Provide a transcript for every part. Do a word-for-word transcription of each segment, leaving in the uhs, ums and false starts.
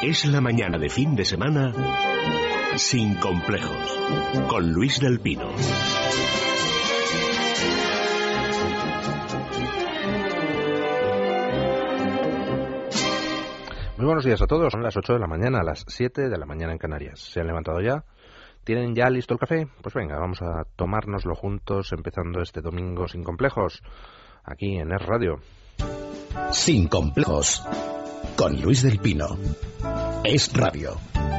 Es la mañana de fin de semana sin complejos, con Luis del Pino. Muy buenos días a todos, son las ocho de la mañana, a las siete de la mañana en Canarias. ¿Se han levantado ya? ¿Tienen ya listo el café? Pues venga, vamos a tomárnoslo juntos, empezando este domingo sin complejos, aquí en Es Radio. Sin complejos, con Luis del Pino. Es Radio.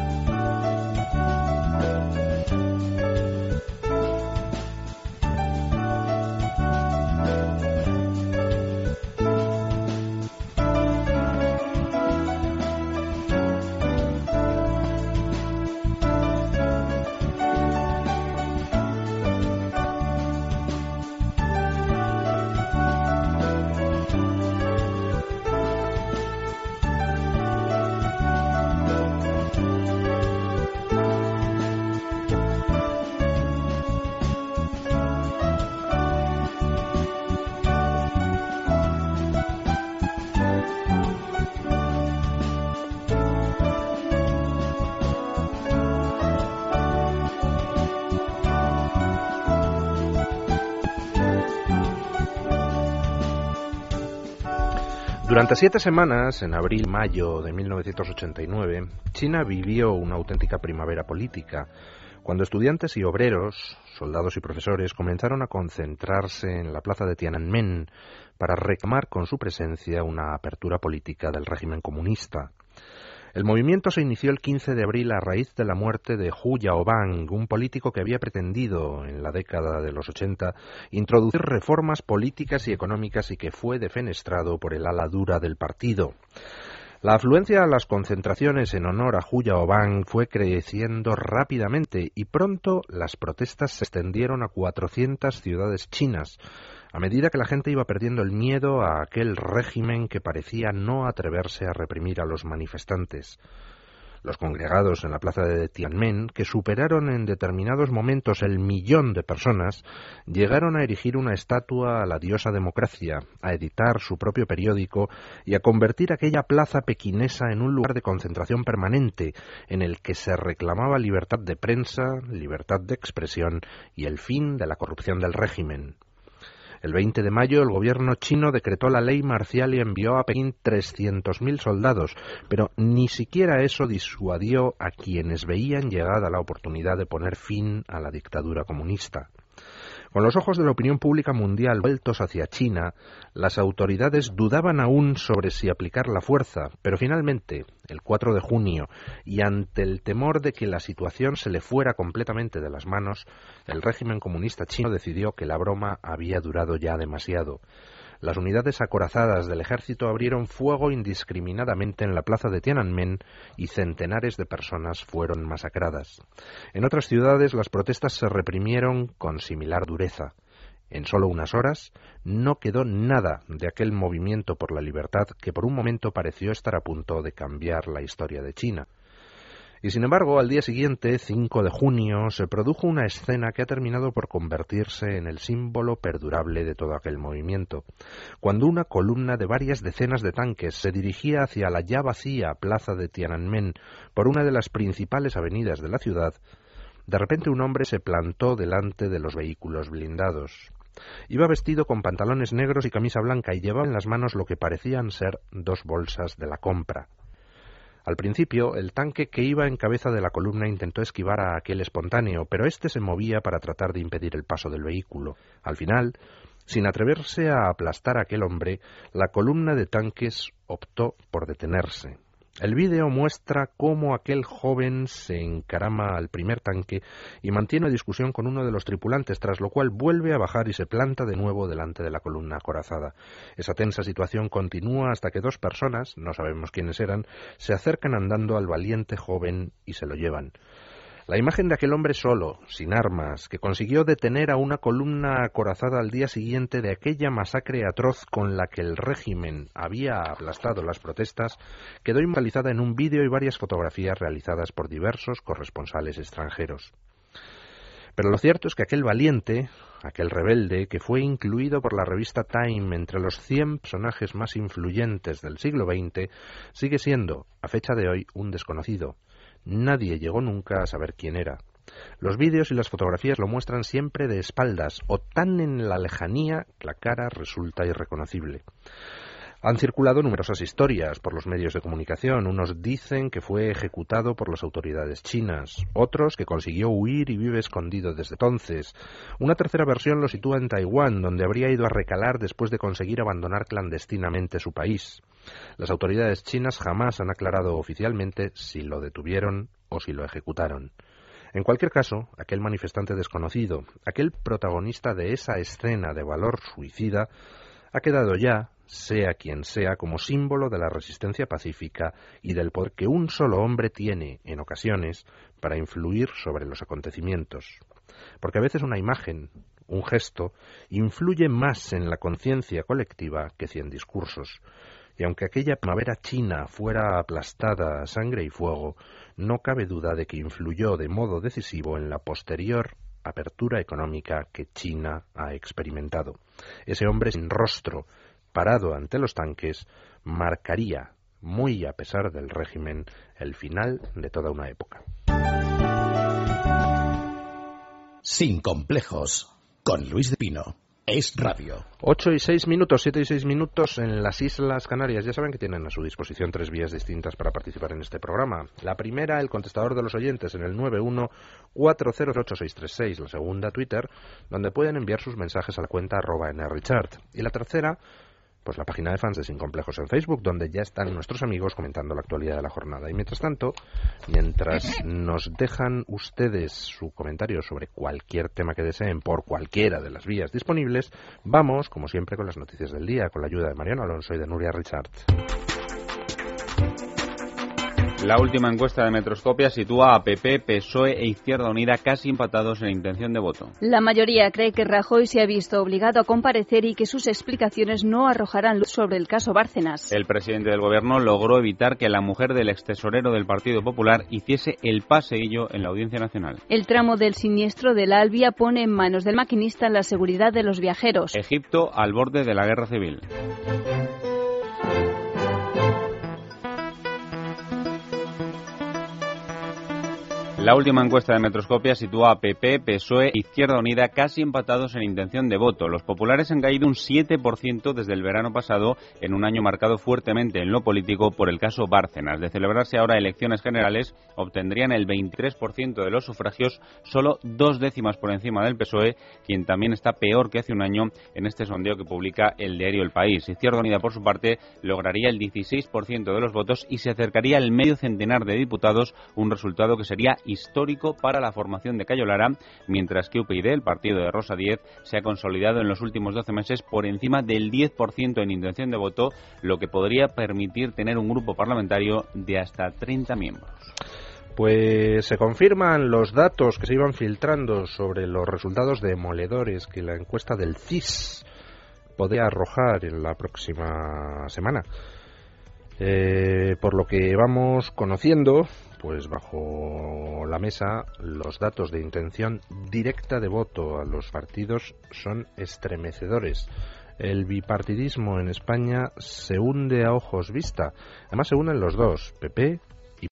Durante siete semanas, en abril-mayo de mil novecientos ochenta y nueve, China vivió una auténtica primavera política, cuando estudiantes y obreros, soldados y profesores comenzaron a concentrarse en la plaza de Tiananmen para reclamar con su presencia una apertura política del régimen comunista. El movimiento se inició el quince de abril a raíz de la muerte de Hu Yaobang, un político que había pretendido, en la década de los ochenta, introducir reformas políticas y económicas y que fue defenestrado por el ala dura del partido. La afluencia a las concentraciones en honor a Hu Yaobang fue creciendo rápidamente y pronto las protestas se extendieron a cuatrocientas ciudades chinas, a medida que la gente iba perdiendo el miedo a aquel régimen que parecía no atreverse a reprimir a los manifestantes. Los congregados en la plaza de Tiananmen, que superaron en determinados momentos el millón de personas, llegaron a erigir una estatua a la diosa democracia, a editar su propio periódico y a convertir aquella plaza pequinesa en un lugar de concentración permanente, en el que se reclamaba libertad de prensa, libertad de expresión y el fin de la corrupción del régimen. El veinte de mayo el gobierno chino decretó la ley marcial y envió a Pekín trescientos mil soldados, pero ni siquiera eso disuadió a quienes veían llegada la oportunidad de poner fin a la dictadura comunista. Con los ojos de la opinión pública mundial vueltos hacia China, las autoridades dudaban aún sobre si aplicar la fuerza, pero finalmente, el cuatro de junio, y ante el temor de que la situación se le fuera completamente de las manos, el régimen comunista chino decidió que la broma había durado ya demasiado. Las unidades acorazadas del ejército abrieron fuego indiscriminadamente en la plaza de Tiananmen y centenares de personas fueron masacradas. En otras ciudades las protestas se reprimieron con similar dureza. En solo unas horas no quedó nada de aquel movimiento por la libertad que por un momento pareció estar a punto de cambiar la historia de China. Y sin embargo, al día siguiente, cinco de junio, se produjo una escena que ha terminado por convertirse en el símbolo perdurable de todo aquel movimiento. Cuando una columna de varias decenas de tanques se dirigía hacia la ya vacía plaza de Tiananmen por una de las principales avenidas de la ciudad, de repente un hombre se plantó delante de los vehículos blindados. Iba vestido con pantalones negros y camisa blanca y llevaba en las manos lo que parecían ser dos bolsas de la compra. Al principio, el tanque que iba en cabeza de la columna intentó esquivar a aquel espontáneo, pero éste se movía para tratar de impedir el paso del vehículo. Al final, sin atreverse a aplastar a aquel hombre, la columna de tanques optó por detenerse. El vídeo muestra cómo aquel joven se encarama al primer tanque y mantiene una discusión con uno de los tripulantes, tras lo cual vuelve a bajar y se planta de nuevo delante de la columna acorazada. Esa tensa situación continúa hasta que dos personas, no sabemos quiénes eran, se acercan andando al valiente joven y se lo llevan. La imagen de aquel hombre solo, sin armas, que consiguió detener a una columna acorazada al día siguiente de aquella masacre atroz con la que el régimen había aplastado las protestas, quedó inmortalizada en un vídeo y varias fotografías realizadas por diversos corresponsales extranjeros. Pero lo cierto es que aquel valiente, aquel rebelde que fue incluido por la revista Time entre los cien personajes más influyentes del siglo veinte, sigue siendo, a fecha de hoy, un desconocido. Nadie llegó nunca a saber quién era. Los vídeos y las fotografías lo muestran siempre de espaldas o tan en la lejanía que la cara resulta irreconocible. Han circulado numerosas historias por los medios de comunicación. Unos dicen que fue ejecutado por las autoridades chinas, otros que consiguió huir y vive escondido desde entonces. Una tercera versión lo sitúa en Taiwán, donde habría ido a recalar después de conseguir abandonar clandestinamente su país. Las autoridades chinas jamás han aclarado oficialmente si lo detuvieron o si lo ejecutaron. En cualquier caso, aquel manifestante desconocido, aquel protagonista de esa escena de valor suicida, ha quedado ya, sea quien sea, como símbolo de la resistencia pacífica y del poder que un solo hombre tiene, en ocasiones, para influir sobre los acontecimientos. Porque a veces una imagen, un gesto, influye más en la conciencia colectiva que cien discursos. Y aunque aquella primavera china fuera aplastada a sangre y fuego, no cabe duda de que influyó de modo decisivo en la posterior apertura económica que China ha experimentado. Ese hombre sin rostro, parado ante los tanques, marcaría, muy a pesar del régimen, el final de toda una época. Sin complejos, con Luis de Pino. Es radio. Ocho y seis minutos, siete y seis minutos en las Islas Canarias. Ya saben que tienen a su disposición tres vías distintas para participar en este programa. La primera, el contestador de los oyentes en el nueve uno cuatro cero ocho seis tres seis. La segunda, Twitter, donde pueden enviar sus mensajes a la cuenta arroba nrichart. Y la tercera, pues la página de fans de Sin Complejos en Facebook, donde ya están nuestros amigos comentando la actualidad de la jornada. Y mientras tanto, mientras nos dejan ustedes su comentario sobre cualquier tema que deseen por cualquiera de las vías disponibles, vamos, como siempre, con las noticias del día, con la ayuda de Mariano Alonso y de Nuria Richard. La última encuesta de Metroscopia sitúa a P P, P S O E e Izquierda Unida casi empatados en intención de voto. La mayoría cree que Rajoy se ha visto obligado a comparecer y que sus explicaciones no arrojarán luz sobre el caso Bárcenas. El presidente del Gobierno logró evitar que la mujer del extesorero del Partido Popular hiciese el paseillo en la Audiencia Nacional. El tramo del siniestro de la Albia pone en manos del maquinista la seguridad de los viajeros. Egipto al borde de la guerra civil. La última encuesta de Metroscopia sitúa a P P, P S O E e Izquierda Unida casi empatados en intención de voto. Los populares han caído un siete por ciento desde el verano pasado, en un año marcado fuertemente en lo político por el caso Bárcenas. De celebrarse ahora elecciones generales, obtendrían el veintitrés por ciento de los sufragios, solo dos décimas por encima del P S O E, quien también está peor que hace un año en este sondeo que publica el diario El País. Izquierda Unida, por su parte, lograría el dieciséis por ciento de los votos y se acercaría al medio centenar de diputados, un resultado que sería histórico para la formación de Cayo Lara, mientras que U P y D, el partido de Rosa Díez, se ha consolidado en los últimos doce meses por encima del diez por ciento en intención de voto, lo que podría permitir tener un grupo parlamentario de hasta treinta miembros. Pues se confirman los datos que se iban filtrando sobre los resultados demoledores que la encuesta del C I S podría arrojar en la próxima semana. Eh, por lo que vamos conociendo, pues bajo la mesa, los datos de intención directa de voto a los partidos son estremecedores. El bipartidismo en España se hunde a ojos vista. Además se unen los dos, P P y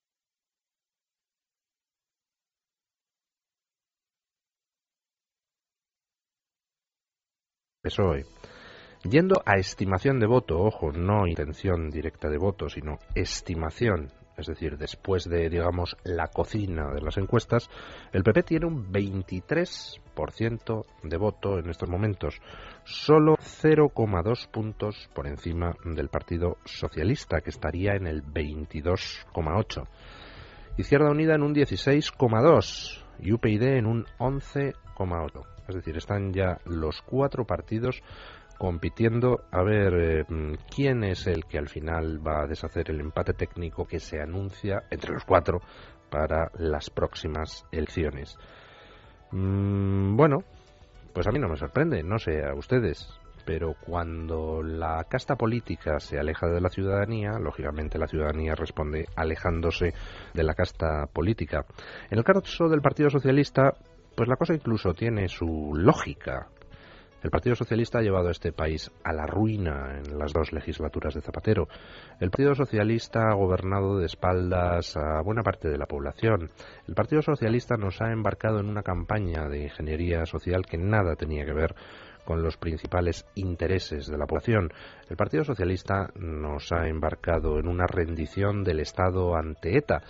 P S O E. Yendo a estimación de voto, ojo, no intención directa de voto, sino estimación, es decir, después de, digamos, la cocina de las encuestas, el P P tiene un veintitrés por ciento de voto en estos momentos, solo cero coma dos puntos por encima del Partido Socialista, que estaría en el veintidós coma ocho. Izquierda Unida en un dieciséis coma dos y U P y D en un once coma ocho. Es decir, están ya los cuatro partidos compitiendo a ver eh, quién es el que al final va a deshacer el empate técnico que se anuncia entre los cuatro para las próximas elecciones. Mm, bueno, pues a mí no me sorprende, no sé a ustedes, pero cuando la casta política se aleja de la ciudadanía, lógicamente la ciudadanía responde alejándose de la casta política. En el caso del Partido Socialista, pues la cosa incluso tiene su lógica. El Partido Socialista ha llevado a este país a la ruina en las dos legislaturas de Zapatero. El Partido Socialista ha gobernado de espaldas a buena parte de la población. El Partido Socialista nos ha embarcado en una campaña de ingeniería social que nada tenía que ver con los principales intereses de la población. El Partido Socialista nos ha embarcado en una rendición del Estado ante ETA.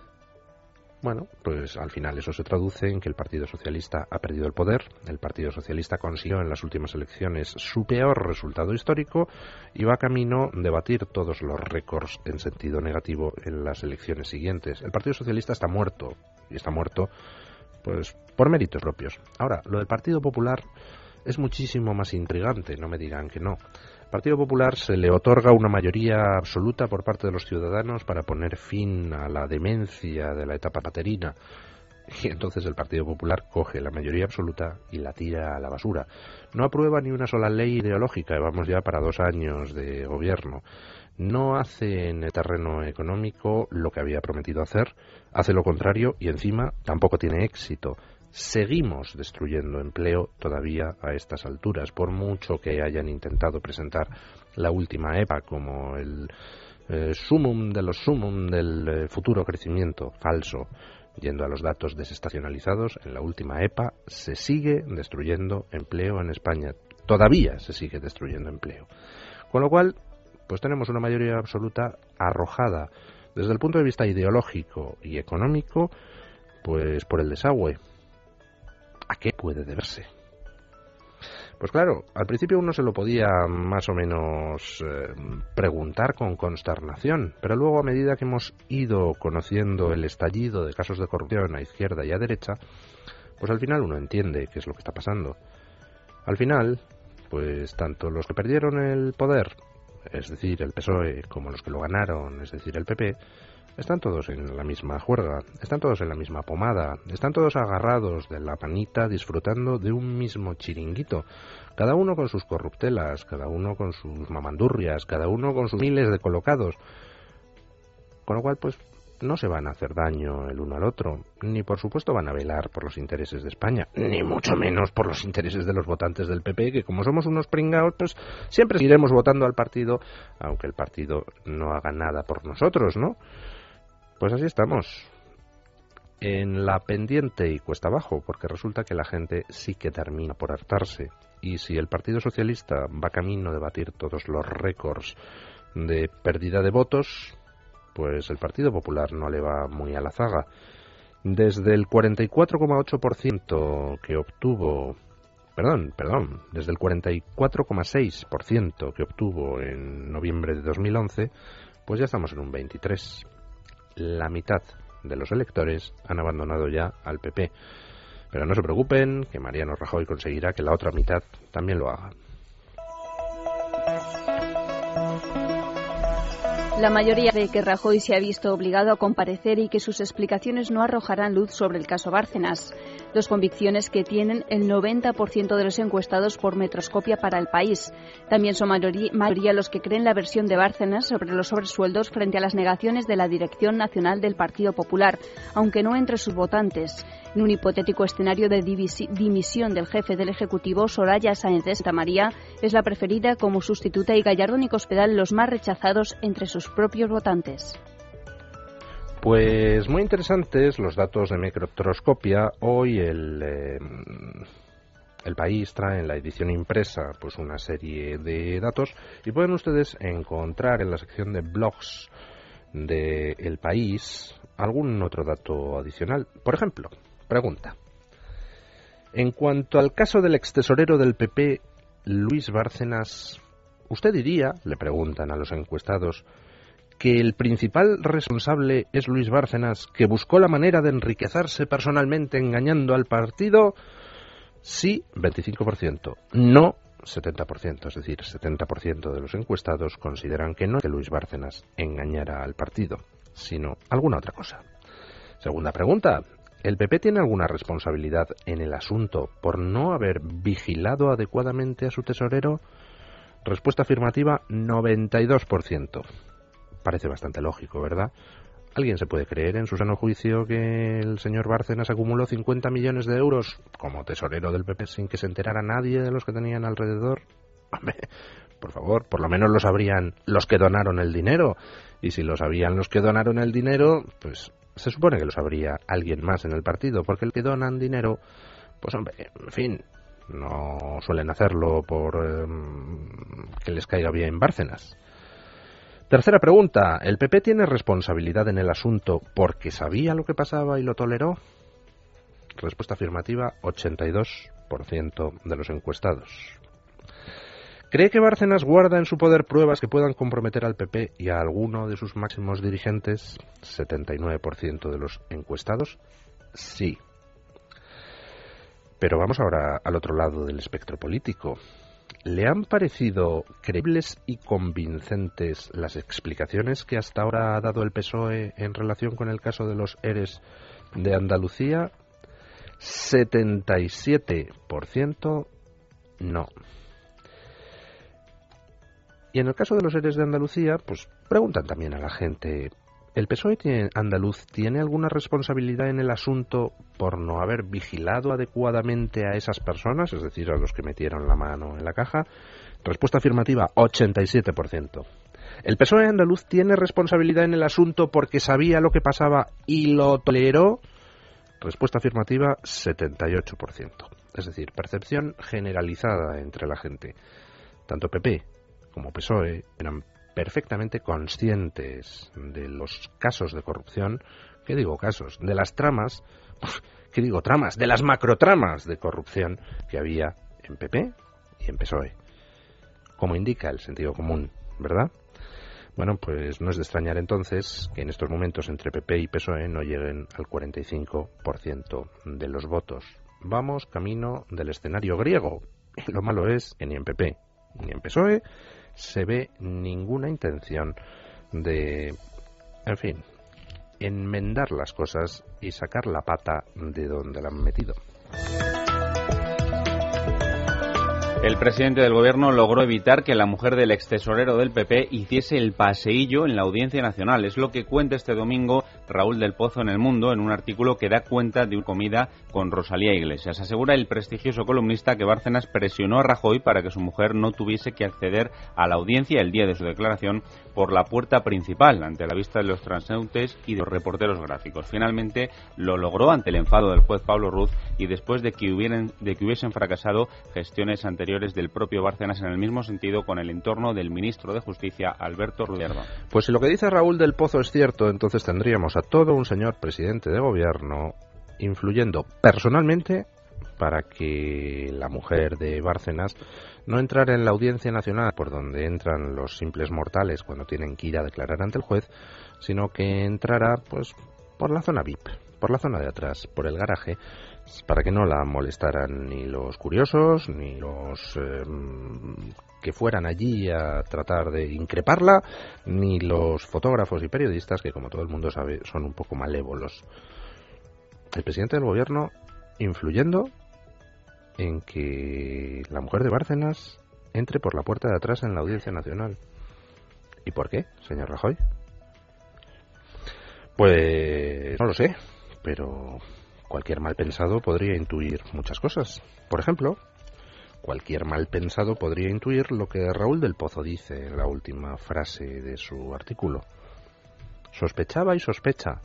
Bueno, pues al final eso se traduce en que el Partido Socialista ha perdido el poder. El Partido Socialista consiguió en las últimas elecciones su peor resultado histórico y va camino de batir todos los récords en sentido negativo en las elecciones siguientes. El Partido Socialista está muerto, y está muerto pues por méritos propios. Ahora, lo del Partido Popular es muchísimo más intrigante, no me digan que no. Al Partido Popular se le otorga una mayoría absoluta por parte de los ciudadanos para poner fin a la demencia de la etapa paterina. Y entonces el Partido Popular coge la mayoría absoluta y la tira a la basura. No aprueba ni una sola ley ideológica, y vamos ya para dos años de gobierno. No hace en el terreno económico lo que había prometido hacer, hace lo contrario y encima tampoco tiene éxito. Seguimos destruyendo empleo todavía a estas alturas, por mucho que hayan intentado presentar la última EPA como el eh, sumum de los sumum del eh, futuro crecimiento. Falso. Yendo a los datos desestacionalizados, en la última EPA se sigue destruyendo empleo en España. Todavía se sigue destruyendo empleo. Con lo cual, pues tenemos una mayoría absoluta arrojada desde el punto de vista ideológico y económico, pues por el desagüe. ¿A qué puede deberse? Pues claro, al principio uno se lo podía más o menos eh, preguntar con consternación, pero luego a medida que hemos ido conociendo el estallido de casos de corrupción a izquierda y a derecha, pues al final uno entiende qué es lo que está pasando. Al final, pues tanto los que perdieron el poder, es decir, el P S O E, como los que lo ganaron, es decir, el P P, están todos en la misma juerga, están todos en la misma pomada, están todos agarrados de la manita disfrutando de un mismo chiringuito, cada uno con sus corruptelas, cada uno con sus mamandurrias, cada uno con sus miles de colocados, con lo cual pues no se van a hacer daño el uno al otro, ni por supuesto van a velar por los intereses de España, ni mucho menos por los intereses de los votantes del P P, que como somos unos pringados, pues siempre iremos votando al partido, aunque el partido no haga nada por nosotros, ¿no? Pues así estamos, en la pendiente y cuesta abajo, porque resulta que la gente sí que termina por hartarse. Y si el Partido Socialista va camino de batir todos los récords de pérdida de votos, pues el Partido Popular no le va muy a la zaga. Desde el cuarenta y cuatro coma ocho por ciento que obtuvo, perdón, perdón, desde el cuarenta y cuatro coma seis por ciento que obtuvo en noviembre de dos mil once, pues ya estamos en un veintitrés por ciento. La mitad de los electores han abandonado ya al P P. Pero no se preocupen, que Mariano Rajoy conseguirá que la otra mitad también lo haga. La mayoría ve que Rajoy se ha visto obligado a comparecer y que sus explicaciones no arrojarán luz sobre el caso Bárcenas. Dos convicciones que tienen el noventa por ciento de los encuestados por Metroscopia para El País. También son mayoría, mayoría los que creen la versión de Bárcenas sobre los sobresueldos frente a las negaciones de la Dirección Nacional del Partido Popular, aunque no entre sus votantes. En un hipotético escenario de divisi- dimisión del jefe del Ejecutivo, Soraya Sáenz de Santamaría es la preferida como sustituta y Gallardón y Cospedal los más rechazados entre sus propios votantes. Pues muy interesantes los datos de Metroscopia. Hoy el, eh, el País trae en la edición impresa pues una serie de datos y pueden ustedes encontrar en la sección de blogs de El País algún otro dato adicional. Por ejemplo, pregunta: en cuanto al caso del extesorero del P P, Luis Bárcenas, ¿usted diría, le preguntan a los encuestados, que el principal responsable es Luis Bárcenas, que buscó la manera de enriquecerse personalmente engañando al partido? Sí, veinticinco por ciento. No, setenta por ciento. Es decir, setenta por ciento de los encuestados consideran que no que Luis Bárcenas engañara al partido, sino alguna otra cosa. Segunda pregunta: ¿el P P tiene alguna responsabilidad en el asunto por no haber vigilado adecuadamente a su tesorero? Respuesta afirmativa, noventa y dos por ciento. Parece bastante lógico, ¿verdad? ¿Alguien se puede creer en su sano juicio que el señor Bárcenas acumuló cincuenta millones de euros como tesorero del P P sin que se enterara nadie de los que tenían alrededor? Hombre, por favor, por lo menos lo sabrían los que donaron el dinero. Y si lo sabían los que donaron el dinero, pues se supone que lo sabría alguien más en el partido, porque el que donan dinero, pues hombre, en fin, no suelen hacerlo por eh, que les caiga bien Bárcenas. Tercera pregunta, ¿el P P tiene responsabilidad en el asunto porque sabía lo que pasaba y lo toleró? Respuesta afirmativa, ochenta y dos por ciento de los encuestados. ¿Cree que Bárcenas guarda en su poder pruebas que puedan comprometer al P P y a alguno de sus máximos dirigentes? setenta y nueve por ciento de los encuestados, sí. Pero vamos ahora al otro lado del espectro político. ¿Le han parecido creíbles y convincentes las explicaciones que hasta ahora ha dado el P S O E en relación con el caso de los ERES de Andalucía? setenta y siete por ciento no. Y en el caso de los ERES de Andalucía, pues preguntan también a la gente, ¿el P S O E tiene, andaluz tiene alguna responsabilidad en el asunto por no haber vigilado adecuadamente a esas personas, es decir, a los que metieron la mano en la caja? Respuesta afirmativa, ochenta y siete por ciento. ¿El P S O E andaluz tiene responsabilidad en el asunto porque sabía lo que pasaba y lo toleró? Respuesta afirmativa, setenta y ocho por ciento. Es decir, percepción generalizada entre la gente. Tanto P P como P S O E eran perfectamente conscientes de los casos de corrupción, ¿qué digo casos? De las tramas, ¿qué digo tramas? De las macrotramas de corrupción que había en P P y en P S O E. Como indica el sentido común, ¿verdad? Bueno, pues no es de extrañar entonces que en estos momentos entre P P y P S O E no lleguen al cuarenta y cinco por ciento de los votos. Vamos camino del escenario griego. Y lo malo es que ni en P P ni en P S O E se ve ninguna intención de, en fin, enmendar las cosas y sacar la pata de donde la han metido. El presidente del gobierno logró evitar que la mujer del extesorero del P P hiciese el paseillo en la Audiencia Nacional. Es lo que cuenta este domingo Raúl del Pozo en El Mundo en un artículo que da cuenta de una comida con Rosalía Iglesias. Asegura el prestigioso columnista que Bárcenas presionó a Rajoy para que su mujer no tuviese que acceder a la audiencia el día de su declaración por la puerta principal, ante la vista de los transeúntes y de los reporteros gráficos. Finalmente lo logró ante el enfado del juez Pablo Ruz y después de que, hubieran, de que hubiesen fracasado gestiones anteriores del propio Bárcenas en el mismo sentido con el entorno del ministro de Justicia, Alberto Ruderba. Pues si lo que dice Raúl del Pozo es cierto, entonces tendríamos a todo un señor presidente de gobierno influyendo personalmente para que la mujer de Bárcenas no entrara en la Audiencia Nacional por donde entran los simples mortales cuando tienen que ir a declarar ante el juez, sino que entrara pues por la zona V I P, por la zona de atrás, por el garaje, para que no la molestaran ni los curiosos ni los eh, que fueran allí a tratar de increparla, ni los fotógrafos y periodistas que, como todo el mundo sabe, son un poco malévolos. El presidente del gobierno influyendo en que la mujer de Bárcenas entre por la puerta de atrás en la Audiencia Nacional. ¿Y por qué, señor Rajoy? Pues no lo sé, pero cualquier mal pensado podría intuir muchas cosas. Por ejemplo, cualquier mal pensado podría intuir lo que Raúl del Pozo dice en la última frase de su artículo. Sospechaba y sospecha.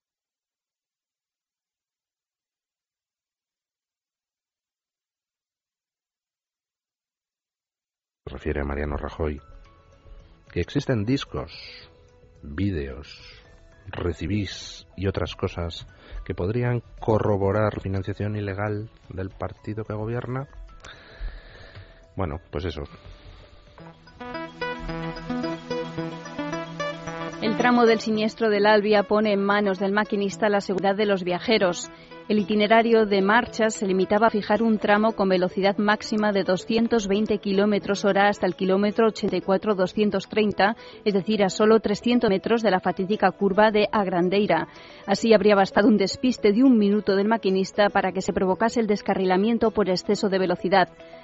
Refiere a Mariano Rajoy, que existen discos, vídeos, recibís y otras cosas que podrían corroborar financiación ilegal del partido que gobierna. Bueno, pues eso. El tramo del siniestro del Albia pone en manos del maquinista la seguridad de los viajeros. El itinerario de marchas se limitaba a fijar un tramo con velocidad máxima de doscientos veinte kilómetros hora hasta el kilómetro ochenta y cuatro doscientos treinta, es decir, a solo trescientos metros de la fatídica curva de Agrandeira. Así habría bastado un despiste de un minuto del maquinista para que se provocase el descarrilamiento por exceso de velocidad.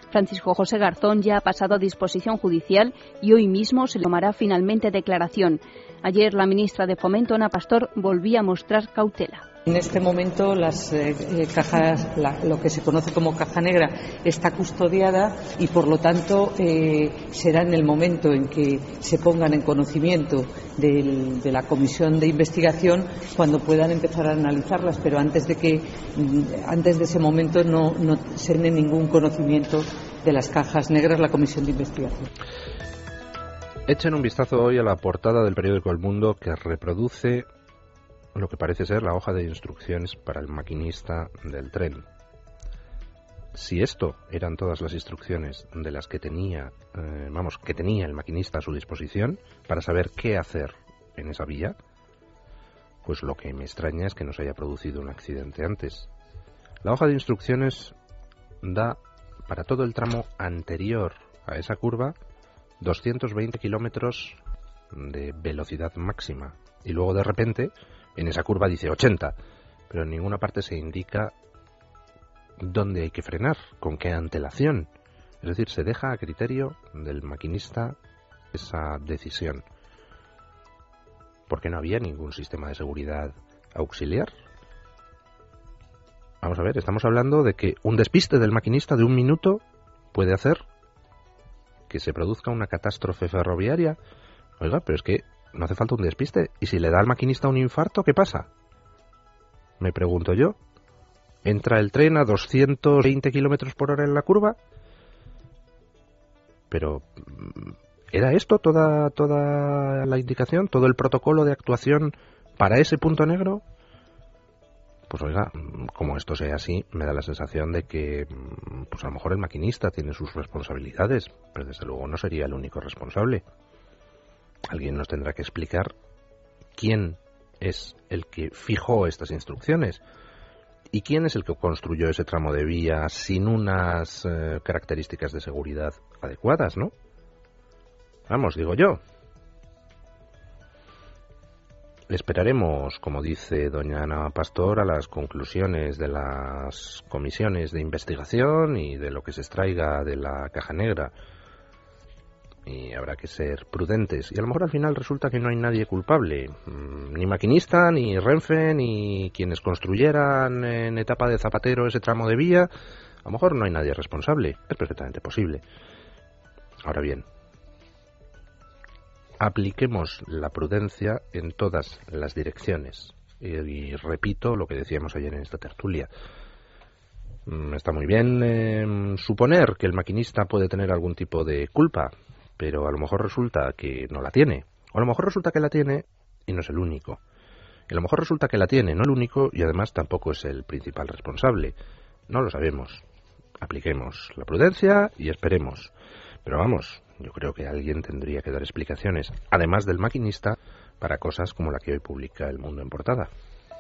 Francisco José Garzón ya ha pasado a disposición judicial y hoy mismo se le tomará finalmente declaración. Ayer la ministra de Fomento, Ana Pastor, volvía a mostrar cautela. En este momento las eh, cajas, la, lo que se conoce como caja negra, está custodiada y por lo tanto eh, será en el momento en que se pongan en conocimiento del, de la comisión de investigación cuando puedan empezar a analizarlas, pero antes de que antes de ese momento no, no se tiene ningún conocimiento de las cajas negras la comisión de investigación. Echen un vistazo hoy a la portada del periódico El Mundo, que reproduce lo que parece ser la hoja de instrucciones para el maquinista del tren. Si esto eran todas las instrucciones de las que tenía, eh, vamos, que tenía el maquinista a su disposición para saber qué hacer en esa vía, pues lo que me extraña es que no se haya producido un accidente antes. La hoja de instrucciones da para todo el tramo anterior a esa curva doscientos veinte kilómetros de velocidad máxima y luego de repente en esa curva dice ochenta, pero en ninguna parte se indica dónde hay que frenar, con qué antelación. Es decir, se deja a criterio del maquinista esa decisión. Porque no había ningún sistema de seguridad auxiliar. Vamos a ver, estamos hablando de que un despiste del maquinista de un minuto puede hacer que se produzca una catástrofe ferroviaria. Oiga, pero es que no hace falta un despiste. ¿Y si le da al maquinista un infarto, qué pasa? Me pregunto yo. ¿Entra el tren a doscientos veinte kilómetros por hora en la curva? Pero ¿era esto toda, toda la indicación, todo el protocolo de actuación para ese punto negro? Pues oiga, como esto sea así, me da la sensación de que pues a lo mejor el maquinista tiene sus responsabilidades, pero desde luego no sería el único responsable. Alguien nos tendrá que explicar quién es el que fijó estas instrucciones y quién es el que construyó ese tramo de vía sin unas eh, características de seguridad adecuadas, ¿no? Vamos, digo yo. Esperaremos, como dice doña Ana Pastor, a las conclusiones de las comisiones de investigación y de lo que se extraiga de la caja negra. Y habrá que ser prudentes. Y a lo mejor al final resulta que no hay nadie culpable. Ni maquinista, ni Renfe, ni quienes construyeran en etapa de Zapatero ese tramo de vía. A lo mejor no hay nadie responsable. Es perfectamente posible. Ahora bien, apliquemos la prudencia en todas las direcciones. Y, y repito lo que decíamos ayer en esta tertulia. Está muy bien eh, suponer que el maquinista puede tener algún tipo de culpa, pero a lo mejor resulta que no la tiene. O a lo mejor resulta que la tiene y no es el único. Y a lo mejor resulta que la tiene, no el único, y además tampoco es el principal responsable. No lo sabemos. Apliquemos la prudencia y esperemos. Pero vamos, yo creo que alguien tendría que dar explicaciones, además del maquinista, para cosas como la que hoy publica El Mundo en portada.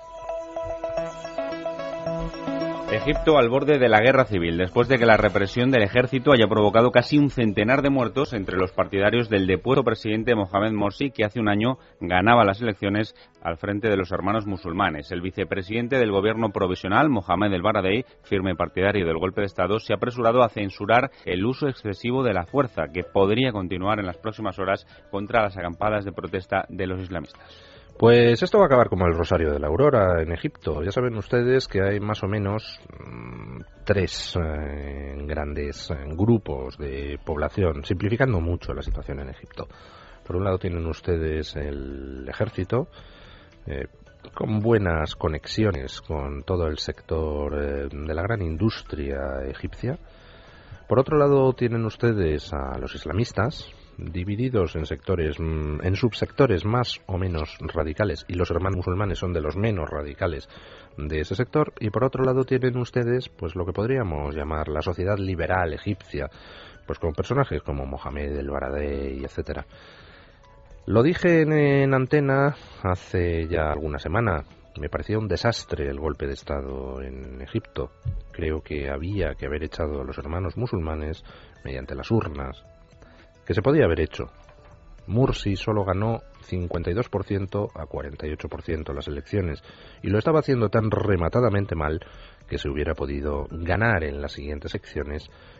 Egipto al borde de la guerra civil, después de que la represión del ejército haya provocado casi un centenar de muertos entre los partidarios del depuesto presidente Mohamed Morsi, que hace un año ganaba las elecciones al frente de los hermanos musulmanes. El vicepresidente del gobierno provisional, Mohamed El Baradei, firme partidario del golpe de Estado, se ha apresurado a censurar el uso excesivo de la fuerza, que podría continuar en las próximas horas contra las acampadas de protesta de los islamistas. Pues esto va a acabar como el Rosario de la Aurora en Egipto. Ya saben ustedes que hay más o menos mmm, tres eh, grandes eh, grupos de población, simplificando mucho la situación en Egipto. Por un lado tienen ustedes el ejército, eh, con buenas conexiones con todo el sector eh, de la gran industria egipcia. Por otro lado tienen ustedes a los islamistas, divididos en sectores, en subsectores más o menos radicales, y los hermanos musulmanes son de los menos radicales de ese sector. Y por otro lado tienen ustedes pues lo que podríamos llamar la sociedad liberal egipcia, pues con personajes como Mohamed El Baradei, etcétera. Lo dije en, en antena hace ya alguna semana. Me parecía un desastre el golpe de Estado en Egipto. Creo que había que haber echado a los hermanos musulmanes mediante las urnas, que se podía haber hecho. Morsi solo ganó cincuenta y dos por ciento a cuarenta y ocho por ciento las elecciones, y lo estaba haciendo tan rematadamente mal que se hubiera podido ganar en las siguientes secciones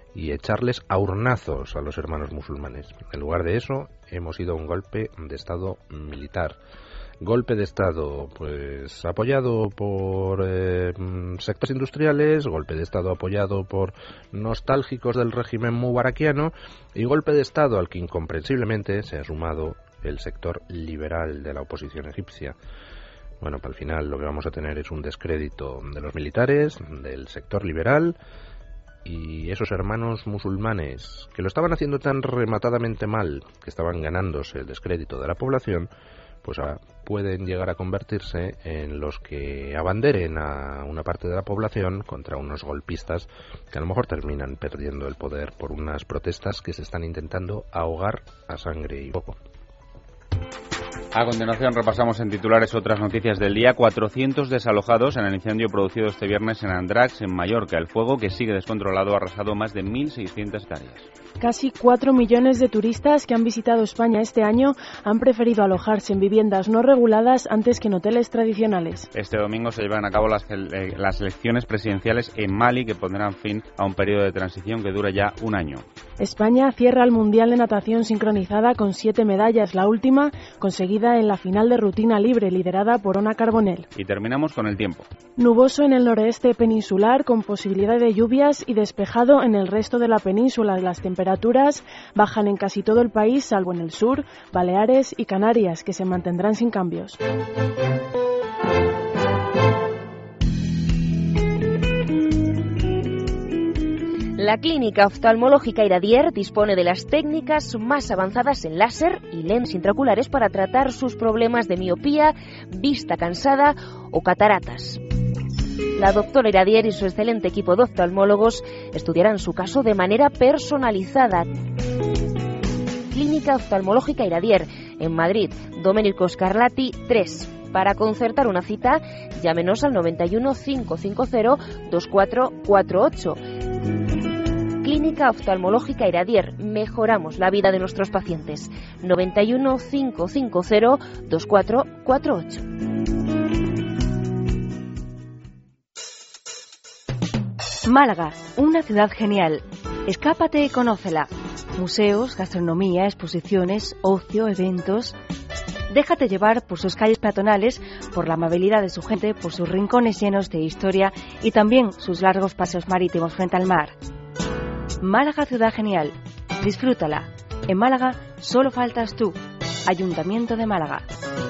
y echarles a hornazos a los hermanos musulmanes. En lugar de eso, hemos ido a un golpe de Estado militar. Golpe de Estado, pues apoyado por eh, sectores industriales, golpe de Estado apoyado por nostálgicos del régimen mubarakiano y golpe de Estado al que incomprensiblemente se ha sumado el sector liberal de la oposición egipcia. Bueno, para el final lo que vamos a tener es un descrédito de los militares, del sector liberal y esos hermanos musulmanes que lo estaban haciendo tan rematadamente mal que estaban ganándose el descrédito de la población, pues ahora pueden llegar a convertirse en los que abanderen a una parte de la población contra unos golpistas que a lo mejor terminan perdiendo el poder por unas protestas que se están intentando ahogar a sangre y fuego. A continuación repasamos en titulares otras noticias del día. cuatrocientos desalojados en el incendio producido este viernes en Andratx, en Mallorca. El fuego, que sigue descontrolado, ha arrasado más de mil seiscientas hectáreas. Casi cuatro millones de turistas que han visitado España este año han preferido alojarse en viviendas no reguladas antes que en hoteles tradicionales. Este domingo se llevan a cabo las, eh, las elecciones presidenciales en Mali, que pondrán fin a un periodo de transición que dura ya un año. España cierra el Mundial de Natación sincronizada con siete medallas, la última conseguida en la final de rutina libre liderada por Ona Carbonell. Y terminamos con el tiempo. Nuboso en el noroeste peninsular con posibilidad de lluvias y despejado en el resto de la península. Las temperaturas bajan en casi todo el país, salvo en el sur, Baleares y Canarias, que se mantendrán sin cambios. La clínica oftalmológica Iradier dispone de las técnicas más avanzadas en láser y lentes intraoculares para tratar sus problemas de miopía, vista cansada o cataratas. La doctora Iradier y su excelente equipo de oftalmólogos estudiarán su caso de manera personalizada. Clínica oftalmológica Iradier, en Madrid, Domenico Scarlatti tres. Para concertar una cita, llámenos al noventa y uno, cinco cinco cero, dos cuatro cuatro ocho. Clínica Oftalmológica Iradier. Mejoramos la vida de nuestros pacientes. noventa y uno, cinco cinco cero, dos cuatro cuatro ocho. Málaga, una ciudad genial. Escápate y conócela. Museos, gastronomía, exposiciones, ocio, eventos. Déjate llevar por sus calles peatonales, por la amabilidad de su gente, por sus rincones llenos de historia y también sus largos paseos marítimos frente al mar. Málaga, ciudad genial. Disfrútala. En Málaga solo faltas tú. Ayuntamiento de Málaga.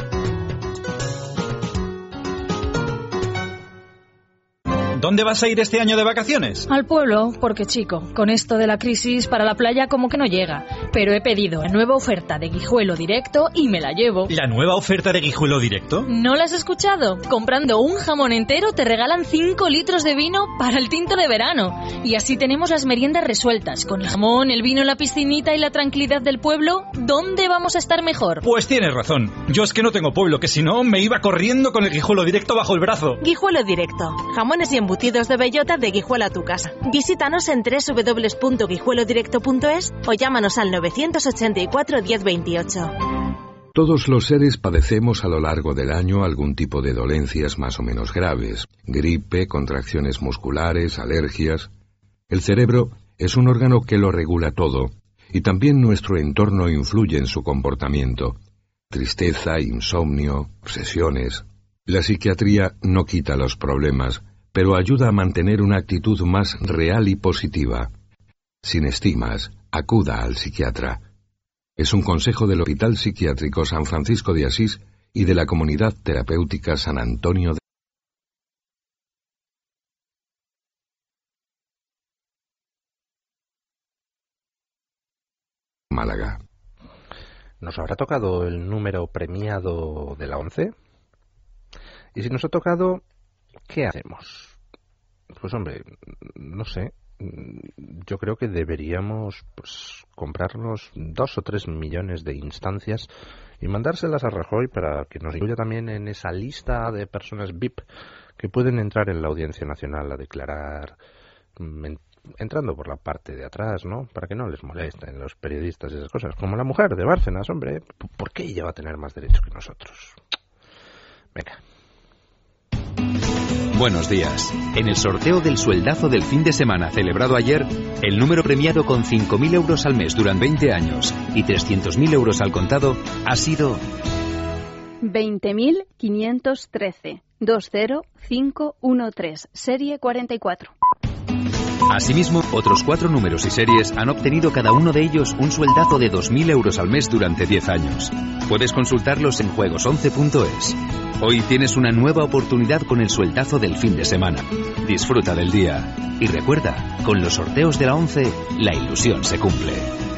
¿Dónde vas a ir este año de vacaciones? Al pueblo, porque chico, con esto de la crisis para la playa como que no llega. Pero he pedido la nueva oferta de Guijuelo Directo y me la llevo. ¿La nueva oferta de Guijuelo Directo? ¿No la has escuchado? Comprando un jamón entero te regalan cinco litros de vino para el tinto de verano. Y así tenemos las meriendas resueltas. Con el jamón, el vino, la piscinita y la tranquilidad del pueblo, ¿dónde vamos a estar mejor? Pues tienes razón. Yo es que no tengo pueblo, que si no me iba corriendo con el Guijuelo Directo bajo el brazo. Guijuelo Directo. Jamones y embutidos de bellota de Guijuelo a tu casa. Visítanos en doble u doble u doble u punto guijuelo directo punto es o llámanos al novecientos ochenta y cuatro, diez veintiocho. Todos los seres padecemos a lo largo del año algún tipo de dolencias más o menos graves. Gripe, contracciones musculares, alergias. El cerebro es un órgano que lo regula todo y también nuestro entorno influye en su comportamiento. Tristeza, insomnio, obsesiones. La psiquiatría no quita los problemas, pero ayuda a mantener una actitud más real y positiva. Sin estigmas, acuda al psiquiatra. Es un consejo del Hospital Psiquiátrico San Francisco de Asís y de la Comunidad Terapéutica San Antonio de Málaga. ¿Nos habrá tocado el número premiado de la once? Y si nos ha tocado, ¿qué hacemos? Pues hombre, no sé. Yo creo que deberíamos pues comprarnos dos o tres millones de instancias y mandárselas a Rajoy para que nos incluya también en esa lista de personas V I P que pueden entrar en la Audiencia Nacional a declarar, en, entrando por la parte de atrás, ¿no? Para que no les molesten los periodistas y esas cosas. Como la mujer de Bárcenas, hombre. ¿Por qué ella va a tener más derechos que nosotros? Venga. Buenos días. En el sorteo del sueldazo del fin de semana celebrado ayer, el número premiado con cinco mil euros al mes durante veinte años y trescientos mil euros al contado ha sido veinte mil quinientos trece, dos cero cinco uno tres, serie cuarenta y cuatro. Asimismo, otros cuatro números y series han obtenido cada uno de ellos un sueldazo de dos mil euros al mes durante diez años. Puedes consultarlos en juegos once punto es. Hoy tienes una nueva oportunidad con el sueldazo del fin de semana. Disfruta del día. Y recuerda, con los sorteos de la once, la ilusión se cumple.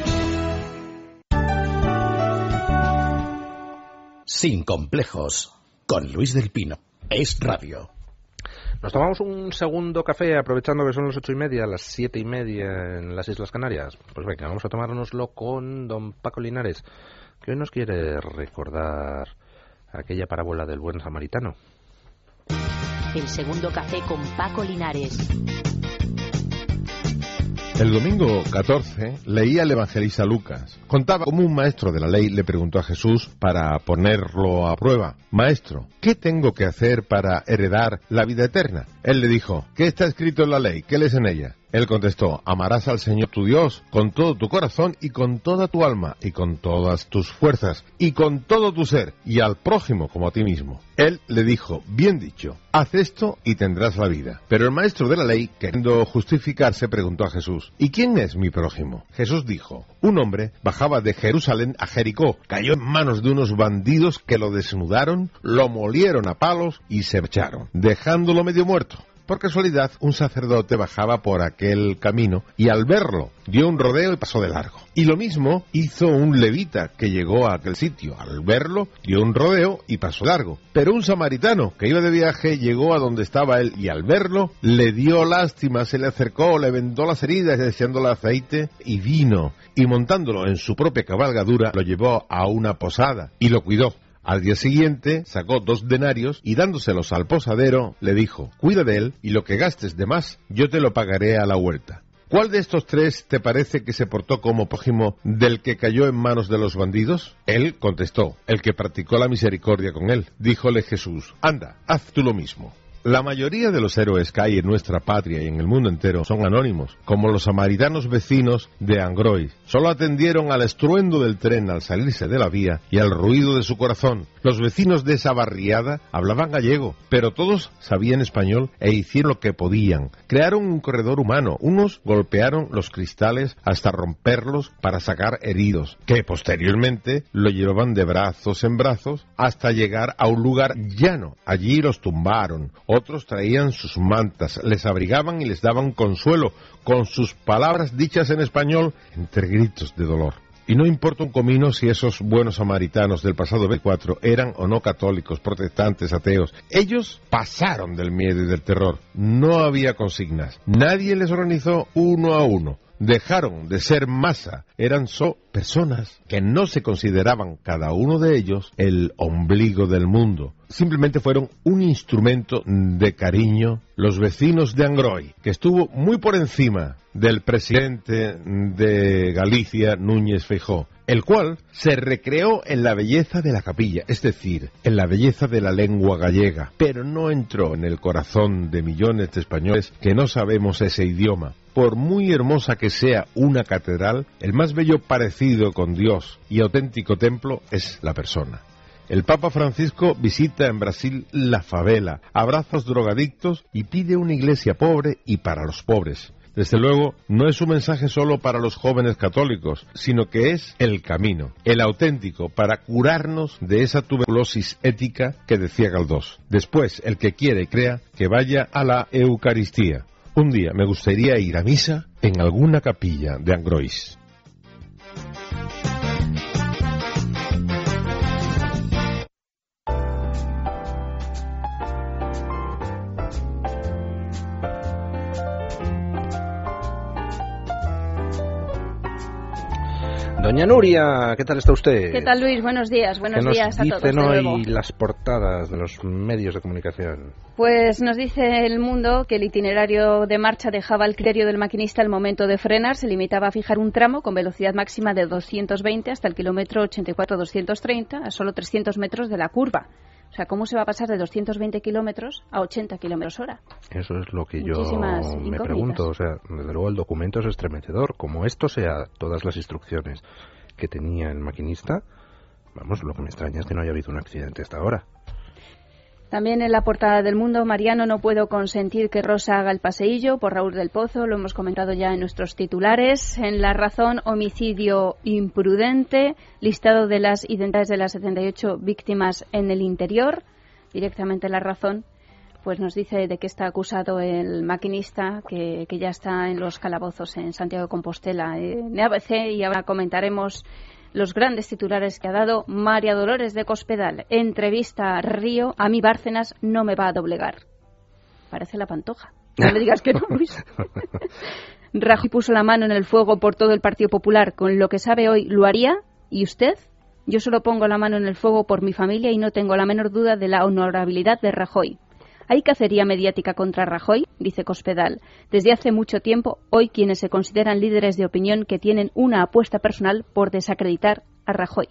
Sin complejos, con Luis del Pino. Es radio. Nos tomamos un segundo café, aprovechando que son las ocho y media, las siete y media en las Islas Canarias. Pues venga, vamos a tomárnoslo con don Paco Linares, que hoy nos quiere recordar aquella parábola del buen samaritano. El segundo café con Paco Linares. El domingo catorce leía el evangelista Lucas. Contaba cómo un maestro de la ley le preguntó a Jesús para ponerlo a prueba: Maestro, ¿qué tengo que hacer para heredar la vida eterna? Él le dijo: ¿qué está escrito en la ley? ¿Qué lees en ella? Él contestó: amarás al Señor tu Dios con todo tu corazón y con toda tu alma y con todas tus fuerzas y con todo tu ser, y al prójimo como a ti mismo. Él le dijo: bien dicho, haz esto y tendrás la vida. Pero el maestro de la ley, queriendo justificarse, preguntó a Jesús: ¿y quién es mi prójimo? Jesús dijo: un hombre bajaba de Jerusalén a Jericó, cayó en manos de unos bandidos que lo desnudaron, lo molieron a palos y se echaron, dejándolo medio muerto. Por casualidad, un sacerdote bajaba por aquel camino y al verlo dio un rodeo y pasó de largo. Y lo mismo hizo un levita que llegó a aquel sitio. Al verlo dio un rodeo y pasó de largo. Pero un samaritano que iba de viaje llegó a donde estaba él y al verlo le dio lástima, se le acercó, le vendó las heridas echándole aceite y vino, y montándolo en su propia cabalgadura lo llevó a una posada y lo cuidó. Al día siguiente sacó dos denarios y dándoselos al posadero le dijo: cuida de él y lo que gastes de más yo te lo pagaré a la vuelta. ¿Cuál de estos tres te parece que se portó como prójimo del que cayó en manos de los bandidos? Él contestó: el que practicó la misericordia con él. Díjole Jesús: anda, haz tú lo mismo. La mayoría de los héroes que hay en nuestra patria y en el mundo entero son anónimos, como los samaritanos vecinos de Angrois. Solo atendieron al estruendo del tren al salirse de la vía y al ruido de su corazón. Los vecinos de esa barriada hablaban gallego, pero todos sabían español e hicieron lo que podían. Crearon un corredor humano. Unos golpearon los cristales hasta romperlos para sacar heridos, que posteriormente lo llevaban de brazos en brazos hasta llegar a un lugar llano. Allí los tumbaron. Otros traían sus mantas, les abrigaban y les daban consuelo con sus palabras dichas en español entre gritos de dolor. Y no importa un comino si esos buenos samaritanos del pasado veinticuatro eran o no católicos, protestantes, ateos. Ellos pasaron del miedo y del terror. No había consignas. Nadie les organizó uno a uno. Dejaron de ser masa, eran solo personas que no se consideraban cada uno de ellos el ombligo del mundo. Simplemente fueron un instrumento de cariño. Los vecinos de Angrois, que estuvo muy por encima del presidente de Galicia, Núñez Feijóo, el cual se recreó en la belleza de la capilla, es decir, en la belleza de la lengua gallega, pero no entró en el corazón de millones de españoles que no sabemos ese idioma. Por muy hermosa que sea una catedral, el más bello parecido con Dios y auténtico templo es la persona. El Papa Francisco visita en Brasil la favela, abraza a los drogadictos y pide una iglesia pobre y para los pobres. Desde luego, no es un mensaje solo para los jóvenes católicos, sino que es el camino, el auténtico, para curarnos de esa tuberculosis ética que decía Galdós. Después, el que quiere y crea, que vaya a la Eucaristía. Un día me gustaría ir a misa en alguna capilla de Angrois. Doña Nuria, ¿qué tal está usted? ¿Qué tal, Luis? Buenos días, buenos días a todos. ¿Qué nos dicen hoy hoy las portadas de los medios de comunicación? Pues nos dice El Mundo que el itinerario de marcha dejaba al criterio del maquinista el momento de frenar, se limitaba a fijar un tramo con velocidad máxima de doscientos veinte hasta el kilómetro ochenta y cuatro doscientos treinta, a solo trescientos metros de la curva. O sea, ¿cómo se va a pasar de doscientos veinte kilómetros a ochenta kilómetros hora? Eso es lo que Muchísimas yo me incógnitas. pregunto. O sea, desde luego el documento es estremecedor. Como esto sea todas las instrucciones que tenía el maquinista, vamos, lo que me extraña es que no haya habido un accidente hasta ahora. También en la portada del Mundo, Mariano, no puedo consentir que Rosa haga el paseillo, por Raúl del Pozo, lo hemos comentado ya en nuestros titulares. En La Razón, homicidio imprudente, listado de las identidades de las setenta y ocho víctimas en el interior. Directamente La Razón pues nos dice de qué está acusado el maquinista, que, que ya está en los calabozos en Santiago de Compostela. En A B C, y ahora comentaremos los grandes titulares que ha dado María Dolores de Cospedal. Entrevista a Río, a mí Bárcenas no me va a doblegar. Parece la Pantoja. No le digas que no, Luis. Rajoy puso la mano en el fuego por todo el Partido Popular. Con lo que sabe hoy, ¿lo haría? ¿Y usted? Yo solo pongo la mano en el fuego por mi familia y no tengo la menor duda de la honorabilidad de Rajoy. ¿Hay cacería mediática contra Rajoy?, dice Cospedal. Desde hace mucho tiempo, hoy quienes se consideran líderes de opinión que tienen una apuesta personal por desacreditar a Rajoy.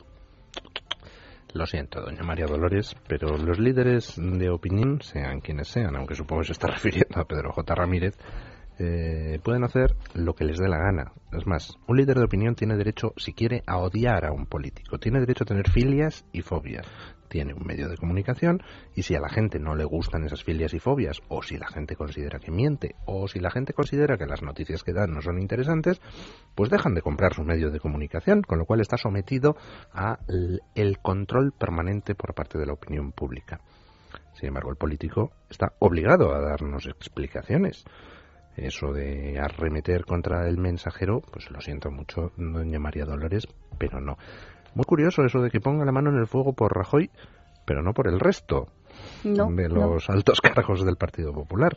Lo siento, doña María Dolores, pero los líderes de opinión, sean quienes sean, aunque supongo que se está refiriendo a Pedro J. Ramírez, eh, pueden hacer lo que les dé la gana. Es más, un líder de opinión tiene derecho, si quiere, a odiar a un político. Tiene derecho a tener filias y fobias. Tiene un medio de comunicación y si a la gente no le gustan esas filias y fobias, o si la gente considera que miente, o si la gente considera que las noticias que dan no son interesantes, pues dejan de comprar su medio de comunicación, con lo cual está sometido al el control permanente por parte de la opinión pública. Sin embargo, el político está obligado a darnos explicaciones. Eso de arremeter contra el mensajero, pues lo siento mucho, doña María Dolores, pero no. Muy curioso eso de que ponga la mano en el fuego por Rajoy, pero no por el resto no, de los no. altos cargos del Partido Popular.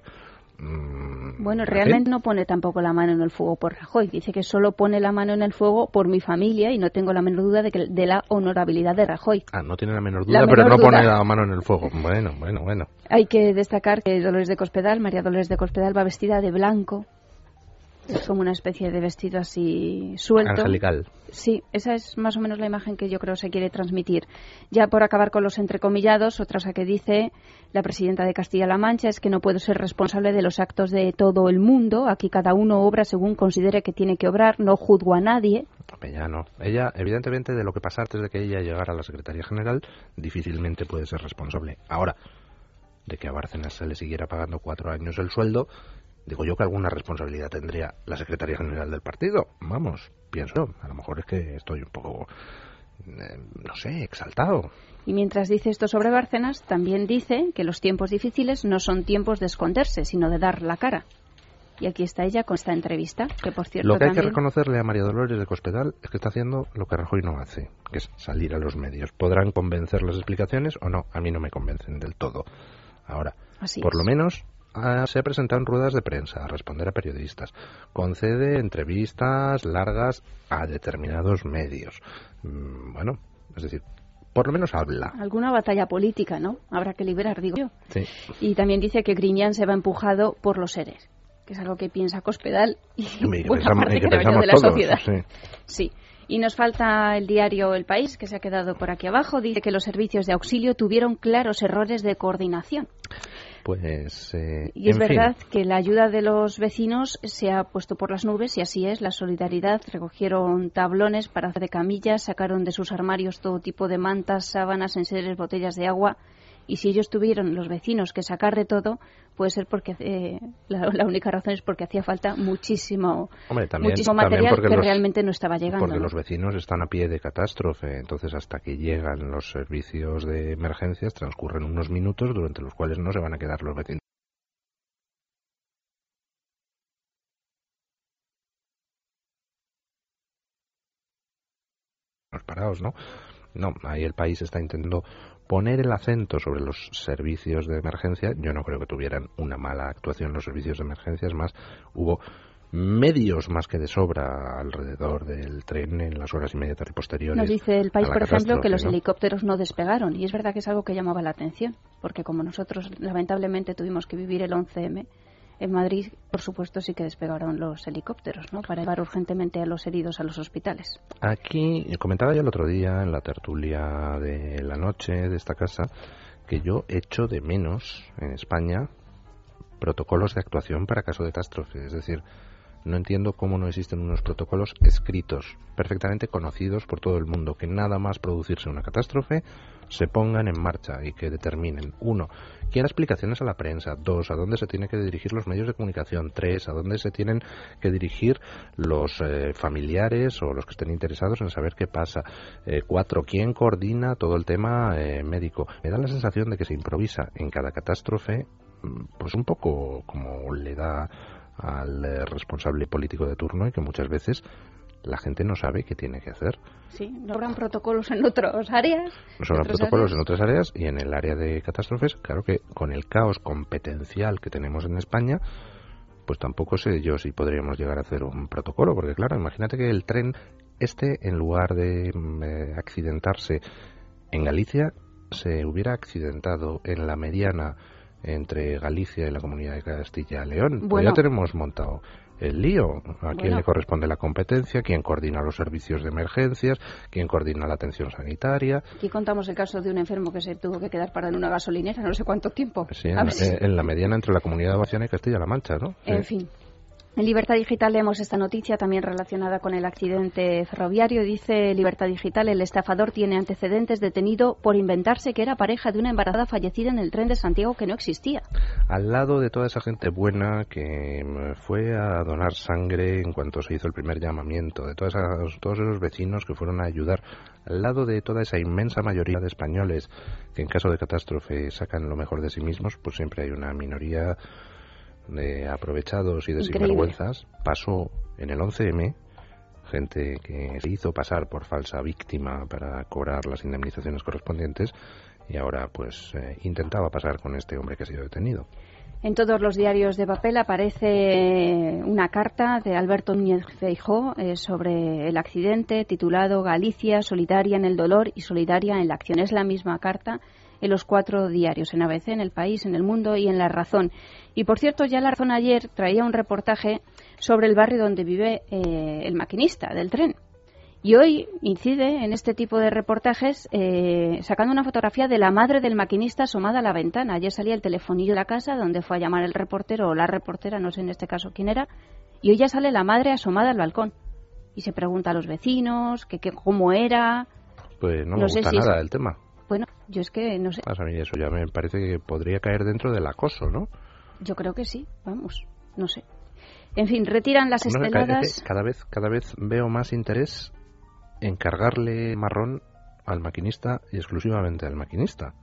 Mm, bueno, realmente no pone tampoco la mano en el fuego por Rajoy. Dice que solo pone la mano en el fuego por mi familia y no tengo la menor duda de, que, de la honorabilidad de Rajoy. Ah, no tiene la menor duda, la pero menor no duda. pone la mano en el fuego. Bueno, bueno, bueno. Hay que destacar que Dolores de Cospedal, María Dolores de Cospedal, va vestida de blanco. Es como una especie de vestido así suelto. Angelical. Sí, esa es más o menos la imagen que yo creo se quiere transmitir. Ya por acabar con los entrecomillados, otra cosa que dice la presidenta de Castilla-La Mancha es que no puedo ser responsable de los actos de todo el mundo. Aquí cada uno obra según considere que tiene que obrar. No juzgo a nadie. Ella no. Ella, evidentemente, de lo que pasa antes de que ella llegara a la Secretaría General, difícilmente puede ser responsable. Ahora, de que a Bárcenas se le siguiera pagando cuatro años el sueldo, digo yo que alguna responsabilidad tendría la Secretaría General del partido. Vamos, pienso. A lo mejor es que estoy un poco, eh, no sé, exaltado. Y mientras dice esto sobre Bárcenas, también dice que los tiempos difíciles no son tiempos de esconderse, sino de dar la cara. Y aquí está ella con esta entrevista, que por cierto Lo que hay también... que reconocerle a María Dolores de Cospedal es que está haciendo lo que Rajoy no hace, que es salir a los medios. Podrán convencer las explicaciones o no, a mí no me convencen del todo. Ahora, Así por es. lo menos... Ah, se ha presentado en ruedas de prensa a responder a periodistas, concede entrevistas largas a determinados medios. Mm, bueno, es decir, por lo menos habla. Alguna batalla política, ¿no? Habrá que liberar, digo yo. Sí. Y también dice que Griñán se va empujado por los seres, que es algo que piensa Cospedal y Y que buena pensamos, parte y que creo yo, pensamos de la todos. sociedad. Sí. Sí. Y nos falta el diario El País, que se ha quedado por aquí abajo. Dice que los servicios de auxilio tuvieron claros errores de coordinación. Pues, eh, Y es en verdad fin. que la ayuda de los vecinos se ha puesto por las nubes y así es, la solidaridad. Recogieron tablones para hacer de camillas, sacaron de sus armarios todo tipo de mantas, sábanas, enseres, botellas de agua. Y si ellos tuvieron, los vecinos, que sacar de todo, puede ser porque eh, la, la única razón es porque hacía falta muchísimo, Hombre, también, muchísimo también material porque que los- realmente no estaba llegando. Porque ¿no? los vecinos están a pie de catástrofe, entonces hasta que llegan los servicios de emergencias transcurren unos minutos durante los cuales no se van a quedar los vecinos parados, ¿no? No, ahí el país está intentando poner el acento sobre los servicios de emergencia. Yo no creo que tuvieran una mala actuación los servicios de emergencia, es más, hubo medios más que de sobra alrededor del tren en las horas inmediatas y posteriores. Nos dice El País, a la por ejemplo, que catástrofe, los ¿no? helicópteros no despegaron. Y es verdad que es algo que llamaba la atención, porque como nosotros lamentablemente tuvimos que vivir el once eme, en Madrid, por supuesto, sí que despegaron los helicópteros, ¿no? Para llevar urgentemente a los heridos a los hospitales. Aquí, comentaba yo el otro día en la tertulia de la noche de esta casa, que yo echo de menos en España protocolos de actuación para caso de catástrofe. Es decir, no entiendo cómo no existen unos protocolos escritos, perfectamente conocidos por todo el mundo, que nada más producirse una catástrofe se pongan en marcha y que determinen, uno, quién da explicaciones a la prensa, dos, a dónde se tienen que dirigir los medios de comunicación, tres, a dónde se tienen que dirigir los eh, familiares o los que estén interesados en saber qué pasa, eh, cuatro, quién coordina todo el tema eh, médico. Me da la sensación de que se improvisa en cada catástrofe, pues un poco como le da al eh, responsable político de turno, y que muchas veces la gente no sabe qué tiene que hacer. Sí, no habrán protocolos en otras áreas. No habrán protocolos áreas? en otras áreas, y en el área de catástrofes, claro que con el caos competencial que tenemos en España, pues tampoco sé yo si podríamos llegar a hacer un protocolo, porque claro, imagínate que el tren este, en lugar de eh, accidentarse en Galicia, se hubiera accidentado en la mediana entre Galicia y la Comunidad de Castilla y León. Bueno, pues ya tenemos montado el lío. ¿A quién bueno. le corresponde la competencia? ¿Quién coordina los servicios de emergencias? ¿Quién coordina la atención sanitaria? Aquí contamos el caso de un enfermo que se tuvo que quedar parado en una gasolinera no sé cuánto tiempo. Sí, en, la, en la mediana entre la Comunidad Valenciana y Castilla-La Mancha, ¿no? En sí. fin. En Libertad Digital leemos esta noticia también relacionada con el accidente ferroviario. Dice Libertad Digital, el estafador tiene antecedentes, detenido por inventarse que era pareja de una embarazada fallecida en el tren de Santiago que no existía. Al lado de toda esa gente buena que fue a donar sangre en cuanto se hizo el primer llamamiento, de todas esas, todos esos vecinos que fueron a ayudar, al lado de toda esa inmensa mayoría de españoles que en caso de catástrofe sacan lo mejor de sí mismos, pues siempre hay una minoría de aprovechados y de Increíble. sinvergüenzas. Pasó en el once eme gente que se hizo pasar por falsa víctima para cobrar las indemnizaciones correspondientes, y ahora pues eh, intentaba pasar con este hombre que ha sido detenido. En todos los diarios de papel aparece una carta de Alberto Núñez Feijóo eh, sobre el accidente, titulado Galicia, solidaria en el dolor y solidaria en la acción. Es la misma carta en los cuatro diarios, en A B C, en El País, en El Mundo y en La Razón. Y por cierto, ya La Razón ayer traía un reportaje sobre el barrio donde vive eh, el maquinista del tren. Y hoy incide en este tipo de reportajes eh, sacando una fotografía de la madre del maquinista asomada a la ventana. Ayer salía el telefonillo de la casa donde fue a llamar el reportero o la reportera, no sé en este caso quién era, y hoy ya sale la madre asomada al balcón. Y se pregunta a los vecinos que, que cómo era. Pues no, no me sé gusta si nada es... el tema. Bueno, yo es que no sé. A mí eso ya me parece que podría caer dentro del acoso, ¿no? Yo creo que sí, vamos, no sé. En fin, retiran las no, esteladas. Cada vez, cada vez veo más interés en cargarle marrón al maquinista y exclusivamente al maquinista.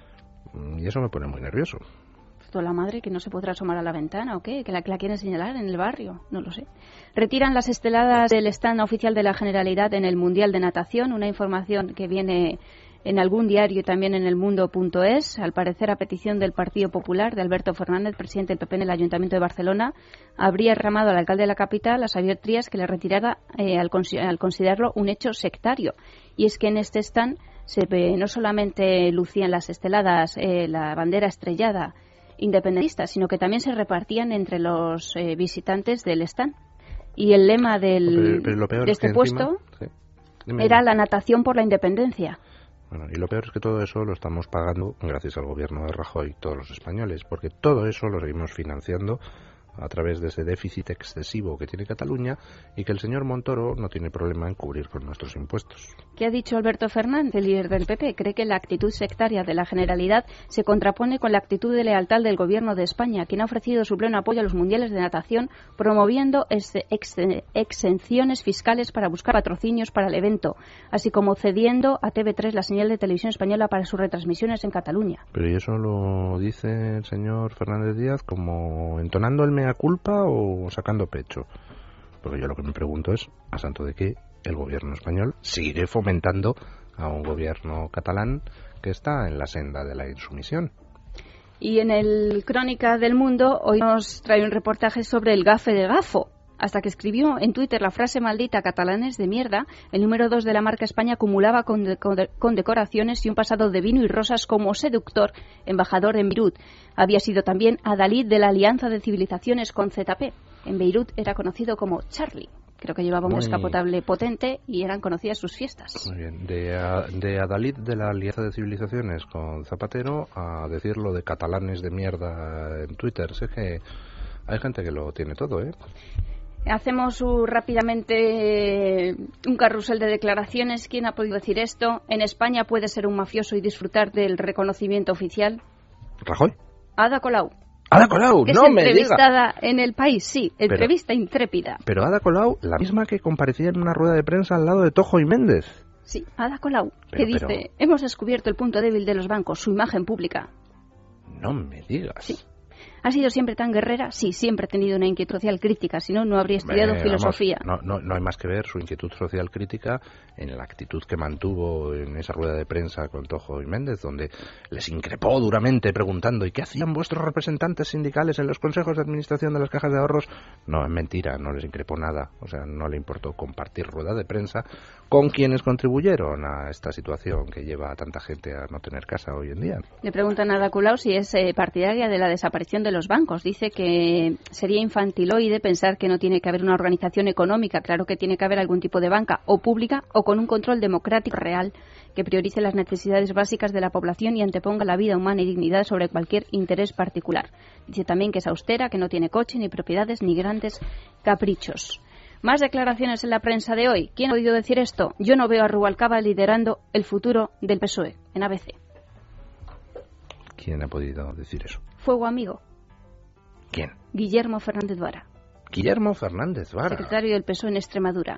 Y eso me pone muy nervioso. ¿Toda la madre que no se podrá asomar a la ventana o qué? ¿Que la, que la quieren señalar en el barrio? No lo sé. Retiran las esteladas del stand oficial de la Generalidad en el Mundial de Natación, una información que viene en algún diario y también en el mundo punto es, al parecer a petición del Partido Popular, de Alberto Fernández, presidente del P P en el Ayuntamiento de Barcelona, habría reclamado al alcalde de la capital, a Xavier Trias, que le retirara eh, al, al considerarlo un hecho sectario. Y es que en este stand se ve, no solamente lucían las esteladas, eh, la bandera estrellada independentista, sino que también se repartían entre los eh, visitantes del stand. Y el lema del, pero, pero peor de es este que puesto encima, sí. era la natación por la independencia. Bueno, y lo peor es que todo eso lo estamos pagando gracias al gobierno de Rajoy y todos los españoles, porque todo eso lo seguimos financiando a través de ese déficit excesivo que tiene Cataluña y que el señor Montoro no tiene problema en cubrir con nuestros impuestos. ¿Qué ha dicho Alberto Fernández, el líder del P P? Cree que la actitud sectaria de la Generalidad se contrapone con la actitud de lealtad del Gobierno de España, quien ha ofrecido su pleno apoyo a los mundiales de natación, promoviendo ex ex exenciones fiscales para buscar patrocinios para el evento, así como cediendo a T V tres la señal de televisión española para sus retransmisiones en Cataluña. Pero ¿y eso lo dice el señor Fernández Díaz como entonando el mea culpa o sacando pecho? Porque yo lo que me pregunto es, ¿a santo de qué el gobierno español sigue fomentando a un gobierno catalán que está en la senda de la insumisión? Y en el Crónica del Mundo hoy nos trae un reportaje sobre el gafe de Gafo. Hasta que escribió en Twitter la frase maldita catalanes de mierda, el número dos de la marca España acumulaba con, de, con, de, con decoraciones y un pasado de vino y rosas como seductor, embajador en Beirut. Había sido también adalid de la Alianza de Civilizaciones con Z P. En Beirut era conocido como Charlie. Creo que llevaba un Muy... descapotable potente y eran conocidas sus fiestas. Muy bien. De, a, de Adalid de la Alianza de Civilizaciones con Zapatero a decirlo de catalanes de mierda en Twitter. Sé que hay gente que lo tiene todo, ¿eh? Hacemos uh, rápidamente un carrusel de declaraciones. ¿Quién ha podido decir esto? ¿En España puede ser un mafioso y disfrutar del reconocimiento oficial? ¿Rajoy? Ada Colau. Ada Colau, es no me digas. Entrevistada en El País, sí, entrevista pero, intrépida. Pero Ada Colau, la misma que comparecía en una rueda de prensa al lado de Tojo y Méndez. Sí, Ada Colau, pero, que dice, pero... hemos descubierto el punto débil de los bancos, su imagen pública. No me digas. Sí. ¿Ha sido siempre tan guerrera? Sí, siempre ha tenido una inquietud social crítica, si no, no habría estudiado eh, filosofía. Vamos, no, no, no hay más que ver su inquietud social crítica en la actitud que mantuvo en esa rueda de prensa con Tojo y Méndez, donde les increpó duramente preguntando ¿y qué hacían vuestros representantes sindicales en los consejos de administración de las cajas de ahorros? No, es mentira, no les increpó nada. O sea, no le importó compartir rueda de prensa con quienes contribuyeron a esta situación que lleva a tanta gente a no tener casa hoy en día. Le preguntan a Ada Colau si es eh, partidaria de la desaparición de los bancos. Dice que sería infantiloide pensar que no tiene que haber una organización económica. Claro que tiene que haber algún tipo de banca, o pública, o con un control democrático real que priorice las necesidades básicas de la población y anteponga la vida humana y dignidad sobre cualquier interés particular. Dice también que es austera, que no tiene coche, ni propiedades, ni grandes caprichos. Más declaraciones en la prensa de hoy. ¿Quién ha podido decir esto? Yo no veo a Rubalcaba liderando el futuro del P S O E, en A B C. ¿Quién ha podido decir eso? Fuego amigo. ¿Quién? Guillermo Fernández Vara. Guillermo Fernández Vara. Secretario del P S O E en Extremadura.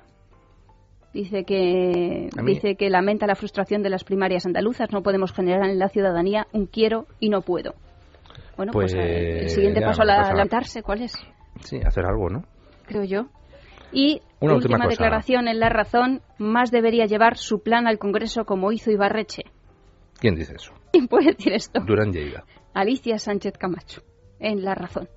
Dice que mí... dice que lamenta la frustración de las primarias andaluzas. No podemos generar en la ciudadanía un quiero y no puedo. Bueno, pues, pues eh, el siguiente ya, paso a la, lamentarse, ¿cuál es? Sí, hacer algo, ¿no? Creo yo. Y Una última, última declaración en La Razón, más debería llevar su plan al Congreso como hizo Ibarreche. ¿Quién dice eso? ¿Quién puede decir esto? Durán Lleida. Alicia Sánchez Camacho, en La Razón.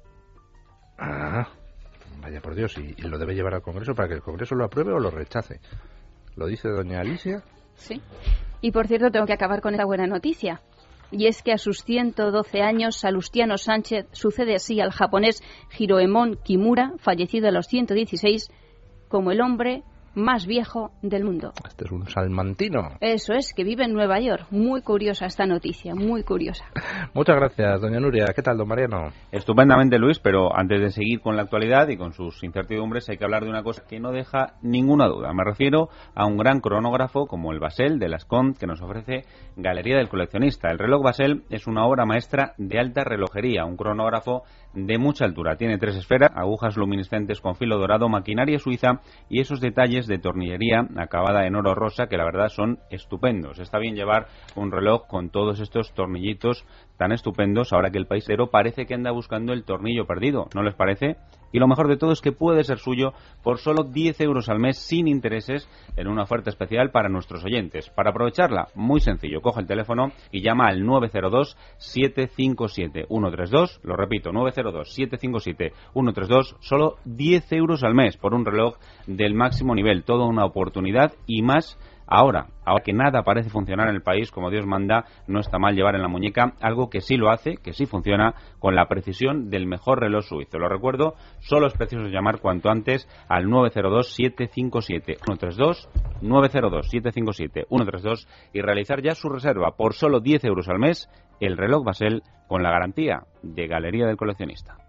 Ah, vaya por Dios, ¿y, y lo debe llevar al Congreso para que el Congreso lo apruebe o lo rechace? ¿Lo dice doña Alicia? Sí. Y por cierto, tengo que acabar con esta buena noticia. Y es que a sus ciento doce años, Salustiano Sánchez sucede así al japonés Hiroemon Kimura, fallecido a los ciento dieciséis, como el hombre más viejo del mundo. Este es un salmantino. Eso es, que vive en Nueva York. Muy curiosa esta noticia, muy curiosa. Muchas gracias, doña Nuria. ¿Qué tal, don Mariano? Estupendamente, Luis, pero antes de seguir con la actualidad y con sus incertidumbres hay que hablar de una cosa que no deja ninguna duda. Me refiero a un gran cronógrafo como el Basel de Lascaux que nos ofrece Galería del Coleccionista. El reloj Basel es una obra maestra de alta relojería, un cronógrafo de mucha altura. Tiene tres esferas, agujas luminiscentes con filo dorado, maquinaria suiza y esos detalles de tornillería acabada en oro rosa que la verdad son estupendos. Está bien llevar un reloj con todos estos tornillitos tan estupendos ahora que el paisero parece que anda buscando el tornillo perdido, ¿no les parece? Y lo mejor de todo es que puede ser suyo por solo diez euros al mes sin intereses en una oferta especial para nuestros oyentes. Para aprovecharla, muy sencillo, coge el teléfono y llama al nueve cero dos, siete cinco siete, uno tres dos, lo repito, nueve cero dos, siete cinco siete, uno tres dos, solo diez euros al mes por un reloj del máximo nivel, toda una oportunidad y más. Ahora, ahora que nada parece funcionar en el país como Dios manda, no está mal llevar en la muñeca algo que sí lo hace, que sí funciona, con la precisión del mejor reloj suizo. Lo recuerdo, solo es preciso llamar cuanto antes al nueve cero dos, siete cinco siete, uno tres dos, nueve cero dos, siete cinco siete, uno tres dos y realizar ya su reserva por solo diez euros al mes, el reloj Basel con la garantía de Galería del Coleccionista.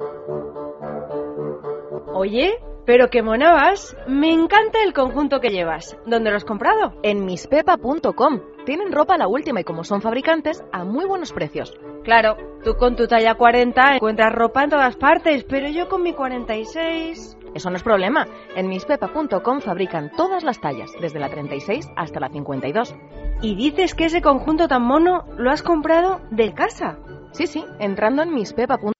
Oye, pero qué mona vas. Me encanta el conjunto que llevas. ¿Dónde lo has comprado? En mispepa punto com. Tienen ropa a la última y como son fabricantes, a muy buenos precios. Claro, tú con tu talla cuarenta encuentras ropa en todas partes, pero yo con mi cuarenta y seis... Eso no es problema. En mispepa punto com fabrican todas las tallas, desde la treinta y seis hasta la cincuenta y dos. ¿Y dices que ese conjunto tan mono lo has comprado de casa? Sí, sí, entrando en mispepa punto com.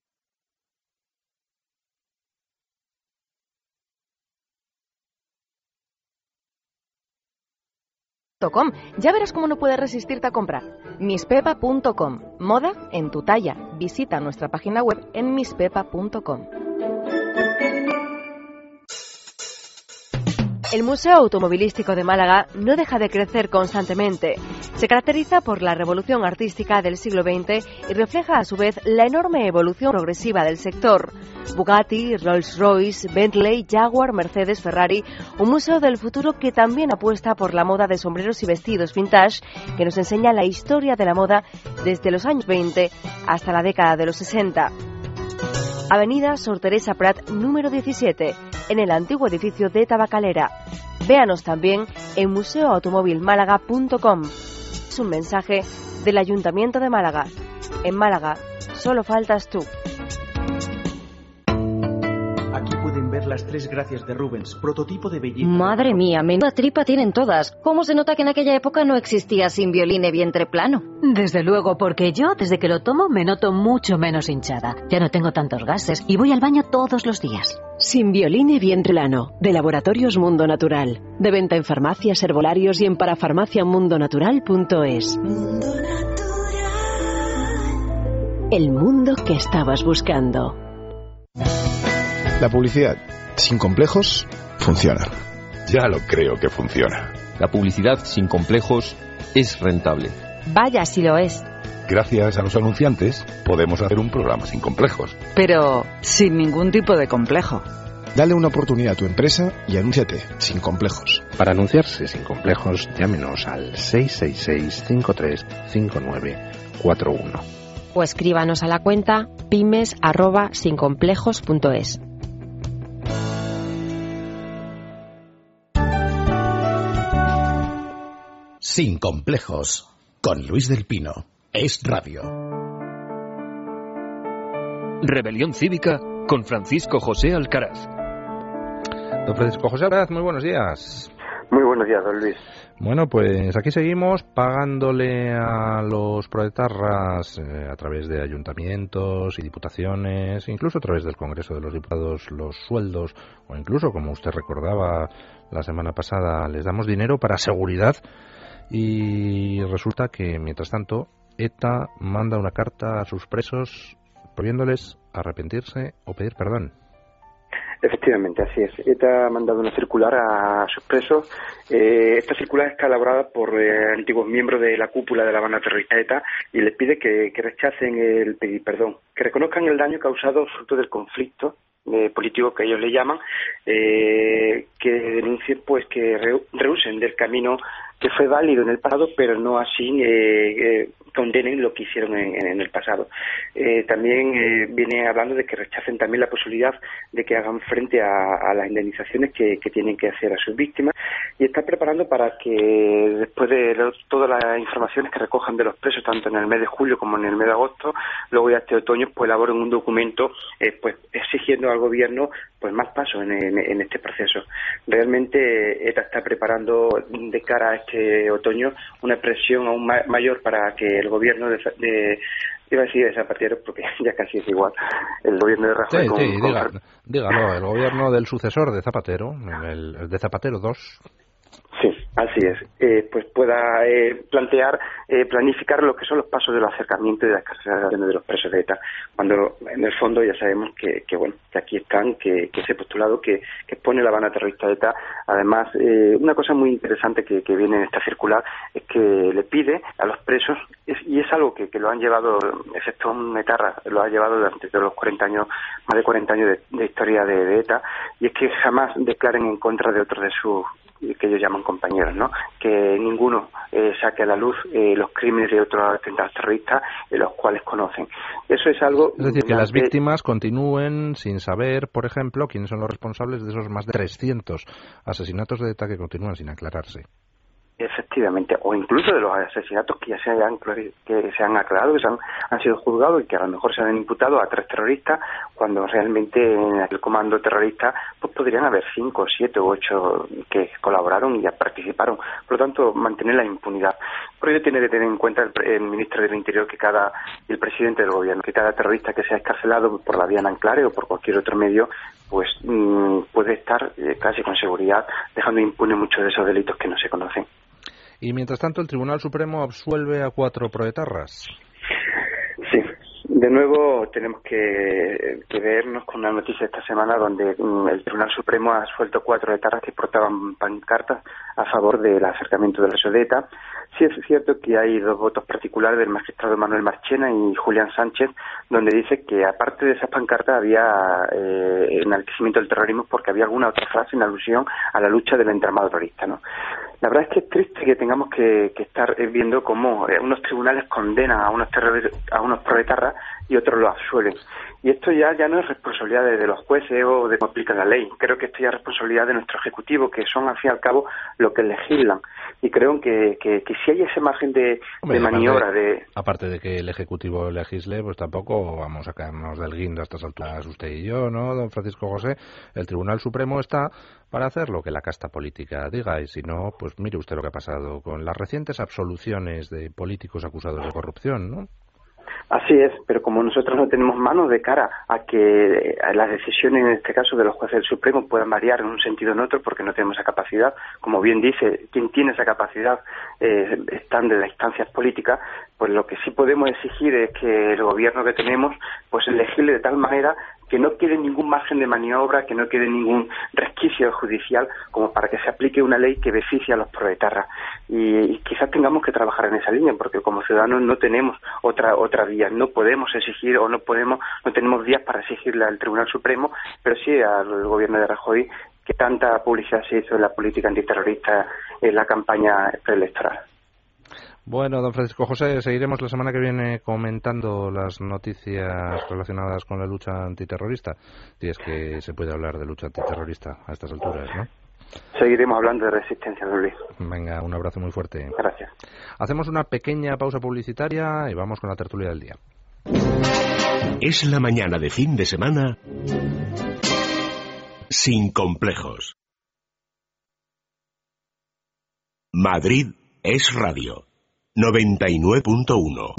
Ya verás cómo no puedes resistirte a comprar. mispepa punto com. Moda en tu talla. Visita nuestra página web en mispepa punto com. El Museo Automovilístico de Málaga no deja de crecer constantemente. Se caracteriza por la revolución artística del siglo veinte y refleja a su vez la enorme evolución progresiva del sector. Bugatti, Rolls-Royce, Bentley, Jaguar, Mercedes, Ferrari, un museo del futuro que también apuesta por la moda de sombreros y vestidos vintage, que nos enseña la historia de la moda desde los años veinte hasta la década de los sesenta. Avenida Sor Teresa Prat, número diecisiete, en el antiguo edificio de Tabacalera. Véanos también en museo automóvil málaga punto com. Es un mensaje del Ayuntamiento de Málaga. En Málaga, solo faltas tú. Aquí pueden ver las tres gracias de Rubens, prototipo de belleza. Madre mía, menuda tripa tienen todas. ¿Cómo se nota que en aquella época no existía Simbioline vientre plano? Desde luego, porque yo, desde que lo tomo, me noto mucho menos hinchada. Ya no tengo tantos gases y voy al baño todos los días. Simbioline vientre plano, de Laboratorios Mundo Natural. De venta en farmacias, herbolarios y en parafarmacia mundo natural punto es. Mundo Natural. El mundo que estabas buscando. La publicidad, sin complejos, funciona. Ya lo creo que funciona. La publicidad sin complejos es rentable. Vaya si lo es. Gracias a los anunciantes podemos hacer un programa sin complejos. Pero sin ningún tipo de complejo. Dale una oportunidad a tu empresa y anúnciate sin complejos. Para anunciarse sin complejos, llámenos al seis seis seis, cinco tres cinco nueve cuatro uno. O escríbanos a la cuenta pymes arroba sin complejos punto es. Sin complejos, con Luis del Pino. Es Radio. Rebelión Cívica con Francisco José Alcaraz. Don Francisco José Alcaraz, muy buenos días. Muy buenos días, don Luis. Bueno, pues aquí seguimos pagándole a los proetarras eh, a través de ayuntamientos y diputaciones, incluso a través del Congreso de los Diputados, los sueldos, o incluso, como usted recordaba la semana pasada, les damos dinero para seguridad. Y resulta que, mientras tanto, ETA manda una carta a sus presos prohibiéndoles arrepentirse o pedir perdón. Efectivamente, así es. ETA ha mandado una circular a sus presos. Eh, esta circular está elaborada por eh, antiguos miembros de la cúpula de la banda terrorista ETA y les pide que, que rechacen el pedir perdón, que reconozcan el daño causado fruto del conflicto eh, político que ellos le llaman, eh, que denuncien, pues, que re, rehúsen del camino que fue válido en el pasado, pero no así eh, eh, condenen lo que hicieron en, en el pasado. Eh, también eh, viene hablando de que rechacen también la posibilidad de que hagan frente a, a las indemnizaciones que, que tienen que hacer a sus víctimas, y está preparando para que después de lo, todas las informaciones que recojan de los presos, tanto en el mes de julio como en el mes de agosto, luego ya este otoño, pues elaboren un documento eh, pues exigiendo al gobierno pues más pasos en, en, en este proceso. Realmente ETA está preparando de cara a este otoño una presión aún ma- mayor para que el gobierno de, de iba a decir de Zapatero porque ya casi es igual, el gobierno de Rajoy. Sí, con, sí, con... diga, dígalo, el gobierno del sucesor de Zapatero, el, el de Zapatero dos. Sí, así es. Eh, pues pueda eh, plantear, eh, planificar lo que son los pasos del acercamiento y de las carcelaciones de los presos de ETA, cuando en el fondo ya sabemos que, que bueno, que aquí están, que, que ese postulado que, que pone la banda terrorista de ETA. Además, eh, una cosa muy interesante que, que viene en esta circular es que le pide a los presos, es, y es algo que, que lo han llevado, excepto un etarra, lo ha llevado durante los cuarenta años, más de cuarenta años de, de historia de, de ETA, y es que jamás declaren en contra de otros de sus, que ellos llaman compañeros, ¿no? Que ninguno eh, saque a la luz eh, los crímenes de otros atentados terroristas, eh, los cuales conocen. Eso es algo... Es decir, que las víctimas continúen sin saber, por ejemplo, quiénes son los responsables de esos más de trescientos asesinatos de ETA que continúan sin aclararse. Efectivamente, o incluso de los asesinatos que ya se han, que se han aclarado, que se han, han sido juzgados y que a lo mejor se han imputado a tres terroristas, cuando realmente en el comando terrorista pues podrían haber cinco, siete u ocho que colaboraron y ya participaron. Por lo tanto, mantener la impunidad. Por ello tiene que tener en cuenta el, el ministro del Interior que cada, y el presidente del gobierno, que cada terrorista que sea escarcelado por la vía Nanclares o por cualquier otro medio, pues mmm, puede estar eh, casi con seguridad dejando impune muchos de esos delitos que no se conocen. Y mientras tanto, el Tribunal Supremo absuelve a cuatro proetarras. Sí, De nuevo tenemos que, que vernos con una noticia esta semana donde um, el Tribunal Supremo ha suelto cuatro etarras que portaban pancartas a favor del acercamiento del resto de ETA. Sí es cierto que hay dos votos particulares del magistrado Manuel Marchena y Julián Sánchez, donde dice que aparte de esas pancartas había eh, enaltecimiento del terrorismo porque había alguna otra frase en alusión a la lucha del entramado terrorista, ¿no? La verdad es que es triste que tengamos que, que estar viendo cómo unos tribunales condenan a unos terror, a unos proetarras y otros los absuelven. Y esto ya ya no es responsabilidad de, de los jueces o de cómo aplican la ley. Creo que esto ya es responsabilidad de nuestro Ejecutivo, que son al fin y al cabo los que legislan. Y creo que, que, que si hay ese margen de, Hombre, de maniobra... Aparte, de aparte de que el Ejecutivo legisle, pues tampoco vamos a caernos del guindo a estas alturas usted y yo, ¿no, don Francisco José? El Tribunal Supremo está para hacer lo que la casta política diga, y si no, pues mire usted lo que ha pasado con las recientes absoluciones de políticos acusados de corrupción, ¿no? Así es, pero como nosotros no tenemos manos de cara a que las decisiones, en este caso de los jueces del Supremo, puedan variar en un sentido o en otro, porque no tenemos esa capacidad, como bien dice, quien tiene esa capacidad eh, están de las instancias políticas, pues lo que sí podemos exigir es que el gobierno que tenemos pues legisle de tal manera que no quede ningún margen de maniobra, que no quede ningún resquicio judicial como para que se aplique una ley que beneficie a los proetarras. Y, y quizás tengamos que trabajar en esa línea, porque como ciudadanos no tenemos otra otra vía, no podemos exigir o no podemos, no tenemos vías para exigirle al Tribunal Supremo, pero sí al gobierno de Rajoy, que tanta publicidad se hizo en la política antiterrorista en la campaña preelectoral. Bueno, don Francisco José, seguiremos la semana que viene comentando las noticias relacionadas con la lucha antiterrorista, si es que se puede hablar de lucha antiterrorista a estas alturas, ¿no? Seguiremos hablando de resistencia, don Luis. Venga, un abrazo muy fuerte. Gracias. Hacemos una pequeña pausa publicitaria y vamos con la tertulia del día. Es la mañana de fin de semana sin complejos. Madrid es radio. noventa y nueve punto uno.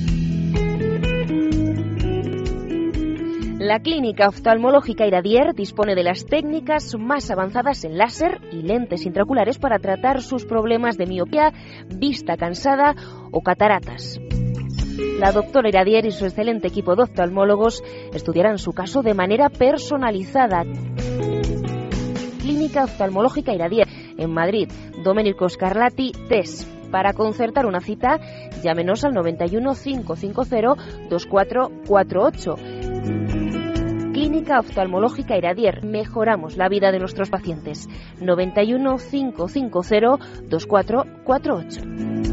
La Clínica Oftalmológica Iradier dispone de las técnicas más avanzadas en láser y lentes intraoculares para tratar sus problemas de miopía, vista cansada o cataratas. La doctora Iradier y su excelente equipo de oftalmólogos estudiarán su caso de manera personalizada. Clínica Oftalmológica Iradier, en Madrid, Domenico Scarlatti tres. Para concertar una cita, llámenos al noventa y uno, cinco cinco cero, dos cuatro cuatro ocho. Clínica Oftalmológica Iradier. Mejoramos la vida de nuestros pacientes. noventa y uno, cinco cinco cero, dos cuatro cuatro ocho.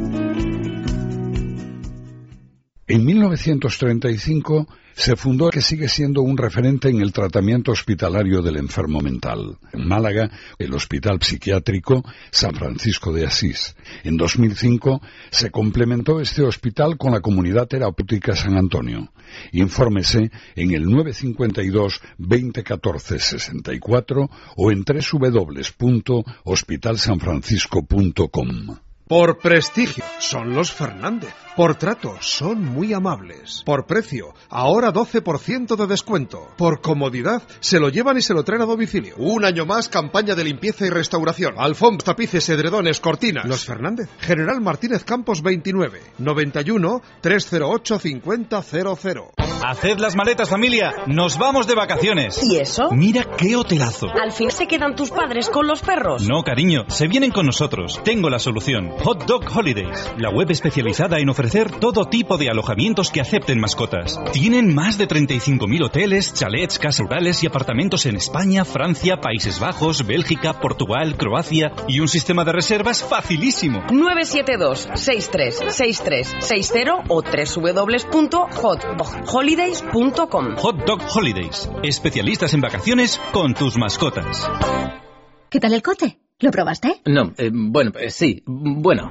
En mil novecientos treinta y cinco se fundó el que sigue siendo un referente en el tratamiento hospitalario del enfermo mental. En Málaga, el Hospital Psiquiátrico San Francisco de Asís. En dos mil cinco se complementó este hospital con la Comunidad Terapéutica San Antonio. Infórmese en el nueve cinco dos, veinte catorce, sesenta y cuatro o en doble u doble u doble u punto hospital san francisco punto com. Por prestigio, son los Fernández. Por trato, son muy amables. Por precio, ahora doce por ciento de descuento. Por comodidad, se lo llevan y se lo traen a domicilio. Un año más, campaña de limpieza y restauración. Alfombras, tapices, edredones, cortinas. Los Fernández. General Martínez Campos veintinueve. noventa y uno, trescientos ocho, cincuenta cero cero. Haced las maletas, familia. Nos vamos de vacaciones. ¿Y eso? Mira qué hotelazo. ¿Al fin se quedan tus padres con los perros? No, cariño, se vienen con nosotros. Tengo la solución. Hot Dog Holidays, la web especializada en ofrecer todo tipo de alojamientos que acepten mascotas. Tienen más de treinta y cinco mil hoteles, chalets, casas rurales y apartamentos en España, Francia, Países Bajos, Bélgica, Portugal, Croacia y un sistema de reservas facilísimo. nueve siete dos, seis tres seis tres seis cero o doble u doble u doble u punto hot dog holidays punto com. Hot Dog Holidays, especialistas en vacaciones con tus mascotas. ¿Qué tal el coche? ¿Lo probaste? No, eh, bueno, eh, sí, bueno.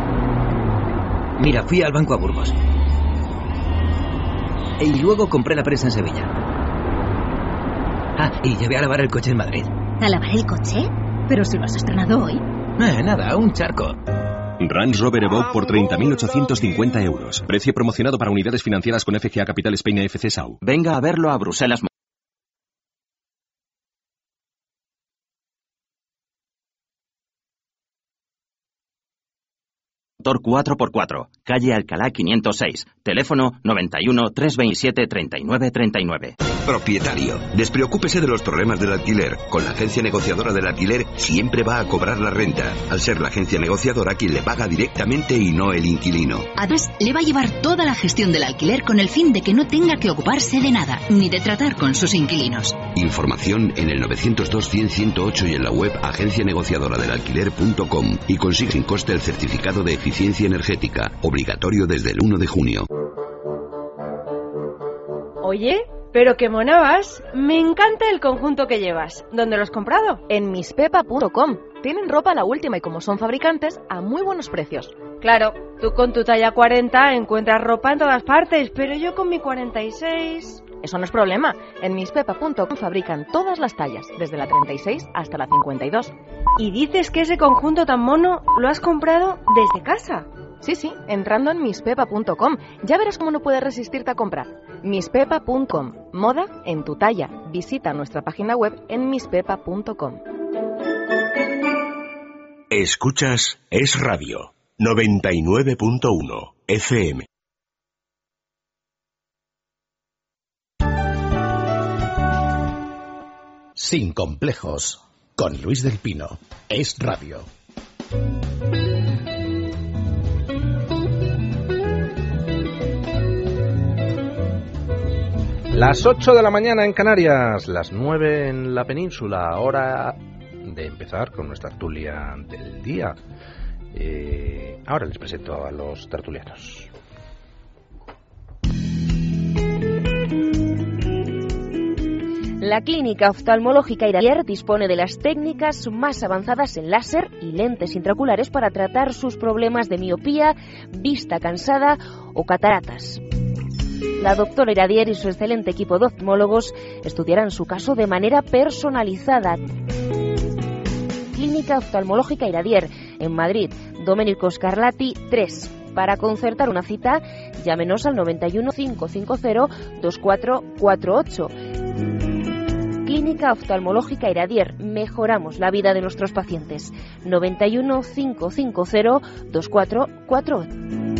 Mira, fui al banco a Burgos. Y luego compré la prensa en Sevilla. Ah, y llevé a lavar el coche en Madrid. ¿A lavar el coche? ¿Pero si lo has estrenado hoy? Eh, nada, un charco. Range Rover Evoque por treinta mil ochocientos cincuenta euros. Precio promocionado para unidades financiadas con F G A Capital Spain F C S A U. Venga a verlo a Bruselas. cuatro por cuatro, calle Alcalá quinientos seis, teléfono noventa y uno, trescientos veintisiete, treinta y nueve treinta y nueve. Propietario, despreocúpese de los problemas del alquiler. Con la agencia negociadora del alquiler siempre va a cobrar la renta, al ser la agencia negociadora quien le paga directamente y no el inquilino. Además, le va a llevar toda la gestión del alquiler con el fin de que no tenga que ocuparse de nada, ni de tratar con sus inquilinos. Información en el novecientos dos, cien, ciento ocho y en la web agencia negociadora del alquiler punto com y consigue sin coste el certificado de eficiencia energética, obligatorio desde el uno de junio. Oye, pero qué mona vas. Me encanta el conjunto que llevas. ¿Dónde lo has comprado? En mispepa punto com. Tienen ropa a la última y como son fabricantes, a muy buenos precios. Claro, tú con tu talla cuarenta encuentras ropa en todas partes, pero yo con mi cuarenta y seis... Eso no es problema. En mispepa punto com fabrican todas las tallas, desde la treinta y seis hasta la cincuenta y dos. ¿Y dices que ese conjunto tan mono lo has comprado desde casa? Sí, sí, entrando en mispepa punto com. Ya verás cómo no puedes resistirte a comprar. mispepa punto com. Moda en tu talla. Visita nuestra página web en mispepa punto com. Escuchas Es Radio noventa y nueve punto uno F M. Sin complejos, con Luis del Pino. Es Radio. Las ocho de la mañana en Canarias, las nueve en la península, hora de empezar con nuestra tertulia del día. Eh, ahora les presento a los tertulianos. La Clínica Oftalmológica Iradier dispone de las técnicas más avanzadas en láser y lentes intraoculares para tratar sus problemas de miopía, vista cansada o cataratas. La doctora Iradier y su excelente equipo de oftalmólogos estudiarán su caso de manera personalizada. Clínica Oftalmológica Iradier, en Madrid, Domenico Scarlatti tres. Para concertar una cita, llámenos al noventa y uno, cinco cinco cero, dos cuatro cuatro ocho. Clínica Oftalmológica Iradier. Mejoramos la vida de nuestros pacientes. noventa y uno, cinco cinco cero, dos cuatro cuatro ocho.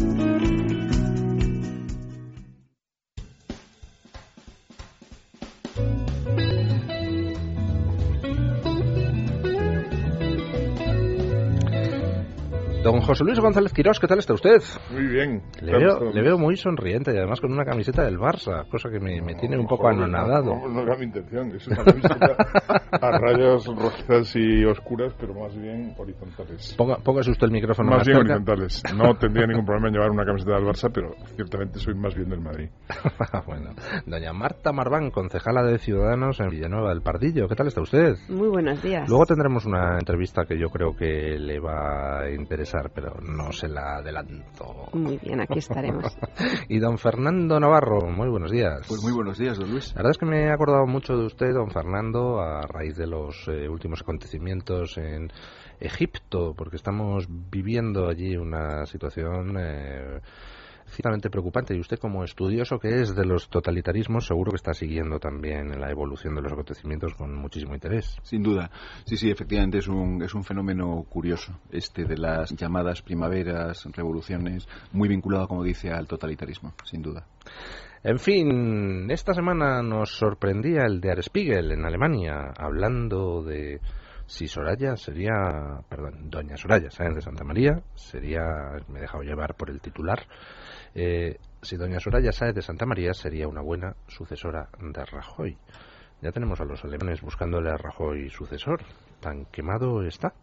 Don José Luis González Quirós, ¿qué tal está usted? Muy bien. Le veo, le veo muy sonriente y además con una camiseta del Barça, cosa que me, me tiene un poco joder, anonadado. No, no, no era mi intención, es una camiseta a rayas rojizas y oscuras, pero más bien horizontales. Ponga, póngase usted el micrófono más, más bien cerca. horizontales. No tendría ningún problema en llevar una camiseta del Barça, pero ciertamente soy más bien del Madrid. Bueno, doña Marta Marván, concejala de Ciudadanos en Villanueva del Pardillo, ¿qué tal está usted? Muy buenos días. Luego tendremos una entrevista que yo creo que le va a interesar, pero no se la adelanto. Muy bien, aquí estaremos. Y don Fernando Navarro, muy buenos días. Pues muy buenos días, don Luis. La verdad es que me he acordado mucho de usted, don Fernando, a raíz de los eh, últimos acontecimientos en Egipto, porque estamos viviendo allí una situación eh, ciertamente preocupante, y usted, como estudioso que es de los totalitarismos, seguro que está siguiendo también la evolución de los acontecimientos con muchísimo interés. Sin duda. Sí, sí, efectivamente es un, es un fenómeno curioso, este de las llamadas primaveras, revoluciones, muy vinculado, como dice, al totalitarismo, sin duda. En fin, esta semana nos sorprendía el Der Spiegel en Alemania, hablando de si Soraya sería, perdón, doña Soraya Sáenz de Santa María sería, me he dejado llevar por el titular, eh, si doña Soraya Sáenz de Santa María sería una buena sucesora de Rajoy. Ya tenemos a los alemanes buscándole a Rajoy sucesor. ¿Tan quemado está?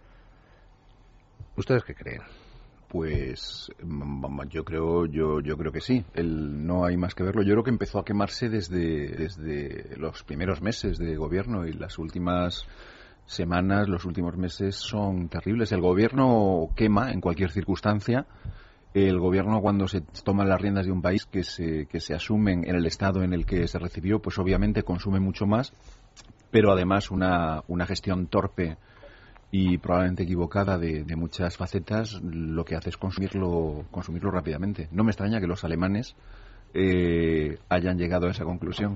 ¿Ustedes qué creen? Pues yo creo yo yo creo que sí. El, no hay más que verlo. Yo creo que empezó a quemarse desde desde los primeros meses de gobierno, y las últimas semanas, los últimos meses son terribles. El gobierno quema en cualquier circunstancia. El gobierno, cuando se toma las riendas de un país que se que se asumen en el estado en el que se recibió, pues obviamente consume mucho más, pero además una una gestión torpe y probablemente equivocada de, de muchas facetas, lo que hace es consumirlo consumirlo rápidamente. No me extraña que los alemanes eh, hayan llegado a esa conclusión.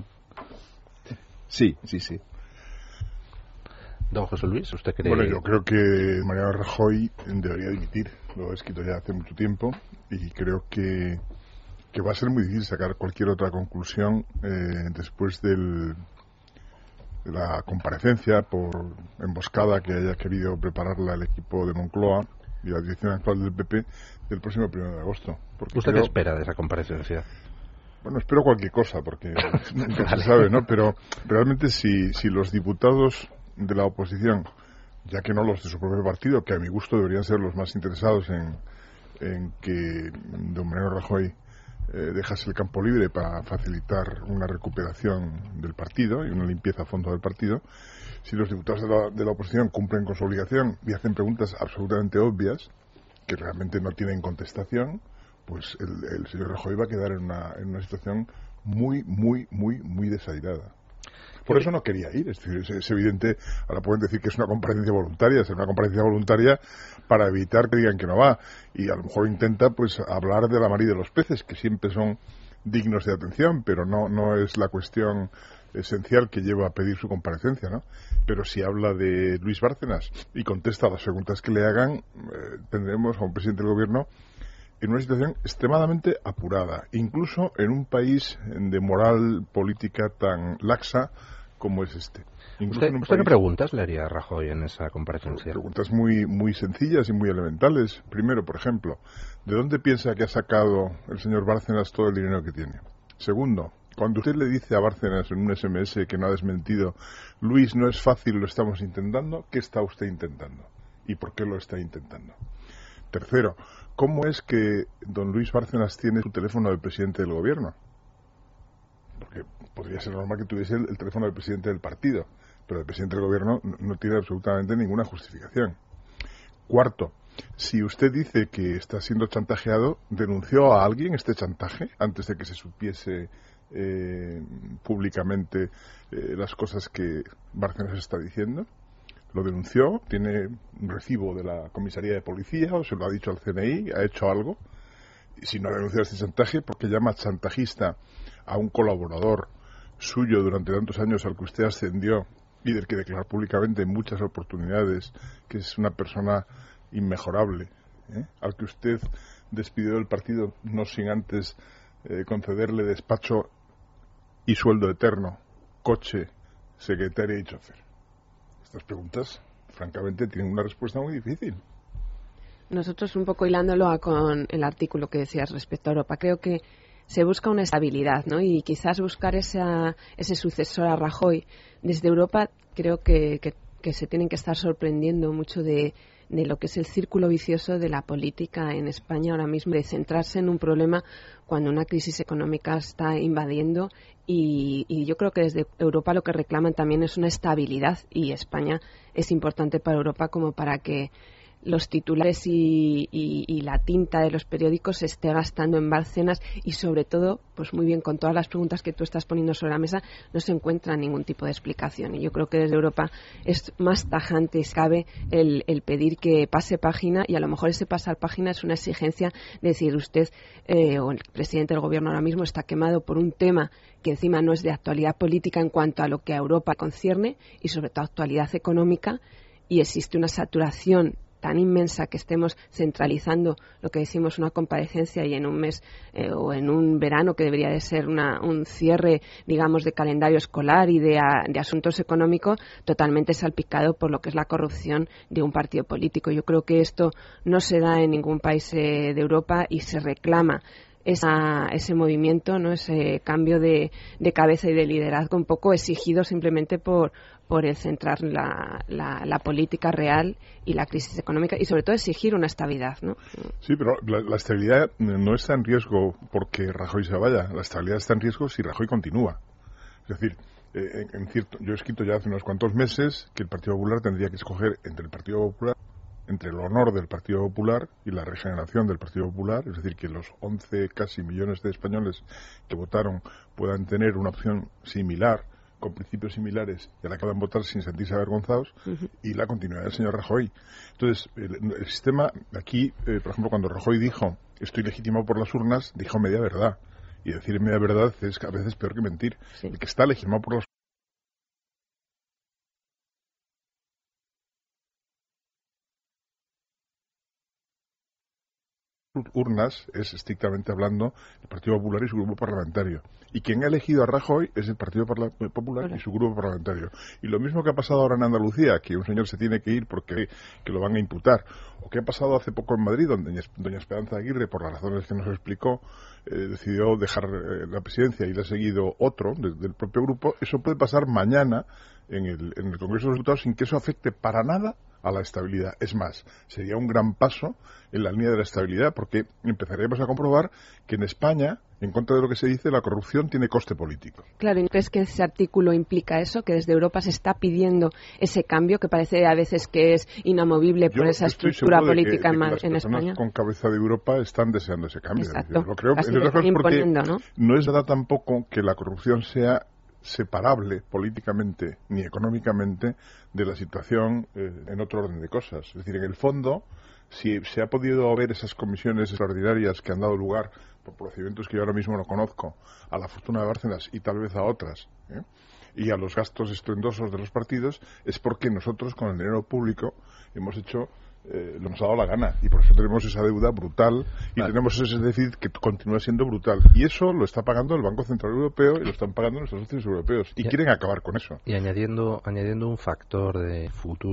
Sí, sí, sí. Don José Luis, ¿usted cree? Bueno, yo creo que Mariano Rajoy debería dimitir. lo he escrito ya hace mucho tiempo y creo que, que va a ser muy difícil sacar cualquier otra conclusión eh, después del, de la comparecencia por emboscada que haya querido prepararla el equipo de Moncloa y la dirección actual del P P del próximo primero de agosto. Porque ¿Usted creo, qué espera de esa comparecencia? Bueno, espero cualquier cosa, porque nunca se sabe, ¿no? Pero realmente si, si los diputados de la oposición, ya que no los de su propio partido, que a mi gusto deberían ser los más interesados en, en que don Mariano Rajoy eh, dejase el campo libre para facilitar una recuperación del partido y una limpieza a fondo del partido, si los diputados de la, de la oposición cumplen con su obligación y hacen preguntas absolutamente obvias, que realmente no tienen contestación, pues el, el señor Rajoy va a quedar en una, en una situación muy, muy, muy, muy desairada. Por eso no quería ir, es, decir, es, es evidente, ahora pueden decir que es una comparecencia voluntaria, es una comparecencia voluntaria para evitar que digan que no va, y a lo mejor intenta pues hablar de la mar y de los peces, que siempre son dignos de atención, pero no, no es la cuestión esencial que lleva a pedir su comparecencia, ¿no? Pero si habla de Luis Bárcenas y contesta a las preguntas que le hagan, eh, tendremos a un presidente del gobierno en una situación extremadamente apurada, incluso en un país de moral política tan laxa como es este. ¿Usted, ¿usted país... qué preguntas le haría a Rajoy en esa comparecencia? Preguntas muy, muy sencillas y muy elementales. Primero, por ejemplo, ¿de dónde piensa que ha sacado el señor Bárcenas todo el dinero que tiene? Segundo, cuando usted le dice a Bárcenas en un ese eme ese que no ha desmentido, Luis, no es fácil, lo estamos intentando, ¿qué está usted intentando? ¿Y por qué lo está intentando? Tercero, ¿cómo es que don Luis Bárcenas tiene su teléfono del presidente del gobierno? Porque podría ser normal que tuviese el, el teléfono del presidente del partido, pero el presidente del gobierno no, no tiene absolutamente ninguna justificación. Cuarto, si usted dice que está siendo chantajeado, ¿denunció a alguien este chantaje antes de que se supiese eh, públicamente eh, las cosas que Bárcenas está diciendo? Lo denunció, tiene un recibo de la comisaría de policía o se lo ha dicho al ce ene i, ha hecho algo. Y si no ha denunciado este chantaje, ¿por qué llama chantajista a un colaborador suyo durante tantos años al que usted ascendió y del que declaró públicamente en muchas oportunidades que es una persona inmejorable, ¿eh? Al que usted despidió del partido no sin antes eh, concederle despacho y sueldo eterno, coche, secretaria y chofer? Estas preguntas, francamente, tienen una respuesta muy difícil. Nosotros, un poco hilándolo a con el artículo que decías respecto a Europa, creo que se busca una estabilidad, ¿no? Y quizás buscar esa, ese sucesor a Rajoy desde Europa, creo que, que, que se tienen que estar sorprendiendo mucho de, de lo que es el círculo vicioso de la política en España ahora mismo, de centrarse en un problema cuando una crisis económica está invadiendo. Y, y yo creo que desde Europa lo que reclaman también es una estabilidad, y España es importante para Europa como para que los titulares y, y, y la tinta de los periódicos se esté gastando en Bárcenas, y sobre todo, pues muy bien, con todas las preguntas que tú estás poniendo sobre la mesa, no se encuentra ningún tipo de explicación. Y yo creo que desde Europa es más tajante, si cabe, el, el pedir que pase página, y a lo mejor ese pasar página es una exigencia de decir, usted eh, o el presidente del gobierno ahora mismo está quemado por un tema que encima no es de actualidad política en cuanto a lo que a Europa concierne, y sobre todo actualidad económica, y existe una saturación tan inmensa que estemos centralizando lo que decimos una comparecencia y en un mes eh, o en un verano que debería de ser una, un cierre, digamos, de calendario escolar y de, a, de asuntos económicos, totalmente salpicado por lo que es la corrupción de un partido político. Yo creo que esto no se da en ningún país eh, de Europa, y se reclama Esa, ese movimiento, ¿no? Ese cambio de, de cabeza y de liderazgo, un poco exigido simplemente por, por el centrar la, la, la política real y la crisis económica, y sobre todo exigir una estabilidad, ¿no? Sí, pero la, la estabilidad no está en riesgo porque Rajoy se vaya. La estabilidad está en riesgo si Rajoy continúa. Es decir, eh, en, en cierto, yo he escrito ya hace unos cuantos meses que el Partido Popular tendría que escoger entre el Partido Popular entre el honor del Partido Popular y la regeneración del Partido Popular, es decir, que los once casi millones de españoles que votaron puedan tener una opción similar, con principios similares, y a la que puedan votar sin sentirse avergonzados, uh-huh. y la continuidad del señor Rajoy. Entonces, el, el sistema, aquí, eh, por ejemplo, cuando Rajoy dijo, estoy legitimado por las urnas, dijo media verdad. Y decir media verdad es a veces peor que mentir. Sí. El que está legitimado por las urnas es, estrictamente hablando, el Partido Popular y su grupo parlamentario. Y quien ha elegido a Rajoy es el Partido Parla- Popular y su grupo parlamentario. Y lo mismo que ha pasado ahora en Andalucía, que un señor se tiene que ir porque que lo van a imputar, o que ha pasado hace poco en Madrid, donde doña Esperanza Aguirre, por las razones que nos explicó, eh, decidió dejar eh, la presidencia y le ha seguido otro de, del propio grupo. Eso puede pasar mañana en el, en el Congreso de los Diputados sin que eso afecte para nada a la estabilidad. Es más, sería un gran paso en la línea de la estabilidad, porque empezaríamos a comprobar que en España, en contra de lo que se dice, la corrupción tiene coste político. Claro, ¿y crees que ese artículo implica eso? Que desde Europa se está pidiendo ese cambio, que parece a veces que es inamovible por Yo esa estoy estructura seguro de que- política de que en, las en personas España. con cabeza de Europa están deseando ese cambio. Exacto. Yo lo creo, Casi entre lo otras están cosas porque imponiendo, ¿no? no es verdad tampoco que la corrupción sea separable políticamente ni económicamente de la situación eh, en otro orden de cosas. Es decir, en el fondo, si se ha podido ver esas comisiones extraordinarias que han dado lugar, por procedimientos que yo ahora mismo no conozco, a la fortuna de Bárcenas y tal vez a otras, ¿eh? y a los gastos estruendosos de los partidos, es porque nosotros con el dinero público hemos hecho eh, lo hemos dado la gana, y por eso tenemos esa deuda brutal y vale. tenemos ese déficit que continúa siendo brutal, y eso lo está pagando el Banco Central Europeo y lo están pagando nuestros socios europeos, y, y quieren acabar con eso. Y añadiendo añadiendo un factor de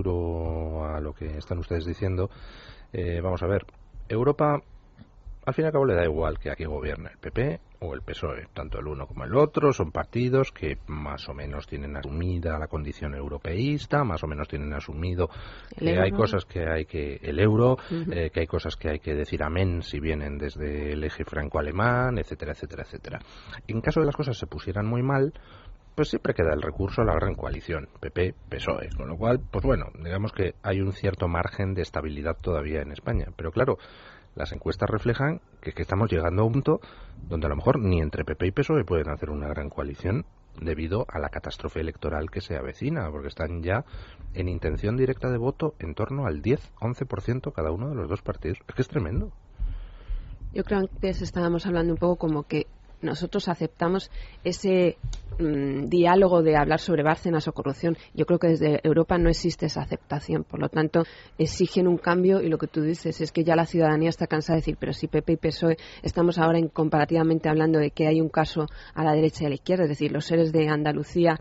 futuro a lo que están ustedes diciendo, eh, vamos a ver, Europa al fin y al cabo le da igual que aquí gobierne el P P o el P S O E, tanto el uno como el otro son partidos que más o menos tienen asumida la condición europeísta, más o menos tienen asumido que hay cosas que hay que el euro, uh-huh. eh, que hay cosas que hay que decir amén si vienen desde el eje franco-alemán, etcétera, etcétera, etcétera. En caso de las cosas se pusieran muy mal, pues siempre queda el recurso a la gran coalición, P P, P S O E, con lo cual, pues bueno, digamos que hay un cierto margen de estabilidad todavía en España, pero claro, las encuestas reflejan que, que estamos llegando a un punto donde a lo mejor ni entre P P y P S O E pueden hacer una gran coalición debido a la catástrofe electoral que se avecina, porque están ya en intención directa de voto en torno al diez a once por ciento cada uno de los dos partidos. Es que es tremendo. Yo creo que antes estábamos hablando un poco como que nosotros aceptamos ese mmm, diálogo de hablar sobre Bárcenas o corrupción. Yo creo que desde Europa no existe esa aceptación. Por lo tanto, exigen un cambio y lo que tú dices es que ya la ciudadanía está cansada de decir, pero si P P y P S O E estamos ahora en, comparativamente hablando de que hay un caso a la derecha y a la izquierda, es decir, los seres de Andalucía,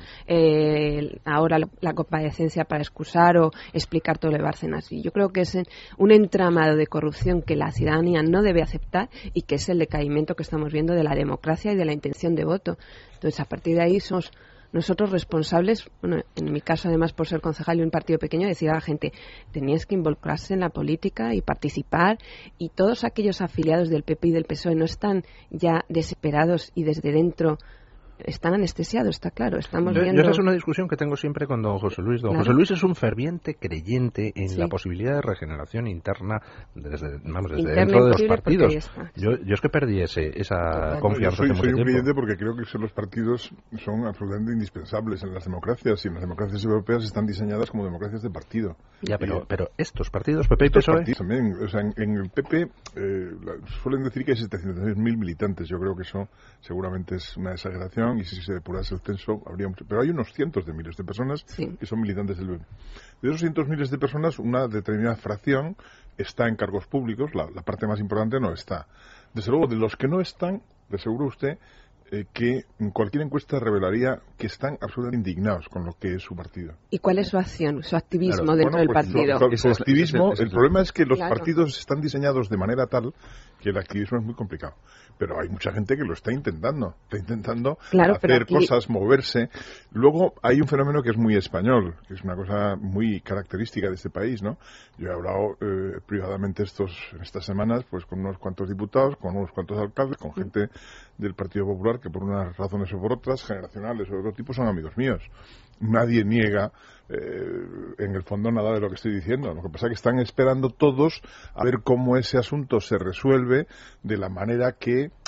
eh, ahora la comparecencia para excusar o explicar todo lo de Bárcenas. Y yo creo que es un entramado de corrupción que la ciudadanía no debe aceptar y que es el decaimiento que estamos viendo de la democracia y de la intención de voto. Entonces, a partir de ahí somos nosotros responsables, bueno, en mi caso además por ser concejal de un partido pequeño, decir a la gente, tenías que involucrarse en la política y participar, y todos aquellos afiliados del P P y del P S O E no están ya desesperados y desde dentro están anestesiados, está claro. Estamos yo, viendo... yo esa es una discusión que tengo siempre con don José Luis. Don claro. José Luis es un ferviente creyente en sí. la posibilidad de regeneración interna desde, vamos, desde dentro de los partidos. Está, sí. yo, yo es que perdí ese, esa claro, confianza. Yo soy, hace soy mucho un tiempo. creyente porque creo que son los partidos son absolutamente indispensables en las democracias, y en las democracias europeas están diseñadas como democracias de partido. Ya, pero, y, pero estos partidos, P P y P S O E... También, o sea, en, en el P P eh, la, suelen decir que hay setecientos mil militantes. Yo creo que eso seguramente es una exageración, y si se depurase el censo habría mucho, pero hay unos cientos de miles de personas sí. que son militantes del P P. De esos cientos miles de personas, una determinada fracción está en cargos públicos, la, la parte más importante no está. Desde luego, de los que no están, de seguro usted eh, que en cualquier encuesta revelaría que están absolutamente indignados con lo que es su partido. ¿Y cuál es su acción, su activismo claro. dentro bueno, pues, del partido? Su, su, su activismo, el, el, el problema es que los claro. partidos están diseñados de manera tal que el activismo es muy complicado. Pero hay mucha gente que lo está intentando, está intentando claro, hacer aquí... cosas, moverse. Luego hay un fenómeno que es muy español, que es una cosa muy característica de este país, ¿no? Yo he hablado eh, privadamente estos estas semanas pues con unos cuantos diputados, con unos cuantos alcaldes, con gente del Partido Popular que por unas razones o por otras, generacionales o de otro tipo, son amigos míos. Nadie niega eh, en el fondo nada de lo que estoy diciendo. Lo que pasa es que están esperando todos a ver cómo ese asunto se resuelve de la manera que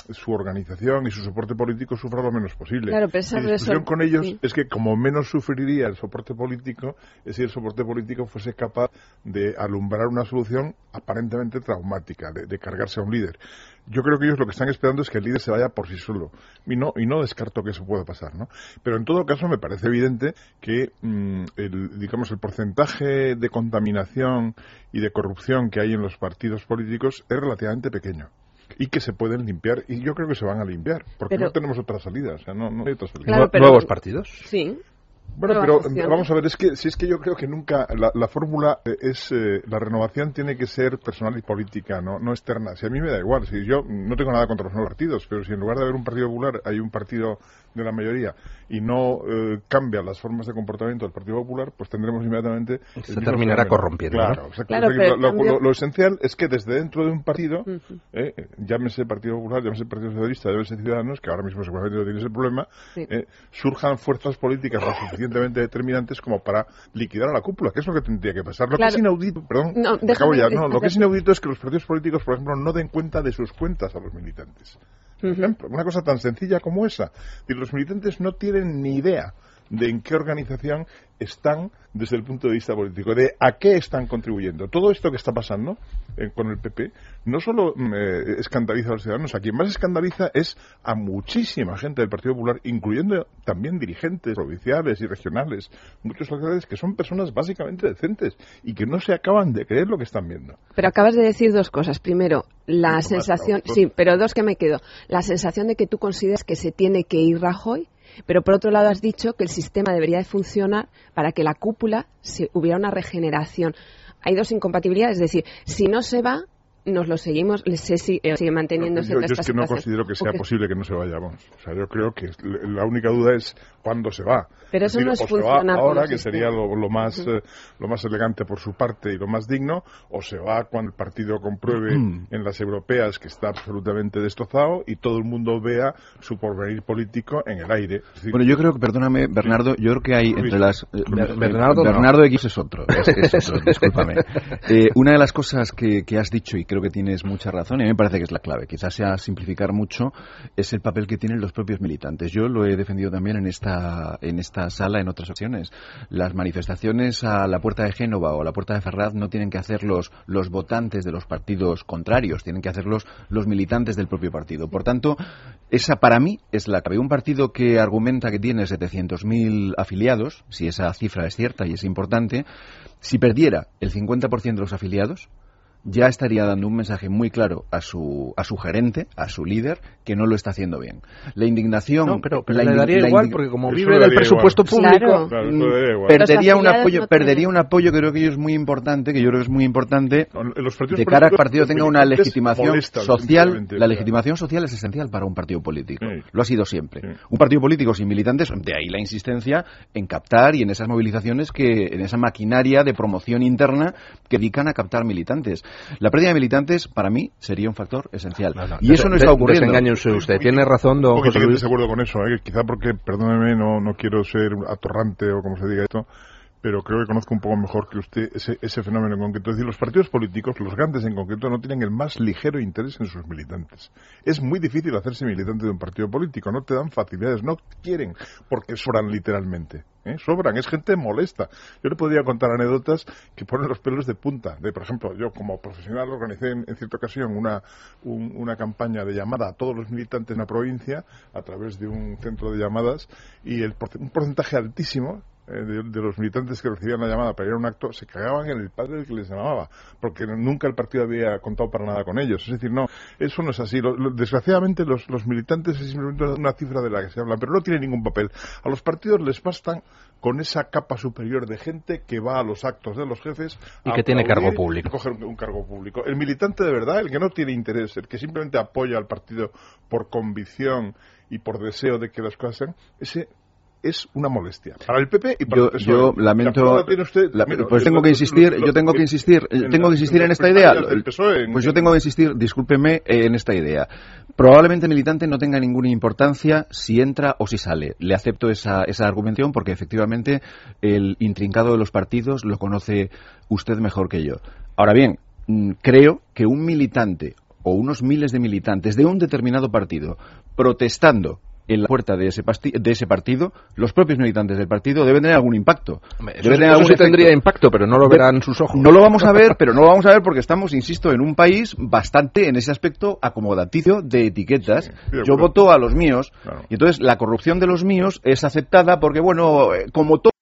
su organización y su soporte político sufra lo menos posible. Claro, pero esa Mi discusión resol- con ellos sí. es que como menos sufriría el soporte político es si el soporte político fuese capaz de alumbrar una solución aparentemente traumática, de, de cargarse a un líder. Yo creo que ellos lo que están esperando es que el líder se vaya por sí solo. Y no, y no descarto que eso pueda pasar, ¿no? Pero en todo caso me parece evidente que mmm, el, digamos, el porcentaje de contaminación y de corrupción que hay en los partidos políticos es relativamente pequeño. Y que se pueden limpiar, y yo creo que se van a limpiar, porque pero, no tenemos otra salida, o sea, no, no hay otra salida. Claro, pero, ¿Nuevos partidos? Sí. Bueno, pero vamos a ver, es que si es que yo creo que nunca la, la fórmula es eh, la renovación tiene que ser personal y política, no no externa. Si a mí me da igual, si yo no tengo nada contra los nuevos partidos, pero si en lugar de haber un partido popular hay un partido de la mayoría y no eh, cambia las formas de comportamiento del Partido Popular, pues tendremos inmediatamente se terminará corrompiendo. Claro, ¿no? claro, pero lo, cambio... lo, lo esencial es que desde dentro de un partido, uh-huh. eh, llámese Partido Popular, llámese Partido Socialista, llámese Ciudadanos, que ahora mismo seguramente no tiene ese problema, sí. eh, surjan fuerzas políticas lo suficientemente determinantes como para liquidar a la cúpula, que es lo que tendría que pasar. Lo claro. que es inaudito, perdón, no, acabo ya, no, lo que es inaudito es que los partidos políticos, por ejemplo, no den cuenta de sus cuentas a los militantes. Por ejemplo, una cosa tan sencilla como esa. Y los militantes no tienen ni idea de en qué organización están desde el punto de vista político, de a qué están contribuyendo. Todo esto que está pasando eh, con el P P no solo eh, escandaliza a los ciudadanos, a quien más escandaliza es a muchísima gente del Partido Popular, incluyendo también dirigentes provinciales y regionales, muchos locales que son personas básicamente decentes y que no se acaban de creer lo que están viendo. Pero acabas de decir dos cosas. Primero, la sí, sensación, más, sí, pero dos que me quedo. La sensación de que tú consideras que se tiene que ir Rajoy. Pero por otro lado has dicho que el sistema debería de funcionar para que la cúpula se, hubiera una regeneración. Hay dos incompatibilidades, es decir, si no se va, nos lo seguimos, se sigue, sigue manteniéndose yo, en yo esta es que no situación. considero que sea Porque... posible que no se vaya, vamos. O sea, yo creo que la única duda es cuándo se va. Pero eso es decir, no es o funcionar se va ahora, que sistema. sería lo, lo más Uh-huh. eh, lo más elegante por su parte y lo más digno, o se va cuando el partido compruebe uh-huh. en las europeas que está absolutamente destrozado y todo el mundo vea su porvenir político en el aire. Es decir, bueno, yo creo que, perdóname, Bernardo, yo creo que hay entre las... Eh, Bernardo Bernardo no. X es otro, es, es otro, discúlpame. Eh, una de las cosas que, que has dicho, y creo que tienes mucha razón, y a mí me parece que es la clave, quizás sea simplificar mucho, es el papel que tienen los propios militantes. Yo lo he defendido también en esta, en esta sala en otras ocasiones. Las manifestaciones a la puerta de Génova o a la puerta de Ferraz no tienen que hacerlos los votantes de los partidos contrarios, tienen que hacerlos los militantes del propio partido. Por tanto, esa para mí es la clave. Un partido que argumenta que tiene setecientos mil afiliados, si esa cifra es cierta y es importante, si perdiera el cincuenta por ciento de los afiliados, ya estaría dando un mensaje muy claro a su a su gerente, a su líder, que no lo está haciendo bien. La indignación... No, pero, pero la le daría igual, porque como vive del presupuesto igual. público... Claro. Claro, perdería un apoyo no perdería un apoyo que creo que es muy importante, que yo creo que es muy importante, de cara a que el partido tenga una legitimación social. La legitimación social es esencial para un partido político. Sí. Lo ha sido siempre. Sí. Un partido político sin militantes, de ahí la insistencia en captar y en esas movilizaciones, que en esa maquinaria de promoción interna que dedican a captar militantes. La pérdida de militantes, para mí, sería un factor esencial. No, no, y eso no está ocurriendo. Desengáñese usted. Tiene razón, don José Luis. Estoy de acuerdo con eso, ¿eh? Quizá porque, perdóneme, no, no quiero ser atorrante o como se diga esto, pero creo que conozco un poco mejor que usted ese, ese fenómeno en concreto. Es decir, los partidos políticos, los grandes en concreto, no tienen el más ligero interés en sus militantes. Es muy difícil hacerse militante de un partido político, no te dan facilidades, no quieren, porque sobran literalmente. ¿eh? Sobran, es gente molesta. Yo le podría contar anécdotas que ponen los pelos de punta. De, por ejemplo, yo como profesional organicé en, en cierta ocasión una, un, una campaña de llamada a todos los militantes en la provincia a través de un centro de llamadas, y el, un porcentaje altísimo De, de los militantes que recibían la llamada para ir a un acto se cagaban en el padre del que les llamaba, porque nunca el partido había contado para nada con ellos. Es decir, no, eso no es así. Lo, lo, desgraciadamente los, los militantes es simplemente una cifra de la que se habla, pero no tiene ningún papel. A los partidos les bastan con esa capa superior de gente que va a los actos de los jefes y que tiene cargo público. Coger un, un cargo público. El militante de verdad, el que no tiene interés, el que simplemente apoya al partido por convicción y por deseo de que las cosas sean, ese es una molestia para el P P y para yo, el P S O E. Yo lamento, usted, la, mira, pues tengo que insistir, yo tengo que insistir, tengo que insistir en esta idea. Pues yo tengo que insistir, discúlpeme, en esta idea. Probablemente el militante no tenga ninguna importancia si entra o si sale. Le acepto esa, esa argumentación porque efectivamente el intrincado de los partidos lo conoce usted mejor que yo. Ahora bien, creo que un militante o unos miles de militantes de un determinado partido protestando en la puerta de ese, de ese partido, los propios militantes del partido deben tener algún impacto. Hombre, eso, deben tener eso algún sí tendría impacto, pero no lo verán de, sus ojos. No lo vamos a ver, pero no lo vamos a ver porque estamos, insisto, en un país bastante, en ese aspecto, acomodaticio de etiquetas. Sí, Yo voto a los míos, claro. Y entonces la corrupción de los míos es aceptada porque, bueno, como todo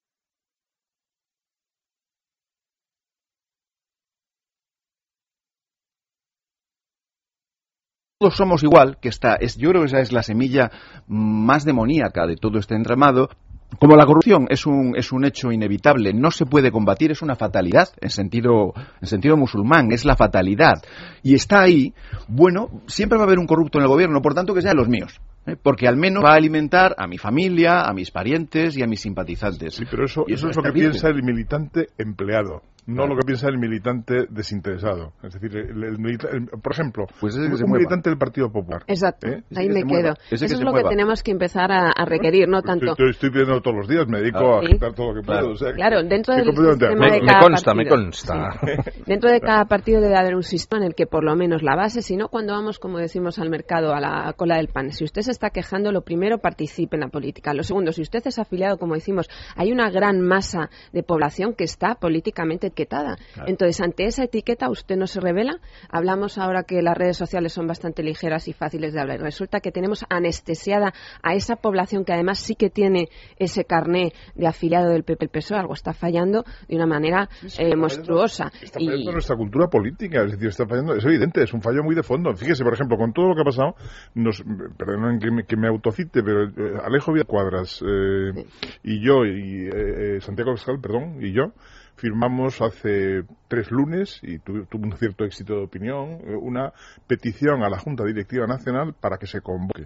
todos somos igual, que está, es, yo creo que esa es la semilla más demoníaca de todo este entramado. Como la corrupción es un, es un hecho inevitable, no se puede combatir, es una fatalidad, en sentido, en sentido musulmán, es la fatalidad. Y está ahí, bueno, siempre va a haber un corrupto en el gobierno, por tanto que sean los míos. ¿eh? Porque al menos va a alimentar a mi familia, a mis parientes y a mis simpatizantes. Sí, pero eso, y eso, eso es lo que terrible. Piensa el militante empleado. No claro. Lo que piensa el militante desinteresado. Es decir, el, el milita, el, por ejemplo, pues un, un militante del Partido Popular. Exacto, ¿eh? ahí me quedo. Eso es lo mueva. que tenemos que empezar a, a requerir, no tanto... Estoy, estoy pidiendo todos los días, me dedico ah, a quitar ¿sí? todo lo que puedo. Claro, o sea, claro dentro del sistema me, de me cada consta, partido. Me consta, sí. Dentro de cada partido debe haber un sistema en el que por lo menos la base, si no cuando vamos, como decimos, al mercado, a la cola del pan, si usted se está quejando, lo primero, participe en la política. Lo segundo, si usted es afiliado, como decimos, hay una gran masa de población que está políticamente etiquetada. Claro. Entonces, ante esa etiqueta, ¿usted no se revela? Hablamos ahora que las redes sociales son bastante ligeras y fáciles de hablar. Resulta que tenemos anestesiada a esa población que además sí que tiene ese carné de afiliado del P P, el P S O E. Algo está fallando de una manera sí, sí, eh, monstruosa. Está fallando y... nuestra cultura política. Es decir, está fallando, es evidente, es un fallo muy de fondo. Fíjese, por ejemplo, con todo lo que ha pasado, nos, perdonen que me, que me autocite, pero eh, Alejo Villacuadras eh, sí. y yo, y eh, Santiago Abascal, perdón, y yo, firmamos hace tres lunes, y tuvo, tuvo un cierto éxito de opinión, una petición a la Junta Directiva Nacional para que se convoque.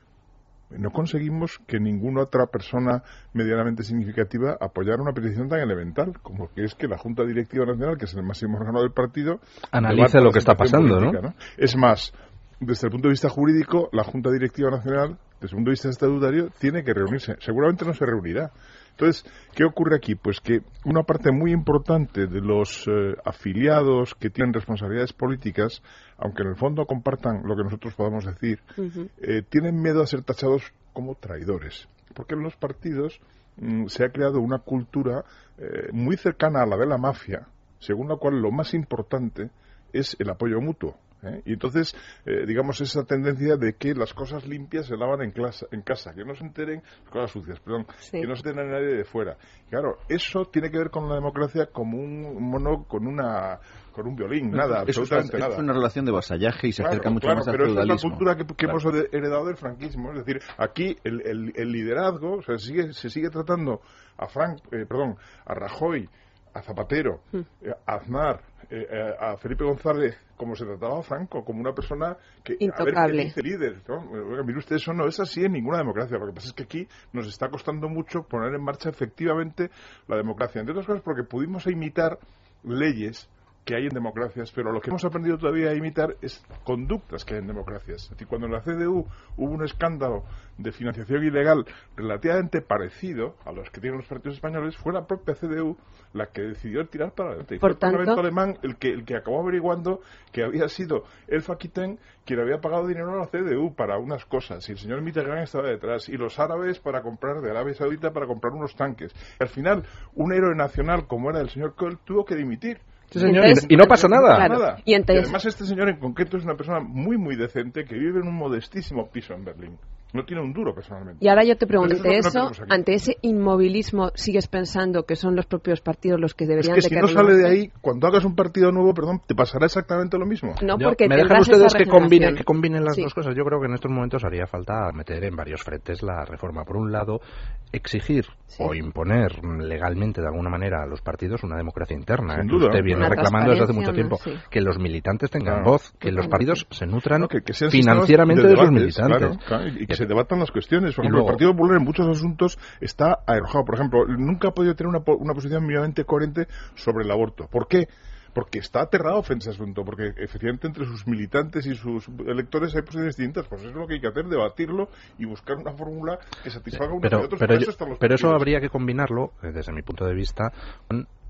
No conseguimos que ninguna otra persona medianamente significativa apoyara una petición tan elemental como que es que la Junta Directiva Nacional, que es el máximo órgano del partido, analice lo que está pasando, política, ¿no? ¿no? Es más, desde el punto de vista jurídico, la Junta Directiva Nacional, desde el punto de vista estatutario, tiene que reunirse. Seguramente no se reunirá. Entonces, ¿qué ocurre aquí? Pues que una parte muy importante de los eh, afiliados que tienen responsabilidades políticas, aunque en el fondo compartan lo que nosotros podamos decir, uh-huh. eh, tienen miedo a ser tachados como traidores. Porque en los partidos mm, se ha creado una cultura eh, muy cercana a la de la mafia, según la cual lo más importante es el apoyo mutuo. ¿Eh? Y entonces, eh, digamos, esa tendencia de que las cosas limpias se lavan en, clase, en casa, que no se enteren, cosas sucias, perdón, sí. que no se enteren a nadie de fuera. Y claro, eso tiene que ver con la democracia como un mono con una con un violín, nada, eso absolutamente es, nada. Es una relación de vasallaje y se claro, acerca mucho claro, más al pero feudalismo. Pero es la cultura que, que claro. hemos heredado del franquismo, es decir, aquí el, el, el liderazgo, o sea, se sigue, se sigue tratando a Frank, eh, perdón, a Rajoy, a Zapatero, mm. eh, a Aznar, eh, eh, a Felipe González, como se trataba a Franco, como una persona que intocable. A ver qué dice líder, ¿no? Mire usted, eso no es así en ninguna democracia. Lo que pasa es que aquí nos está costando mucho poner en marcha efectivamente la democracia. Entre otras cosas porque pudimos imitar leyes que hay en democracias, pero lo que hemos aprendido todavía a imitar es conductas que hay en democracias. Es decir, cuando en la C D U hubo un escándalo de financiación ilegal relativamente parecido a los que tienen los partidos españoles, fue la propia C D U la que decidió tirar para adelante. Y Por fue tanto, el Parlamento alemán el que, el que acabó averiguando que había sido el Aquitaine quien había pagado dinero a la C D U para unas cosas, y el señor Mitterrand estaba detrás, y los árabes para comprar, de Arabia Saudita para comprar unos tanques. Y al final, un héroe nacional como era el señor Kohl tuvo que dimitir. Sí, señor, entonces, y no pasa nada. Claro. nada. Y, entonces... y además este señor en concreto es una persona muy, muy decente que vive en un modestísimo piso en Berlín. No tiene un duro personalmente. Y ahora yo te pregunto, ante eso, eso, no ante ese inmovilismo, ¿sigues pensando que son los propios partidos los que deberían es que de si no sale de ahí, cuando hagas un partido nuevo, perdón, te pasará exactamente lo mismo? No, porque me dejan ustedes que combinen, que combinen combinen las sí. dos cosas. Yo creo que en estos momentos haría falta meter en varios frentes la reforma. Por un lado, exigir sí. o imponer legalmente de alguna manera a los partidos una democracia interna. Sin que duda, usted viene una reclamando desde hace mucho tiempo. Sí. Que los militantes tengan claro. voz, que los partidos se nutran no, que, que financieramente de, de, debates, sus militantes. Claro, claro, y que, que se debatan las cuestiones. Por ejemplo, luego, el Partido Popular en muchos asuntos está arrojado. Por ejemplo, nunca ha podido tener una, una posición mínimamente coherente sobre el aborto. ¿Por qué? Porque está aterrado frente a ese asunto, porque efectivamente entre sus militantes y sus electores hay posiciones distintas. Pues eso es lo que hay que hacer, debatirlo y buscar una fórmula que satisfaga unos pero, y otros. Pero, eso yo, pero eso habría que combinarlo, desde mi punto de vista, con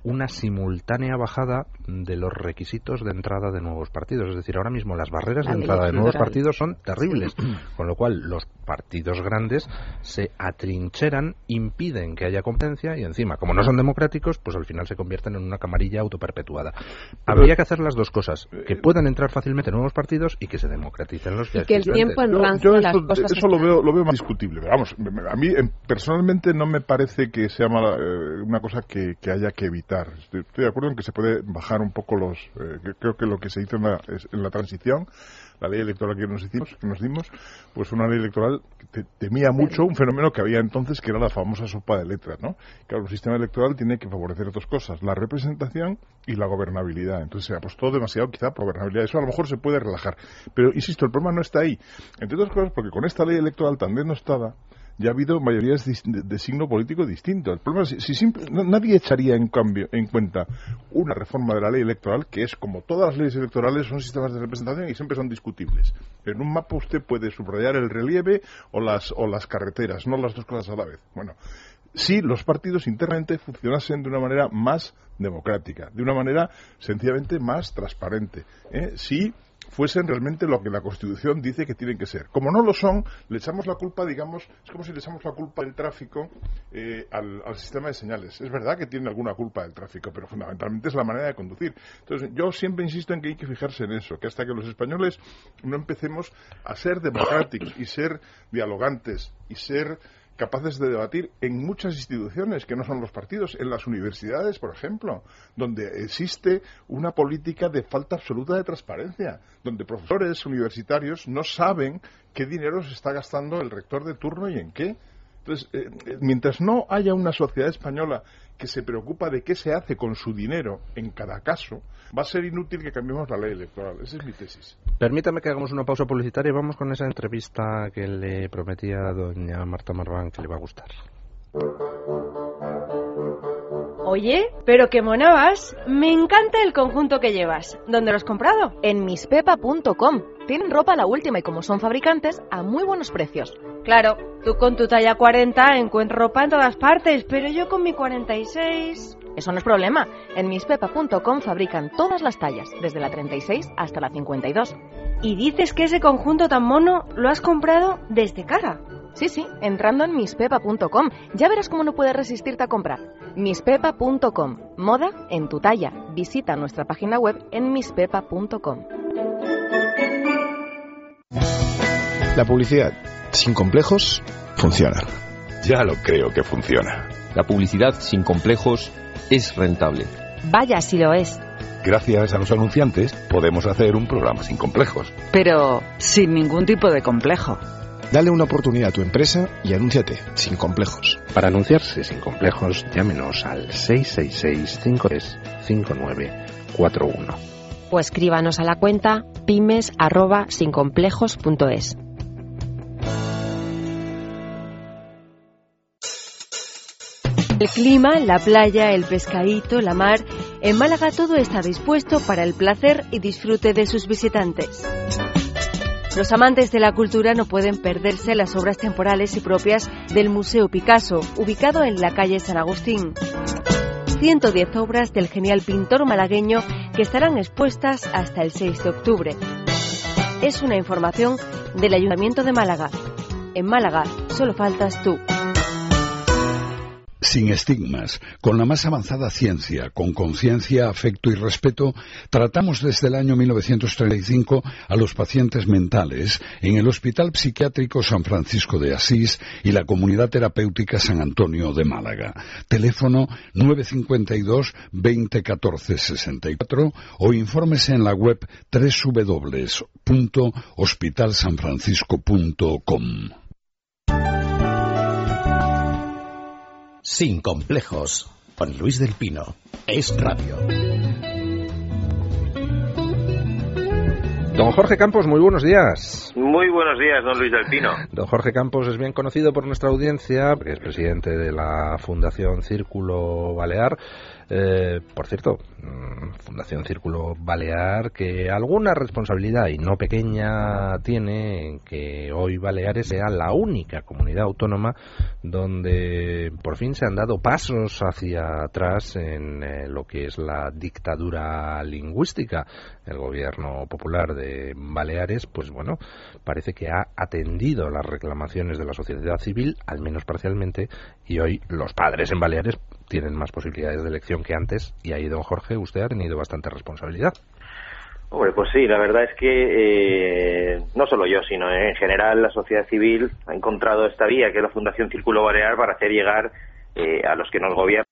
una simultánea bajada de los requisitos de entrada de nuevos partidos. Es decir, ahora mismo las barreras de entrada de nuevos partidos son terribles, con lo cual los partidos grandes se atrincheran, impiden que haya competencia y encima, como no son democráticos, pues al final se convierten en una camarilla autoperpetuada. Habría que hacer las dos cosas, que puedan entrar fácilmente nuevos partidos y que se democraticen los que y que el tiempo enrance yo, yo las esto, cosas. Eso lo veo, lo veo más discutible. Vamos, a mí personalmente no me parece que sea mala, eh, una cosa que, que haya que evitar. Estoy, estoy de acuerdo en que se puede bajar un poco los... Eh, que creo que lo que se hizo en la, en la transición, la ley electoral que nos hicimos, que nos dimos, pues una ley electoral que te, temía mucho un fenómeno que había entonces, que era la famosa sopa de letras, ¿no? Claro, un sistema electoral tiene que favorecer dos cosas, la representación y la gobernabilidad. Entonces se apostó demasiado quizá por gobernabilidad. Eso a lo mejor se puede relajar. Pero, insisto, el problema no está ahí. Entre otras cosas, porque con esta ley electoral tan denostada, ya ha habido mayorías de, de signo político distinto. El problema es si, si simple, no, nadie echaría en cambio en cuenta una reforma de la ley electoral que es, como todas las leyes electorales, son sistemas de representación y siempre son discutibles. En un mapa usted puede subrayar el relieve o las, o las carreteras, no las dos cosas a la vez. Bueno, si los partidos internamente funcionasen de una manera más democrática, de una manera sencillamente más transparente, ¿eh? si fuesen realmente lo que la Constitución dice que tienen que ser. Como no lo son, le echamos la culpa, digamos, es como si le echamos la culpa del tráfico eh, al, al sistema de señales. Es verdad que tiene alguna culpa del tráfico, pero fundamentalmente es la manera de conducir. Entonces, yo siempre insisto en que hay que fijarse en eso, que hasta que los españoles no empecemos a ser democráticos y ser dialogantes y ser capaces de debatir en muchas instituciones que no son los partidos, en las universidades, por ejemplo, donde existe una política de falta absoluta de transparencia, donde profesores universitarios no saben qué dinero se está gastando el rector de turno y en qué. Entonces, eh, mientras no haya una sociedad española que se preocupa de qué se hace con su dinero en cada caso, va a ser inútil que cambiemos la ley electoral. Esa es mi tesis. Permítame que hagamos una pausa publicitaria y vamos con esa entrevista que le prometía a doña Marta Marván que le va a gustar. Oye, pero qué mona vas. Me encanta el conjunto que llevas. ¿Dónde lo has comprado? En mispepa punto com. Tienen ropa a la última y, como son fabricantes, a muy buenos precios. Claro, tú con tu talla cuarenta encuentras ropa en todas partes, pero yo con mi cuarenta y seis... Eso no es problema. En mispepa punto com fabrican todas las tallas, desde la treinta y seis hasta la cincuenta y dos. ¿Y dices que ese conjunto tan mono lo has comprado desde cara? Sí, sí, entrando en mispepa punto com. Ya verás cómo no puedes resistirte a comprar. mispepa punto com. Moda en tu talla. Visita nuestra página web en mispepa punto com. La publicidad sin complejos funciona. Ya lo creo que funciona. La publicidad sin complejos es rentable. Vaya si lo es. Gracias a los anunciantes podemos hacer un programa sin complejos. Pero sin ningún tipo de complejo. Dale una oportunidad a tu empresa y anúnciate sin complejos. Para anunciarse sin complejos, llámenos al seis seis seis, cinco tres cinco nueve cuatro uno. O escríbanos a la cuenta pymes arroba sincomplejos punto es. El clima, la playa, el pescadito, la mar... En Málaga todo está dispuesto para el placer y disfrute de sus visitantes. Los amantes de la cultura no pueden perderse las obras temporales y propias del Museo Picasso, ubicado en la calle San Agustín. ciento diez obras del genial pintor malagueño que estarán expuestas hasta el seis de octubre. Es una información del Ayuntamiento de Málaga. En Málaga solo faltas tú. Sin estigmas, con la más avanzada ciencia, con conciencia, afecto y respeto, tratamos desde el año mil novecientos treinta y cinco a los pacientes mentales en el Hospital Psiquiátrico San Francisco de Asís y la Comunidad Terapéutica San Antonio de Málaga. Teléfono nueve cinco dos, veinte, catorce, sesenta y cuatro o infórmese en la web doble u doble u doble u punto hospital san francisco punto com. Sin complejos, con Luis del Pino. Es radio. Don Jorge Campos, muy buenos días. Muy buenos días, don Luis del Pino. Don Jorge Campos es bien conocido por nuestra audiencia, porque es presidente de la Fundación Círculo Balear. Eh, por cierto, Fundación Círculo Balear, que alguna responsabilidad y no pequeña tiene en que hoy Baleares sea la única comunidad autónoma donde por fin se han dado pasos hacia atrás en eh, lo que es la dictadura lingüística. El gobierno popular de Baleares, pues bueno, parece que ha atendido las reclamaciones de la sociedad civil, al menos parcialmente, y hoy los padres en Baleares tienen más posibilidades de elección que antes, y ahí, don Jorge, usted ha tenido bastante responsabilidad. Hombre, pues sí, la verdad es que eh, no solo yo, sino en general la sociedad civil ha encontrado esta vía, que es la Fundación Círculo Balear, para hacer llegar eh, a los que nos gobiernan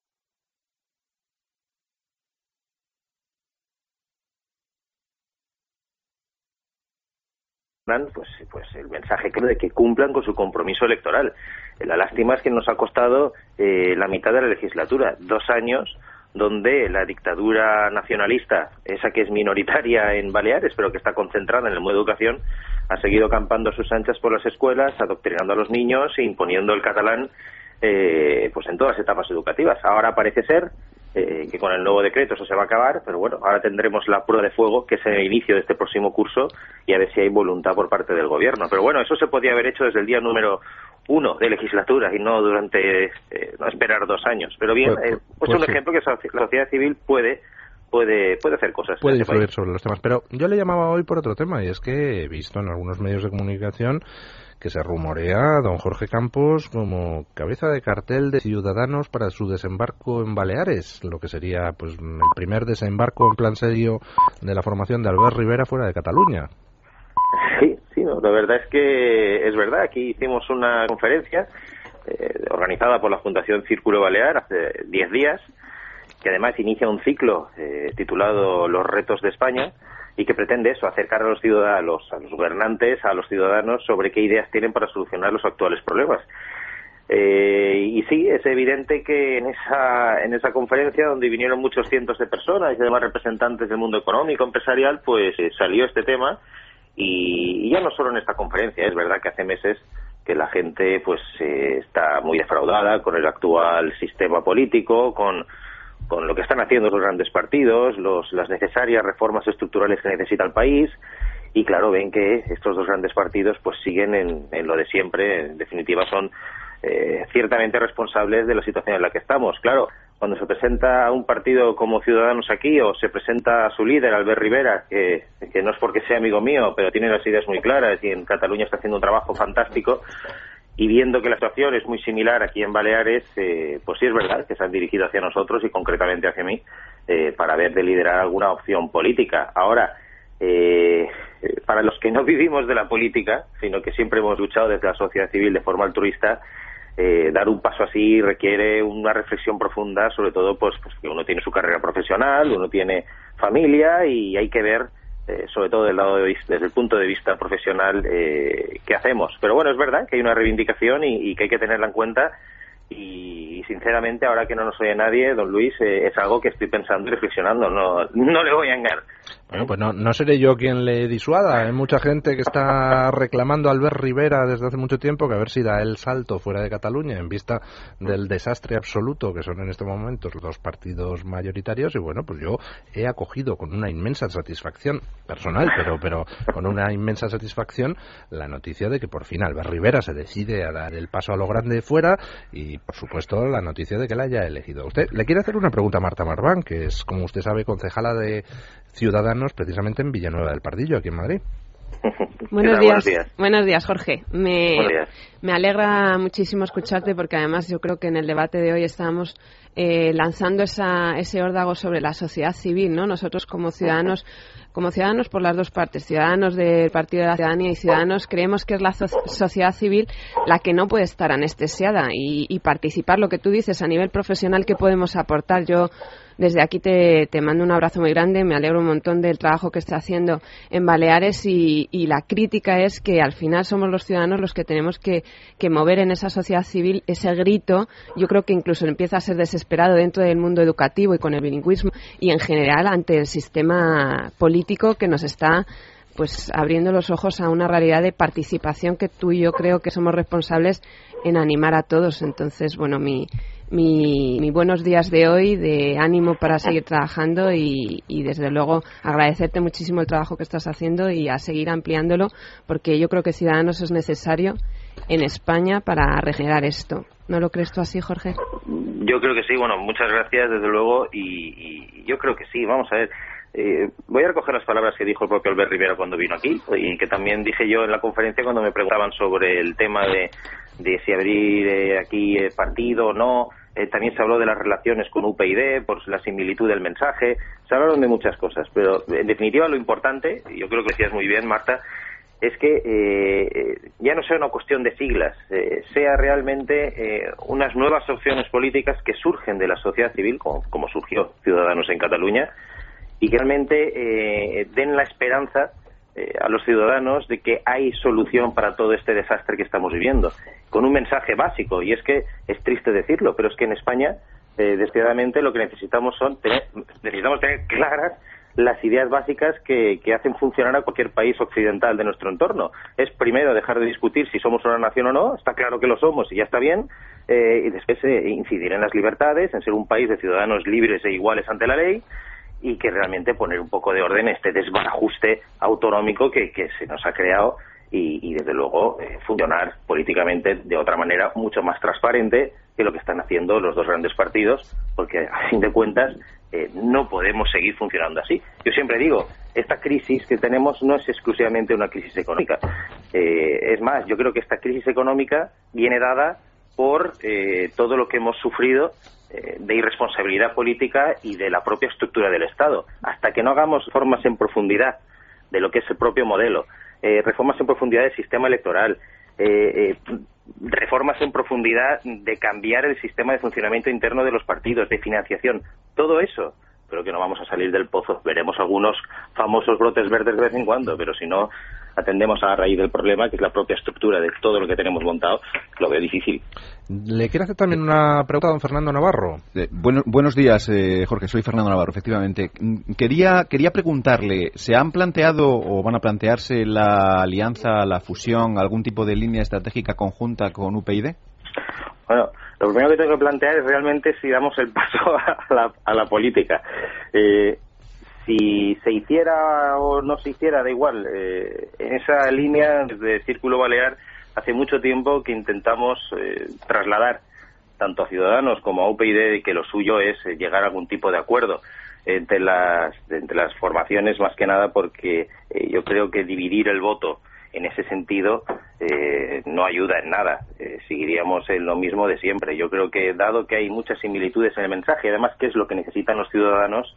pues pues el mensaje claro de que cumplan con su compromiso electoral. La lástima es que nos ha costado eh, la mitad de la legislatura, dos años donde la dictadura nacionalista, esa que es minoritaria en Baleares pero que está concentrada en el modo de educación, ha seguido campando a sus anchas por las escuelas, adoctrinando a los niños e imponiendo el catalán eh, pues en todas las etapas educativas. Ahora parece ser Eh, que con el nuevo decreto eso se va a acabar, pero bueno, ahora tendremos la prueba de fuego, que es el inicio de este próximo curso, y a ver si hay voluntad por parte del gobierno. Pero bueno, eso se podía haber hecho desde el día número uno de legislatura y no durante eh, no esperar dos años. Pero bien, pues, eh, pues, pues un sí. ejemplo que la sociedad civil puede puede puede hacer cosas. Puede influir este sobre los temas. Pero yo le llamaba hoy por otro tema, y es que he visto en algunos medios de comunicación que se rumorea a don Jorge Campos como cabeza de cartel de Ciudadanos para su desembarco en Baleares, lo que sería pues el primer desembarco en plan serio de la formación de Albert Rivera fuera de Cataluña. Sí, sí, no, la verdad es que es verdad. Aquí hicimos una conferencia eh, organizada por la Fundación Círculo Balear hace diez días, que además inicia un ciclo eh, titulado Los retos de España, y que pretende eso, acercar a los ciudadanos, a los gobernantes, a los ciudadanos sobre qué ideas tienen para solucionar los actuales problemas. Eh, y sí, es evidente que en esa en esa conferencia, donde vinieron muchos cientos de personas y además representantes del mundo económico, empresarial, pues eh, salió este tema, y, y ya no solo en esta conferencia, es verdad que hace meses que la gente pues eh, está muy defraudada con el actual sistema político, con con lo que están haciendo los grandes partidos, los, las necesarias reformas estructurales que necesita el país, y claro, ven que estos dos grandes partidos pues siguen en, en lo de siempre. En definitiva, son eh, ciertamente responsables de la situación en la que estamos. Claro, cuando se presenta un partido como Ciudadanos aquí, o se presenta a su líder, Albert Rivera, que, que no es porque sea amigo mío, pero tiene las ideas muy claras y en Cataluña está haciendo un trabajo fantástico, y viendo que la situación es muy similar aquí en Baleares, eh, pues sí es verdad que se han dirigido hacia nosotros y concretamente hacia mí, eh, para ver de liderar alguna opción política. Ahora, eh, para los que no vivimos de la política, sino que siempre hemos luchado desde la sociedad civil de forma altruista, eh, dar un paso así requiere una reflexión profunda, sobre todo pues, pues que uno tiene su carrera profesional, uno tiene familia, y hay que ver, Eh, sobre todo del lado de, desde el punto de vista profesional, eh, qué hacemos. Pero bueno, es verdad que hay una reivindicación y, y que hay que tenerla en cuenta, y, y sinceramente, ahora que no nos oye nadie, don Luis, eh, es algo que estoy pensando y reflexionando, no, no le voy a engañar. Bueno, pues no, no seré yo quien le disuada. Hay mucha gente que está reclamando a Albert Rivera desde hace mucho tiempo, que a ver si da el salto fuera de Cataluña en vista del desastre absoluto que son en estos momentos los dos partidos mayoritarios. Y bueno, pues yo he acogido con una inmensa satisfacción personal, pero pero con una inmensa satisfacción, la noticia de que por fin Albert Rivera se decide a dar el paso a lo grande fuera, y por supuesto la noticia de que la haya elegido. Usted le quiere hacer una pregunta a Marta Marván, que es, como usted sabe, concejala de Ciudadanos precisamente en Villanueva del Pardillo, aquí en Madrid. Buenos días. Buenos días. Buenos días, Jorge. Me, Buenos días. me alegra muchísimo escucharte, porque además yo creo que en el debate de hoy estamos eh, lanzando esa, ese órdago sobre la sociedad civil, ¿no? Nosotros como ciudadanos, como ciudadanos por las dos partes, ciudadanos del Partido de la Ciudadanía y ciudadanos, creemos que es la so- sociedad civil la que no puede estar anestesiada y, y participar. Lo que tú dices a nivel profesional, ¿qué podemos aportar? Yo desde aquí te, te mando un abrazo muy grande, me alegro un montón del trabajo que está haciendo en Baleares, y, y la crítica es que al final somos los ciudadanos los que tenemos que, que mover en esa sociedad civil ese grito. Yo creo que incluso empieza a ser desesperado dentro del mundo educativo y con el bilingüismo, y en general ante el sistema político que nos está pues abriendo los ojos a una realidad de participación que tú y yo creo que somos responsables en animar a todos. Entonces, bueno, mi mi, mi buenos días de hoy, de ánimo para seguir trabajando y, y desde luego agradecerte muchísimo el trabajo que estás haciendo y a seguir ampliándolo, porque yo creo que Ciudadanos es necesario en España para regenerar esto. ¿No lo crees tú así, Jorge? Yo creo que sí. Bueno, muchas gracias, desde luego, y, y yo creo que sí. Vamos a ver. Eh, voy a recoger las palabras que dijo el propio Albert Rivera cuando vino aquí y que también dije yo en la conferencia cuando me preguntaban sobre el tema de, de si abrir eh, aquí eh, partido o no. Eh, también se habló de las relaciones con U P YD, por la similitud del mensaje. Se hablaron de muchas cosas, pero en definitiva lo importante, y yo creo que decías muy bien, Marta, es que eh, ya no sea una cuestión de siglas, eh, sea realmente eh, unas nuevas opciones políticas que surgen de la sociedad civil, como, como surgió Ciudadanos en Cataluña, y que realmente eh, den la esperanza eh, a los ciudadanos de que hay solución para todo este desastre que estamos viviendo, con un mensaje básico, y es que es triste decirlo, pero es que en España, eh, desgraciadamente, lo que necesitamos son tener, necesitamos tener claras las ideas básicas que, que hacen funcionar a cualquier país occidental de nuestro entorno. Es primero dejar de discutir si somos una nación o no, está claro que lo somos y ya está bien, eh, y después eh, incidir en las libertades, en ser un país de ciudadanos libres e iguales ante la ley, y que realmente poner un poco de orden este desbarajuste autonómico que, que se nos ha creado y, y desde luego eh, funcionar políticamente de otra manera mucho más transparente que lo que están haciendo los dos grandes partidos, porque a fin de cuentas eh, no podemos seguir funcionando así. Yo siempre digo, esta crisis que tenemos no es exclusivamente una crisis económica. Eh, es más, yo creo que esta crisis económica viene dada por eh, todo lo que hemos sufrido de irresponsabilidad política y de la propia estructura del Estado. Hasta que no hagamos reformas en profundidad de lo que es el propio modelo, eh, reformas en profundidad del sistema electoral, eh, eh, reformas en profundidad de cambiar el sistema de funcionamiento interno de los partidos, de financiación, todo eso, creo que no vamos a salir del pozo. Veremos algunos famosos brotes verdes de vez en cuando, pero si no atendemos a la raíz del problema, que es la propia estructura de todo lo que tenemos montado, lo veo difícil. Le quiero hacer también una pregunta a don Fernando Navarro. Eh, bueno, buenos días, eh, Jorge. Soy Fernando Navarro, efectivamente. Quería, quería preguntarle, ¿se han planteado o van a plantearse la alianza, la fusión, algún tipo de línea estratégica conjunta con U P YD? Bueno, lo primero que tengo que plantear es realmente si damos el paso a la, a la política. Eh, Si se hiciera o no se hiciera, da igual. Eh, en esa línea, desde Círculo Balear, hace mucho tiempo que intentamos eh, trasladar tanto a Ciudadanos como a U P YD que lo suyo es eh, llegar a algún tipo de acuerdo entre las, entre las formaciones, más que nada porque eh, yo creo que dividir el voto en ese sentido eh, no ayuda en nada. Eh, seguiríamos en lo mismo de siempre. Yo creo que, dado que hay muchas similitudes en el mensaje, además, ¿qué es lo que necesitan los ciudadanos?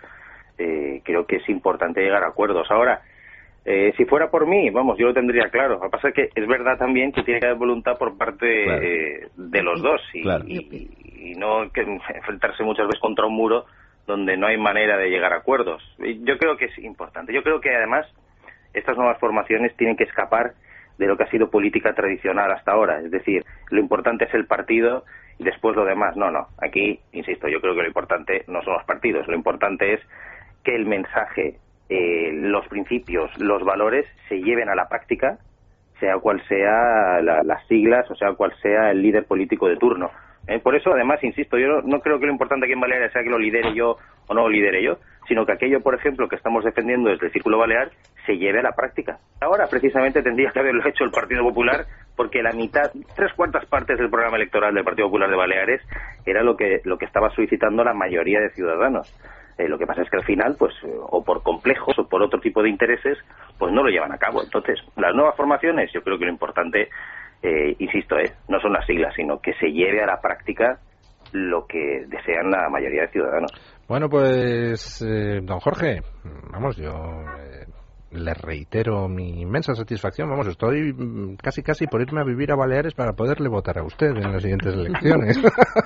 Eh, creo que es importante llegar a acuerdos. Ahora, eh, si fuera por mí, vamos, yo lo tendría claro. Lo que pasa es que es verdad también que tiene que haber voluntad por parte claro. eh, de los dos y, claro. y, y no que enfrentarse muchas veces contra un muro donde no hay manera de llegar a acuerdos. Yo creo que es importante. Yo creo que además estas nuevas formaciones tienen que escapar de lo que ha sido política tradicional hasta ahora. Es decir, lo importante es el partido y después lo demás. No, no. Aquí, insisto, yo creo que lo importante no son los partidos. Lo importante es que el mensaje, eh, los principios, los valores se lleven a la práctica, sea cual sea la, las siglas o sea cual sea el líder político de turno. Eh, por eso, además, insisto, yo no, no creo que lo importante aquí en Baleares sea que lo lidere yo o no lo lidere yo, sino que aquello, por ejemplo, que estamos defendiendo desde el Círculo Balear se lleve a la práctica. Ahora, precisamente, tendría que haberlo hecho el Partido Popular, porque la mitad, tres cuartas partes del programa electoral del Partido Popular de Baleares era lo que, lo que estaba solicitando la mayoría de ciudadanos. Eh, lo que pasa es que al final, pues, o por complejos o por otro tipo de intereses, pues no lo llevan a cabo. Entonces, las nuevas formaciones, yo creo que lo importante, eh, insisto, eh, no son las siglas, sino que se lleve a la práctica lo que desean la mayoría de ciudadanos. Bueno, pues, eh, don Jorge, vamos, yo eh, le reitero mi inmensa satisfacción. Vamos, estoy casi casi por irme a vivir a Baleares para poderle votar a usted en las siguientes elecciones.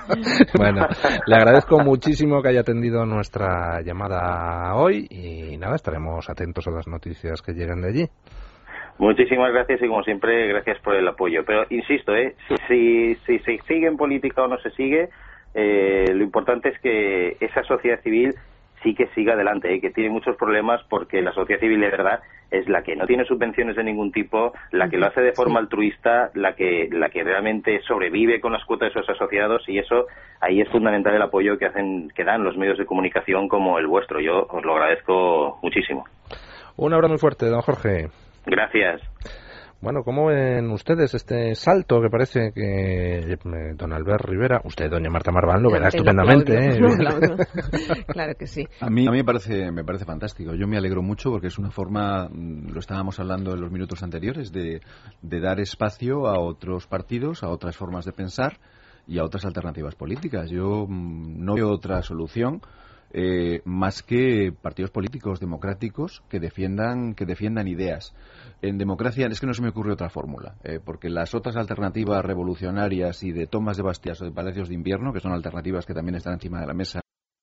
Bueno, le agradezco muchísimo que haya atendido nuestra llamada hoy y nada, estaremos atentos a las noticias que lleguen de allí. Muchísimas gracias y como siempre, gracias por el apoyo. Pero insisto, eh, si, si se sigue en política o no se sigue, eh, lo importante es que esa sociedad civil sí que siga adelante, ¿eh? Que tiene muchos problemas porque la sociedad civil de verdad es la que no tiene subvenciones de ningún tipo, la que lo hace de forma altruista, la que la que realmente sobrevive con las cuotas de sus asociados, y eso ahí es fundamental el apoyo que hacen que dan los medios de comunicación como el vuestro. Yo os lo agradezco muchísimo. Un abrazo muy fuerte, don Jorge. Gracias. Bueno, ¿cómo ven ustedes este salto que parece que eh, don Albert Rivera, usted, doña Marta Marván, lo verá estupendamente? ¿eh? Claro que sí. A mí, a mí me parece me parece fantástico. Yo me alegro mucho porque es una forma, lo estábamos hablando en los minutos anteriores, de, de dar espacio a otros partidos, a otras formas de pensar y a otras alternativas políticas. Yo mmm, no veo otra solución eh, más que partidos políticos democráticos que defiendan que defiendan ideas. En democracia es que no se me ocurre otra fórmula, eh, porque las otras alternativas revolucionarias y de tomas de Bastias o de palacios de invierno, que son alternativas que también están encima de la mesa,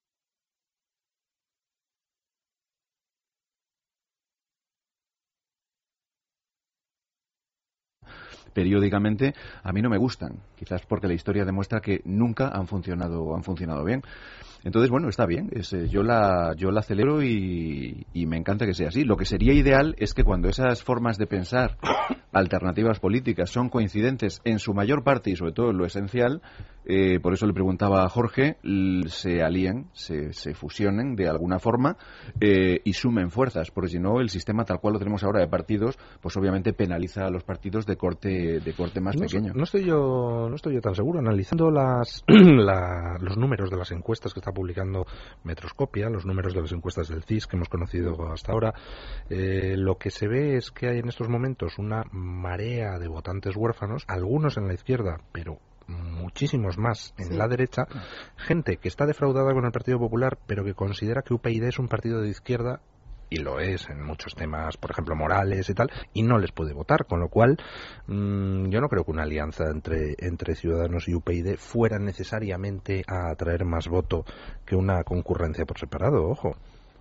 periódicamente, a mí no me gustan, quizás porque la historia demuestra que nunca han funcionado han funcionado bien. Entonces, bueno, está bien, es, eh, yo la yo la celebro y, y me encanta que sea así. Lo que sería ideal es que cuando esas formas de pensar, alternativas políticas, son coincidentes en su mayor parte y sobre todo en lo esencial, eh, por eso le preguntaba a Jorge, se alíen, se, se fusionen de alguna forma eh, y sumen fuerzas, porque si no, el sistema tal cual lo tenemos ahora de partidos, pues obviamente penaliza a los partidos de corte de corte más no, pequeño. No estoy yo no estoy yo tan seguro. Analizando las la, los números de las encuestas que está publicando Metroscopia, los números de las encuestas del C I S que hemos conocido hasta ahora, eh, lo que se ve es que hay en estos momentos una marea de votantes huérfanos, algunos en la izquierda, pero muchísimos más en sí. la derecha, gente que está defraudada con el Partido Popular, pero que considera que U P y D es un partido de izquierda, y lo es en muchos temas, por ejemplo, morales y tal, y no les puede votar, con lo cual mmm, yo no creo que una alianza entre, entre Ciudadanos y U P y D fuera necesariamente a atraer más voto que una concurrencia por separado, ojo.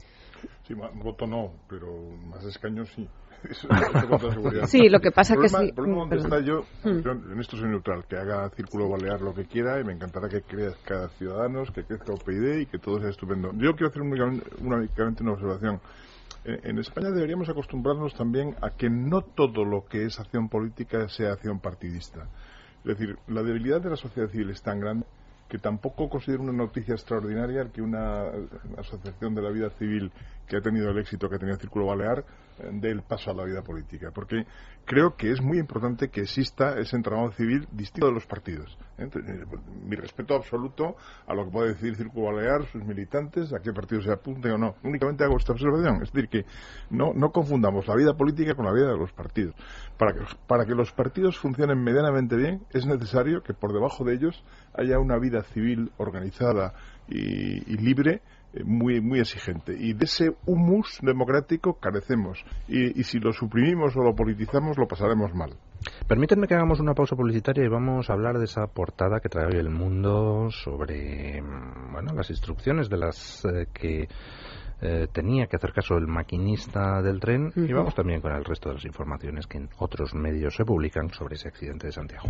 Sí, más voto no, pero más escaños sí. Eso, eso sí, lo que pasa que sí. El problema donde está yo, yo, en esto soy neutral, que haga Círculo Balear lo que quiera y me encantará que crezca Ciudadanos, que crezca U P y D y que todo sea estupendo. Yo quiero hacer únicamente, únicamente una observación. En España deberíamos acostumbrarnos también a que no todo lo que es acción política sea acción partidista. Es decir, la debilidad de la sociedad civil es tan grande que tampoco considero una noticia extraordinaria que una asociación de la vida civil que ha tenido el éxito que ha tenido el Círculo Balear dé el paso a la vida política, porque creo que es muy importante que exista ese entramado civil distinto de los partidos. Entonces, mi respeto absoluto a lo que puede decir Círculo Balear, sus militantes, a qué partido se apunten o no. Únicamente hago esta observación, es decir, que no, no confundamos la vida política con la vida de los partidos. Para que, para que los partidos funcionen medianamente bien, es necesario que por debajo de ellos haya una vida civil organizada y, y libre, muy muy exigente, y de ese humus democrático carecemos, y, y si lo suprimimos o lo politizamos lo pasaremos mal. Permítanme que hagamos una pausa publicitaria y vamos a hablar de esa portada que trae hoy El Mundo sobre bueno las instrucciones de las eh, que eh, tenía que hacer caso el maquinista del tren, uh-huh. y vamos también con el resto de las informaciones que en otros medios se publican sobre ese accidente de Santiago.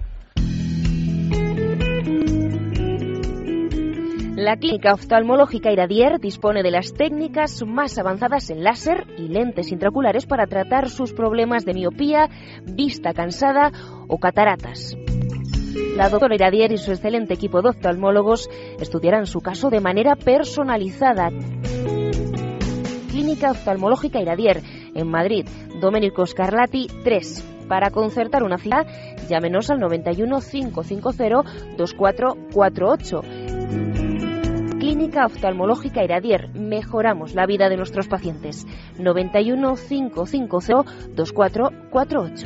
La Clínica Oftalmológica Iradier dispone de las técnicas más avanzadas en láser y lentes intraoculares para tratar sus problemas de miopía, vista cansada o cataratas. La doctora Iradier y su excelente equipo de oftalmólogos estudiarán su caso de manera personalizada. Clínica Oftalmológica Iradier, en Madrid, Domenico Scarlatti tres. Para concertar una cita, llámenos al noventa y uno, cinco cinco cero, dos cuatro cuatro ocho. Clínica Oftalmológica Iradier. Mejoramos la vida de nuestros pacientes. noventa y uno, cinco cinco cero, dos cuatro cuatro ocho.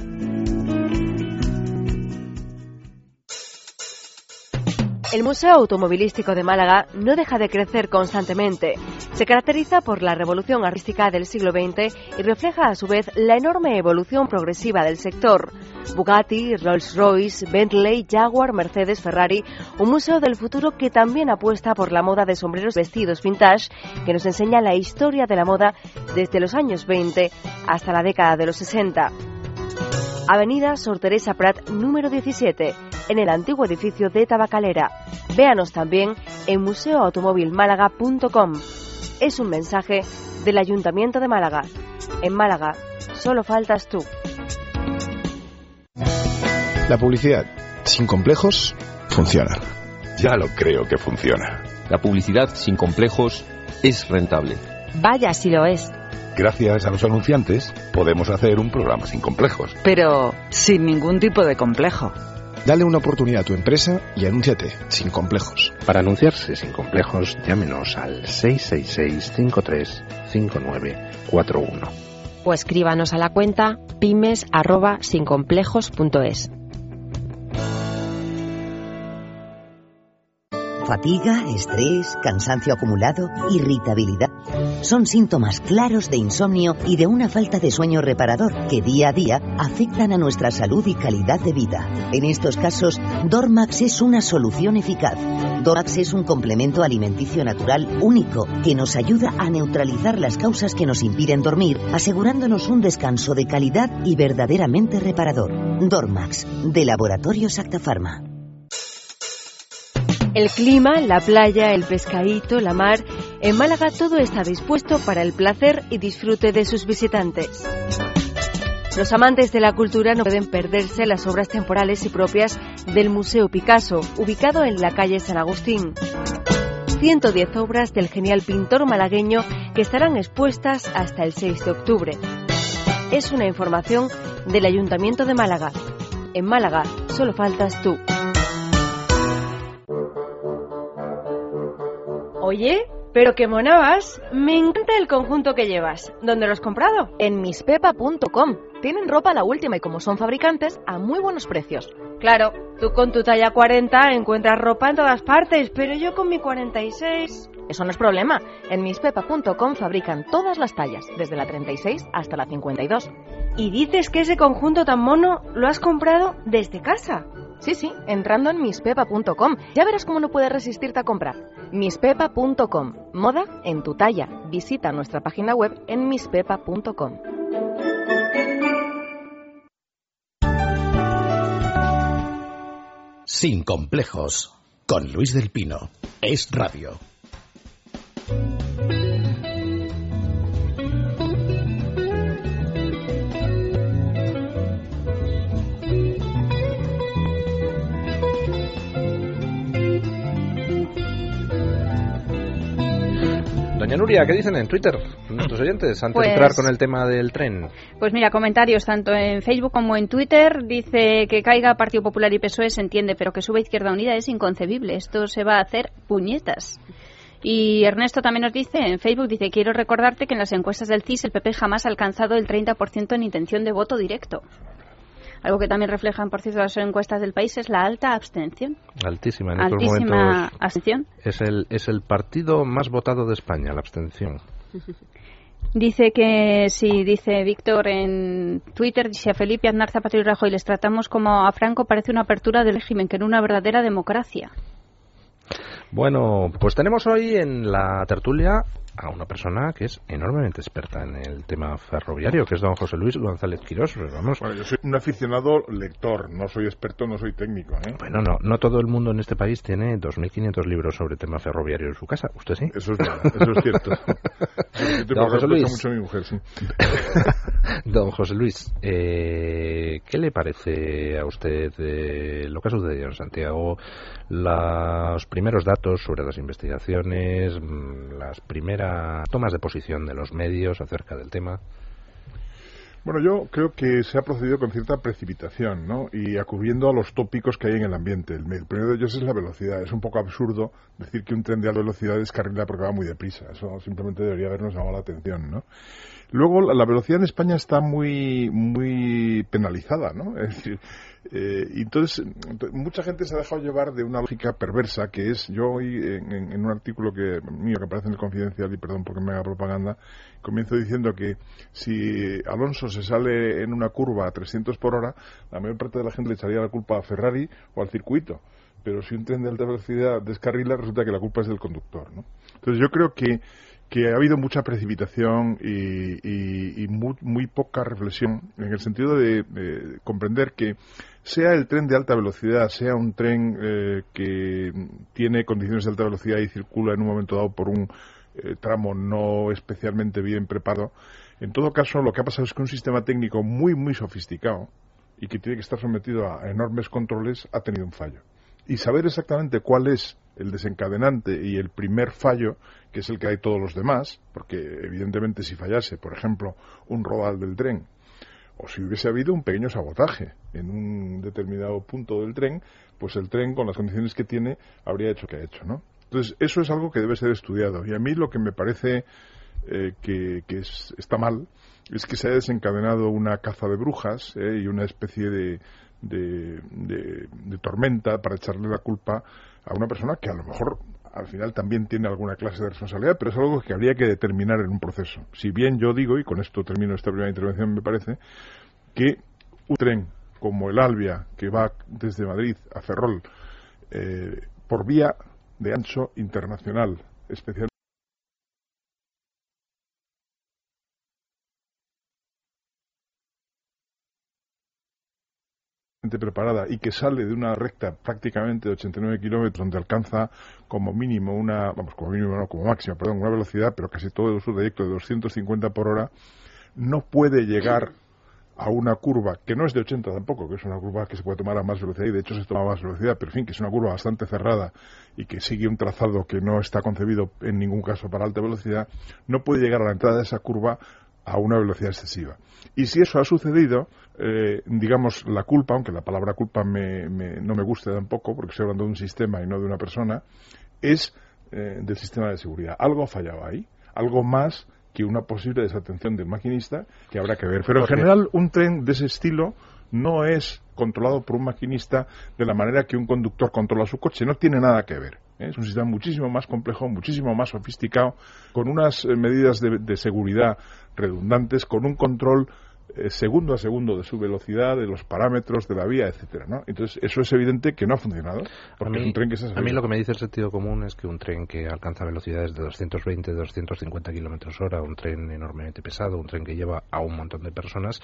El Museo Automovilístico de Málaga no deja de crecer constantemente. Se caracteriza por la revolución artística del siglo veinte y refleja a su vez la enorme evolución progresiva del sector. Bugatti, Rolls-Royce, Bentley, Jaguar, Mercedes, Ferrari, un museo del futuro que también apuesta por la moda de sombreros y vestidos vintage, que nos enseña la historia de la moda desde los años veinte hasta la década de los sesenta. Avenida Sor Teresa Prat, número diecisiete, en el antiguo edificio de Tabacalera. Véanos también en museo automóvil málaga punto com. es un mensaje del Ayuntamiento de Málaga. En Málaga, solo faltas tú. La publicidad, sin complejos, funciona. Ya lo creo que funciona. La publicidad sin complejos es rentable. Vaya si lo es. Gracias a los anunciantes podemos hacer un programa sin complejos. Pero sin ningún tipo de complejo. Dale una oportunidad a tu empresa y anúnciate sin complejos. Para anunciarse sin complejos, llámenos al seis seis seis, cinco tres cinco nueve cuatro uno. O escríbanos a la cuenta pymes arroba sincomplejos punto es. Fatiga, estrés, cansancio acumulado, irritabilidad. Son síntomas claros de insomnio y de una falta de sueño reparador que día a día afectan a nuestra salud y calidad de vida. En estos casos, Dormax es una solución eficaz. Dormax es un complemento alimenticio natural único que nos ayuda a neutralizar las causas que nos impiden dormir, asegurándonos un descanso de calidad y verdaderamente reparador. Dormax, de Laboratorios Acta Pharma. El clima, la playa, el pescadito, la mar. En Málaga todo está dispuesto para el placer y disfrute de sus visitantes. Los amantes de la cultura no pueden perderse las obras temporales y propias del Museo Picasso, ubicado en la calle San Agustín. ciento diez obras del genial pintor malagueño que estarán expuestas hasta el seis de octubre. Es una información del Ayuntamiento de Málaga. En Málaga solo faltas tú. Oye, pero qué mona vas. Me encanta el conjunto que llevas. ¿Dónde lo has comprado? En mispepa punto com. Tienen ropa a la última y como son fabricantes, a muy buenos precios. Claro, tú con tu talla cuarenta encuentras ropa en todas partes, pero yo con mi cuarenta y seis... Eso no es problema. En mispepa punto com fabrican todas las tallas, desde la treinta y seis hasta la cincuenta y dos. ¿Y dices que ese conjunto tan mono lo has comprado desde casa? Sí, sí, entrando en mispepa punto com. Ya verás cómo no puedes resistirte a comprar. mispepa punto com. Moda en tu talla. Visita nuestra página web en mispepa punto com. Sin complejos, con Luis del Pino. Es radio. Doña Nuria, ¿qué dicen en Twitter nuestros oyentes antes pues, de entrar con el tema del tren? Pues mira, comentarios tanto en Facebook como en Twitter. Dice que caiga Partido Popular y P S O E se entiende, pero que suba Izquierda Unida es inconcebible. Esto se va a hacer puñetas. Y Ernesto también nos dice en Facebook, dice, quiero recordarte que en las encuestas del C I S el P P jamás ha alcanzado el treinta por ciento en intención de voto directo. Algo que también reflejan, por cierto, las encuestas del país es la alta abstención. Altísima, en estos Altísima momentos. abstención. Es el, es el partido más votado de España, la abstención. Dice que, sí, dice Víctor en Twitter, si a Felipe Aznar, Zapatero y Rajoy les tratamos como a Franco, parece una apertura del régimen, que en una verdadera democracia. Bueno, pues tenemos hoy en la tertulia a una persona que es enormemente experta en el tema ferroviario, que es don José Luis González Quirós. Vamos. Bueno, yo soy un aficionado lector, no soy experto, no soy técnico, ¿eh? Bueno, no, no todo el mundo en este país tiene dos mil quinientos libros sobre tema ferroviario en su casa. ¿Usted sí? Eso es verdad, eso es cierto. Yo don José Luis. Mucho a mi mujer, sí. Don José Luis, eh, ¿qué le parece a usted eh, lo que ha sucedido en Santiago? Los primeros datos sobre las investigaciones, las primeras tomas de posición de los medios acerca del tema. Bueno, yo creo que se ha procedido con cierta precipitación, ¿no? Y acudiendo a los tópicos que hay en el ambiente. El, el primero de ellos es la velocidad. Es un poco absurdo decir que un tren de alta velocidad descarrila porque va muy deprisa. Eso simplemente debería habernos llamado la atención, ¿no? Luego, la, la velocidad en España está muy muy penalizada, ¿no? Es decir, eh, entonces, mucha gente se ha dejado llevar de una lógica perversa, que es, yo hoy, en, en, en un artículo que mío que aparece en el Confidencial, y perdón porque me haga propaganda, comienzo diciendo que si Alonso se sale en una curva a trescientos por hora, la mayor parte de la gente le echaría la culpa a Ferrari o al circuito. Pero si un tren de alta velocidad descarrila, resulta que la culpa es del conductor, ¿no? Entonces yo creo que que ha habido mucha precipitación y, y, y muy, muy poca reflexión en el sentido de, de comprender que sea el tren de alta velocidad, sea un tren eh, que tiene condiciones de alta velocidad y circula en un momento dado por un eh, tramo no especialmente bien preparado. En todo caso, lo que ha pasado es que un sistema técnico muy, muy sofisticado y que tiene que estar sometido a enormes controles ha tenido un fallo. Y saber exactamente cuál es el desencadenante y el primer fallo, que es el que hay todos los demás, porque evidentemente si fallase, por ejemplo, un rodal del tren, o si hubiese habido un pequeño sabotaje en un determinado punto del tren, pues el tren, con las condiciones que tiene, habría hecho que ha hecho, ¿no? Entonces, eso es algo que debe ser estudiado. Y a mí lo que me parece eh, que, que es, está mal es que se haya desencadenado una caza de brujas eh, y una especie de, de, de, de tormenta para echarle la culpa a una persona que a lo mejor al final también tiene alguna clase de responsabilidad, pero es algo que habría que determinar en un proceso. Si bien yo digo, y con esto termino esta primera intervención, me parece, que un tren como el Alvia, que va desde Madrid a Ferrol, eh, por vía de ancho internacional, especialmente preparada y que sale de una recta prácticamente de ochenta y nueve kilómetros donde alcanza como mínimo una, vamos, como mínimo no, como máxima, perdón, una velocidad, pero casi todo su trayecto de doscientos cincuenta por hora, no puede llegar a una curva que no es de ochenta tampoco, que es una curva que se puede tomar a más velocidad y de hecho se toma a más velocidad, pero en fin, que es una curva bastante cerrada y que sigue un trazado que no está concebido en ningún caso para alta velocidad, no puede llegar a la entrada de esa curva a una velocidad excesiva. Y si eso ha sucedido, eh, digamos, la culpa, aunque la palabra culpa me, me, no me gusta tampoco, porque estoy hablando de un sistema y no de una persona, es eh, del sistema de seguridad. Algo ha fallado ahí, algo más que una posible desatención del maquinista que habrá que ver. Pero en general un tren de ese estilo no es controlado por un maquinista de la manera que un conductor controla su coche, no tiene nada que ver. ¿eh? Es un sistema muchísimo más complejo, muchísimo más sofisticado, con unas eh, medidas de, de seguridad redundantes, con un control eh, segundo a segundo de su velocidad, de los parámetros de la vía, etcétera, ¿no? Entonces eso es evidente que no ha funcionado, porque a mí, es un tren que se ha a mí lo que me dice el sentido común es que un tren que alcanza velocidades de doscientos veinte, doscientos cincuenta kilómetros hora, un tren enormemente pesado, un tren que lleva a un montón de personas,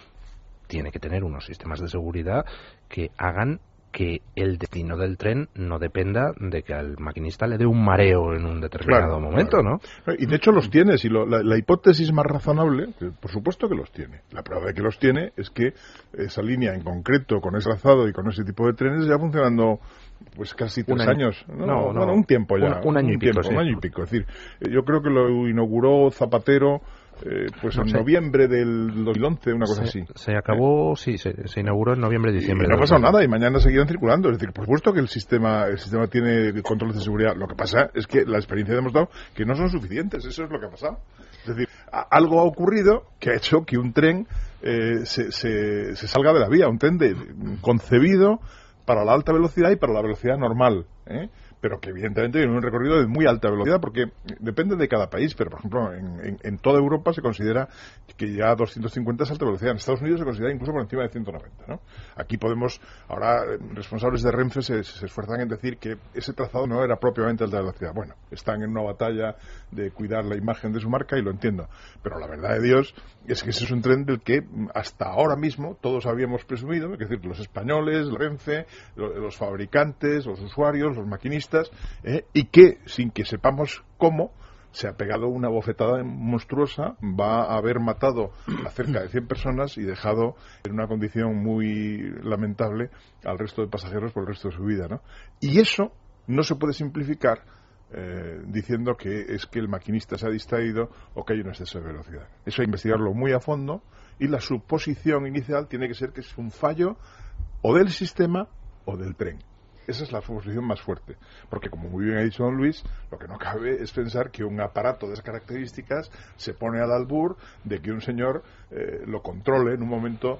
tiene que tener unos sistemas de seguridad que hagan que el destino del tren no dependa de que al maquinista le dé un mareo en un determinado claro, momento, claro. ¿no? Y de hecho los tiene, si lo, la, la hipótesis más razonable, por supuesto que los tiene. La prueba de que los tiene es que esa línea en concreto, con ese trazado y con ese tipo de trenes, ya funcionando pues casi tres un años, no, no, no, bueno, un tiempo ya, un, un año un y pico, tiempo, sí. un año y pico. Es decir, yo creo que lo inauguró Zapatero Eh, pues no en sé. noviembre del dos mil once, una cosa se, así. Se acabó, eh. sí, se, se inauguró en noviembre, diciembre. Y no ha pasado nada y mañana seguirán circulando. Es decir, por supuesto que el sistema el sistema tiene controles de seguridad. Lo que pasa es que la experiencia ha demostrado que no son suficientes. Eso es lo que ha pasado. Es decir, a, algo ha ocurrido que ha hecho que un tren eh, se, se, se salga de la vía. Un tren de, concebido para la alta velocidad y para la velocidad normal, ¿eh? pero que evidentemente tiene un recorrido de muy alta velocidad porque depende de cada país, pero por ejemplo en, en, en toda Europa se considera que ya doscientos cincuenta es alta velocidad, en Estados Unidos se considera incluso por encima de ciento noventa, ¿no? Aquí podemos, ahora responsables de Renfe se, se esfuerzan en decir que ese trazado no era propiamente alta velocidad. Bueno, están en una batalla de cuidar la imagen de su marca y lo entiendo, pero la verdad de Dios es que ese es un tren del que hasta ahora mismo todos habíamos presumido, es decir, los españoles, Renfe, los fabricantes, los usuarios, los maquinistas, Eh, y que, sin que sepamos cómo, se ha pegado una bofetada monstruosa, va a haber matado a cerca de cien personas y dejado en una condición muy lamentable al resto de pasajeros por el resto de su vida, ¿no? Y eso no se puede simplificar eh, diciendo que es que el maquinista se ha distraído o que hay un exceso de velocidad. Eso hay que investigarlo muy a fondo y la suposición inicial tiene que ser que es un fallo o del sistema o del tren. Esa es la suposición más fuerte, porque como muy bien ha dicho don Luis, lo que no cabe es pensar que un aparato de esas características se pone al albur de que un señor eh, lo controle en un momento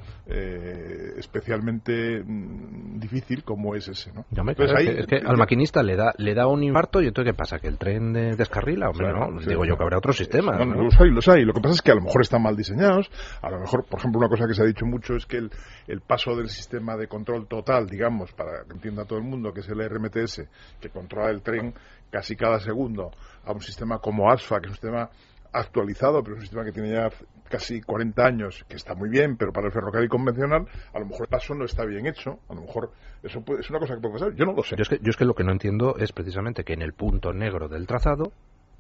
eh, especialmente mm, difícil como es ese, ¿no? Ya me Entonces, ahí, es que, es que al maquinista le da le da un infarto y entonces ¿qué pasa? ¿Que el tren descarrila? Hombre, claro, no, sí, digo sí. yo que habrá otros sistemas. No, ¿no? Los hay, los hay. Lo que pasa es que a lo mejor están mal diseñados, a lo mejor, por ejemplo, una cosa que se ha dicho mucho es que el, el paso del sistema de control total, digamos, para que entienda todo el mundo, que es el R M T S, que controla el tren casi cada segundo, a un sistema como ASFA, que es un sistema actualizado, pero es un sistema que tiene ya casi cuarenta años, que está muy bien, pero para el ferrocarril convencional, a lo mejor el paso no está bien hecho, a lo mejor eso puede, es una cosa que puede pasar, yo no lo sé. Yo es que, yo es que lo que no entiendo es precisamente que en el punto negro del trazado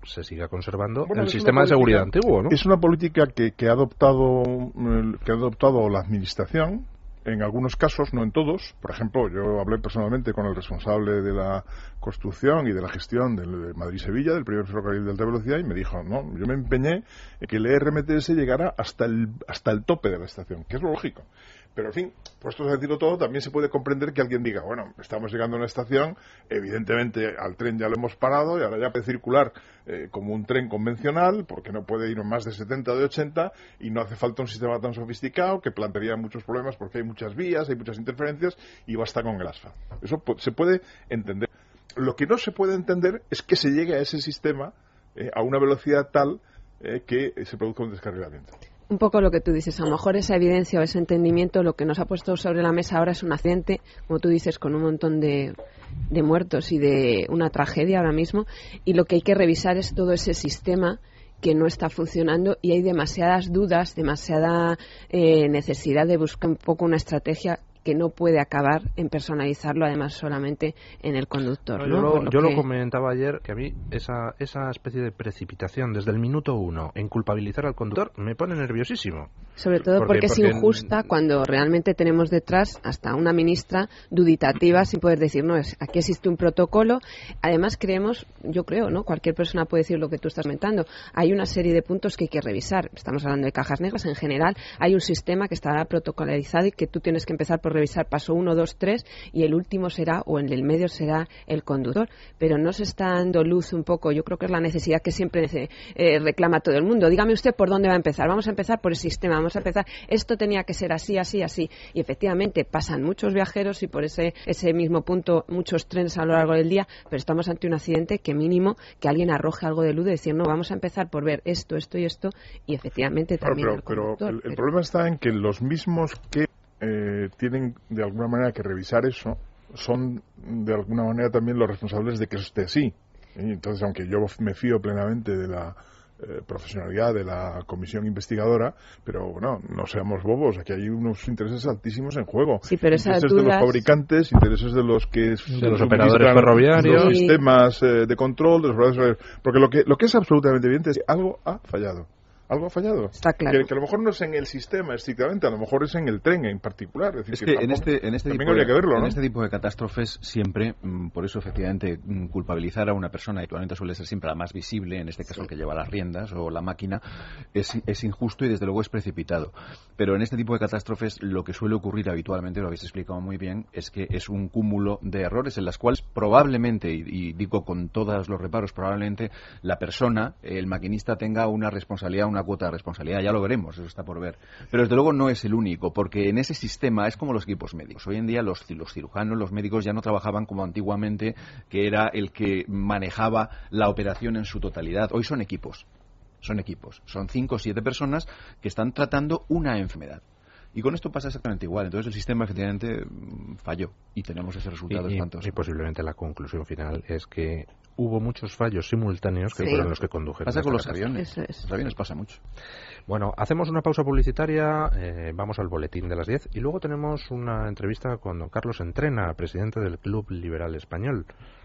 se siga conservando bueno, el sistema de seguridad antiguo, ¿no? Es una política que, que ha adoptado que ha adoptado la administración. En algunos casos, no en todos. Por ejemplo, yo hablé personalmente con el responsable de la construcción y de la gestión del Madrid-Sevilla, del primer ferrocarril de alta velocidad, y me dijo, no, yo me empeñé en que el E R M T S llegara hasta el, hasta el tope de la estación, que es lo lógico. Pero, en fin, puesto a decirlo todo, también se puede comprender que alguien diga, bueno, estamos llegando a una estación, evidentemente al tren ya lo hemos parado y ahora ya puede circular eh, como un tren convencional, porque no puede ir más de setenta o de ochenta, y no hace falta un sistema tan sofisticado que plantearía muchos problemas porque hay muchas vías, hay muchas interferencias y basta con el asfalto. Eso se puede entender. Lo que no se puede entender es que se llegue a ese sistema eh, a una velocidad tal eh, que se produzca un descarrilamiento. Un poco lo que tú dices, a lo mejor esa evidencia o ese entendimiento lo que nos ha puesto sobre la mesa ahora es un accidente, como tú dices, con un montón de, de muertos y de una tragedia ahora mismo, y lo que hay que revisar es todo ese sistema que no está funcionando y hay demasiadas dudas, demasiada eh, necesidad de buscar un poco una estrategia que no puede acabar en personalizarlo, además solamente en el conductor. No, ¿no? Yo, lo, lo, yo que... lo comentaba ayer, que a mí esa, esa especie de precipitación desde el minuto uno en culpabilizar al conductor me pone nerviosísimo. Sobre todo porque, porque es porque... injusta cuando realmente tenemos detrás hasta una ministra duditativa sin poder decir, no, es, aquí existe un protocolo. Además creemos, yo creo, ¿no? Cualquier persona puede decir lo que tú estás comentando. Hay una serie de puntos que hay que revisar. Estamos hablando de cajas negras. En general hay un sistema que estará protocolarizado y que tú tienes que empezar por revisar paso uno, dos, tres y el último será, o en el medio será el conductor. Pero no se está dando luz un poco. Yo creo que es la necesidad que siempre eh, reclama todo el mundo. Dígame usted por dónde va a empezar. Vamos a empezar por el sistema. Vamos a empezar. Esto tenía que ser así, así, así. Y efectivamente pasan muchos viajeros y por ese, ese mismo punto muchos trenes a lo largo del día, pero estamos ante un accidente que mínimo que alguien arroje algo de luz y decir, no, vamos a empezar por ver esto, esto y esto. Y efectivamente también claro, pero, el pero el, el pero... problema está en que los mismos que Eh, tienen de alguna manera que revisar eso son de alguna manera también los responsables de que eso esté así. Y entonces, aunque yo me fío plenamente de la eh, profesionalidad de la comisión investigadora, pero bueno, no seamos bobos, aquí hay unos intereses altísimos en juego. Sí, pero intereses dudas... de los fabricantes, intereses de los que de los operadores ferroviarios, los sistemas eh, de control, de los operadores, porque lo que lo que es absolutamente evidente es que algo ha fallado. Algo ha fallado. Está claro. Que, que a lo mejor no es en el sistema estrictamente, a lo mejor es en el tren en particular. Es, decir, es que, que en tampoco, este, en este también tipo habría de, que verlo, en ¿no? este tipo de catástrofes siempre, mm, por eso efectivamente mm, culpabilizar a una persona, habitualmente suele ser siempre la más visible, en este caso sí. el que lleva las riendas o la máquina, es, es injusto y desde luego es precipitado. Pero en este tipo de catástrofes lo que suele ocurrir habitualmente, lo habéis explicado muy bien, es que es un cúmulo de errores en las cuales probablemente, y, y digo con todos los reparos, probablemente la persona, el maquinista tenga una responsabilidad, una cuota de responsabilidad. Ya lo veremos, eso está por ver. Pero desde luego no es el único, porque en ese sistema es como los equipos médicos. Hoy en día los, los cirujanos, los médicos ya no trabajaban como antiguamente, que era el que manejaba la operación en su totalidad. Hoy son equipos, son equipos. Son cinco o siete personas que están tratando una enfermedad. Y con esto pasa exactamente igual. Entonces el sistema efectivamente falló y tenemos ese resultado y, espantoso. Y posiblemente la conclusión final es que hubo muchos fallos simultáneos que sí. fueron los que condujeron. Pasa con los catástrofe. aviones. Es. Los aviones pasa mucho. Bueno, hacemos una pausa publicitaria, eh, vamos al boletín de las diez y luego tenemos una entrevista con don Carlos Entrena, presidente del Club Liberal Español.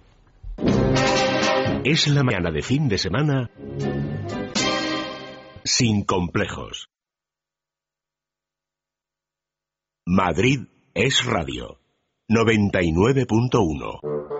Es la mañana de fin de semana sin complejos. Madrid es radio. noventa y nueve punto uno.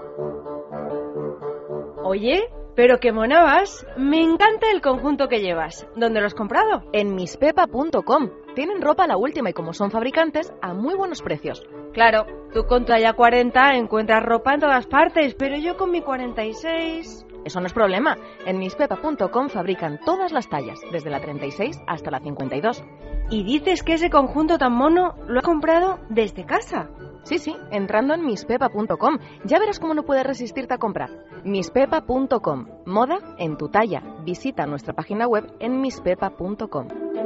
Oye, pero qué mona vas. Me encanta el conjunto que llevas. ¿Dónde lo has comprado? En mispepa punto com. Tienen ropa a la última y como son fabricantes, a muy buenos precios. Claro, tú con talla cuarenta encuentras ropa en todas partes, pero yo con mi cuarenta y seis... Eso no es problema. En mispepa punto com fabrican todas las tallas, desde la treinta y seis hasta la cincuenta y dos. ¿Y dices que ese conjunto tan mono lo has comprado desde casa? Sí, sí, entrando en mispepa punto com. Ya verás cómo no puedes resistirte a comprar. mispepa punto com. Moda en tu talla. Visita nuestra página web en mispepa punto com.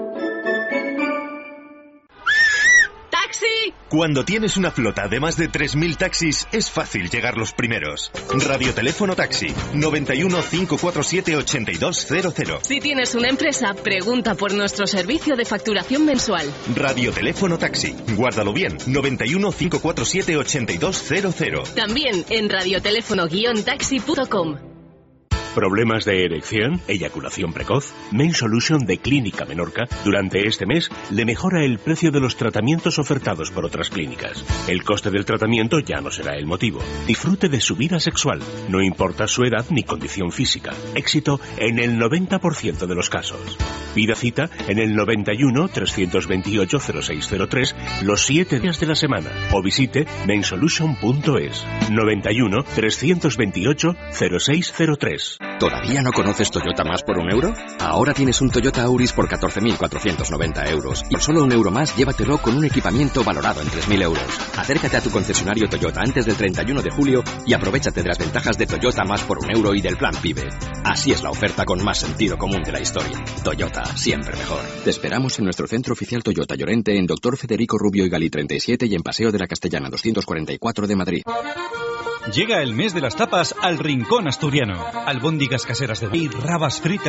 Cuando tienes una flota de más de tres mil taxis, es fácil llegar los primeros. Radioteléfono Taxi, noventa y uno, cinco cuatro siete, ochenta y dos cero cero. Si tienes una empresa, pregunta por nuestro servicio de facturación mensual. Radioteléfono Taxi, guárdalo bien, noventa y uno, cinco cuatro siete, ochenta y dos cero cero. También en radioteléfono guion taxi punto com. ¿Problemas de erección? ¿Eyaculación precoz? Men Solution de Clínica Menorca durante este mes le mejora el precio de los tratamientos ofertados por otras clínicas. El coste del tratamiento ya no será el motivo. Disfrute de su vida sexual. No importa su edad ni condición física. Éxito en el noventa por ciento de los casos. Pida cita en el noventa y uno, trescientos veintiocho, cero seis cero tres los siete días de la semana o visite men solution punto es. noventa y uno, trescientos veintiocho, cero seis cero tres. ¿Todavía no conoces Toyota Más por un euro? Ahora tienes un Toyota Auris por catorce mil cuatrocientos noventa euros. Y por solo un euro más, llévatelo con un equipamiento valorado en tres mil euros. Acércate a tu concesionario Toyota antes del treinta y uno de julio y aprovechate de las ventajas de Toyota Más por un euro y del plan PIBE. Así es la oferta con más sentido común de la historia. Toyota, siempre mejor. Te esperamos en nuestro centro oficial Toyota Llorente, en Doctor Federico Rubio y Galí treinta y siete y en Paseo de la Castellana doscientos cuarenta y cuatro de Madrid. Llega el mes de las tapas al Rincón Asturiano. Albóndigas caseras de y rabas fritas.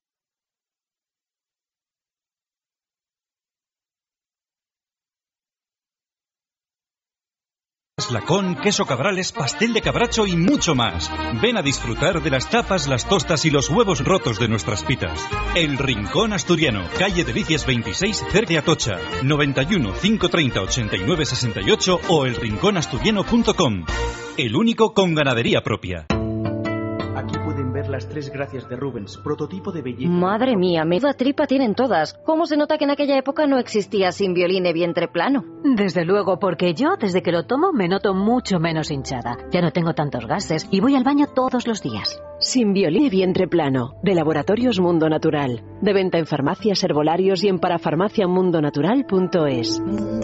Lacón, queso cabrales, pastel de cabracho y mucho más. Ven a disfrutar de las tapas, las tostas y los huevos rotos de nuestras pitas. El Rincón Asturiano, calle Delicias veintiséis, cerca de Atocha. noventa y uno, quinientos treinta, ochenta y nueve sesenta y ocho o el rincón asturiano punto com. El único con ganadería propia. Aquí pueden ver las tres gracias de Rubens, prototipo de belleza. Madre mía, menuda tripa tienen todas. ¿Cómo se nota que en aquella época no existía Simbioline vientre plano? Desde luego, porque yo, desde que lo tomo, me noto mucho menos hinchada. Ya no tengo tantos gases y voy al baño todos los días. Simbioline vientre plano, de Laboratorios Mundo Natural. De venta en farmacias, herbolarios y en parafarmacia mundo natural punto es.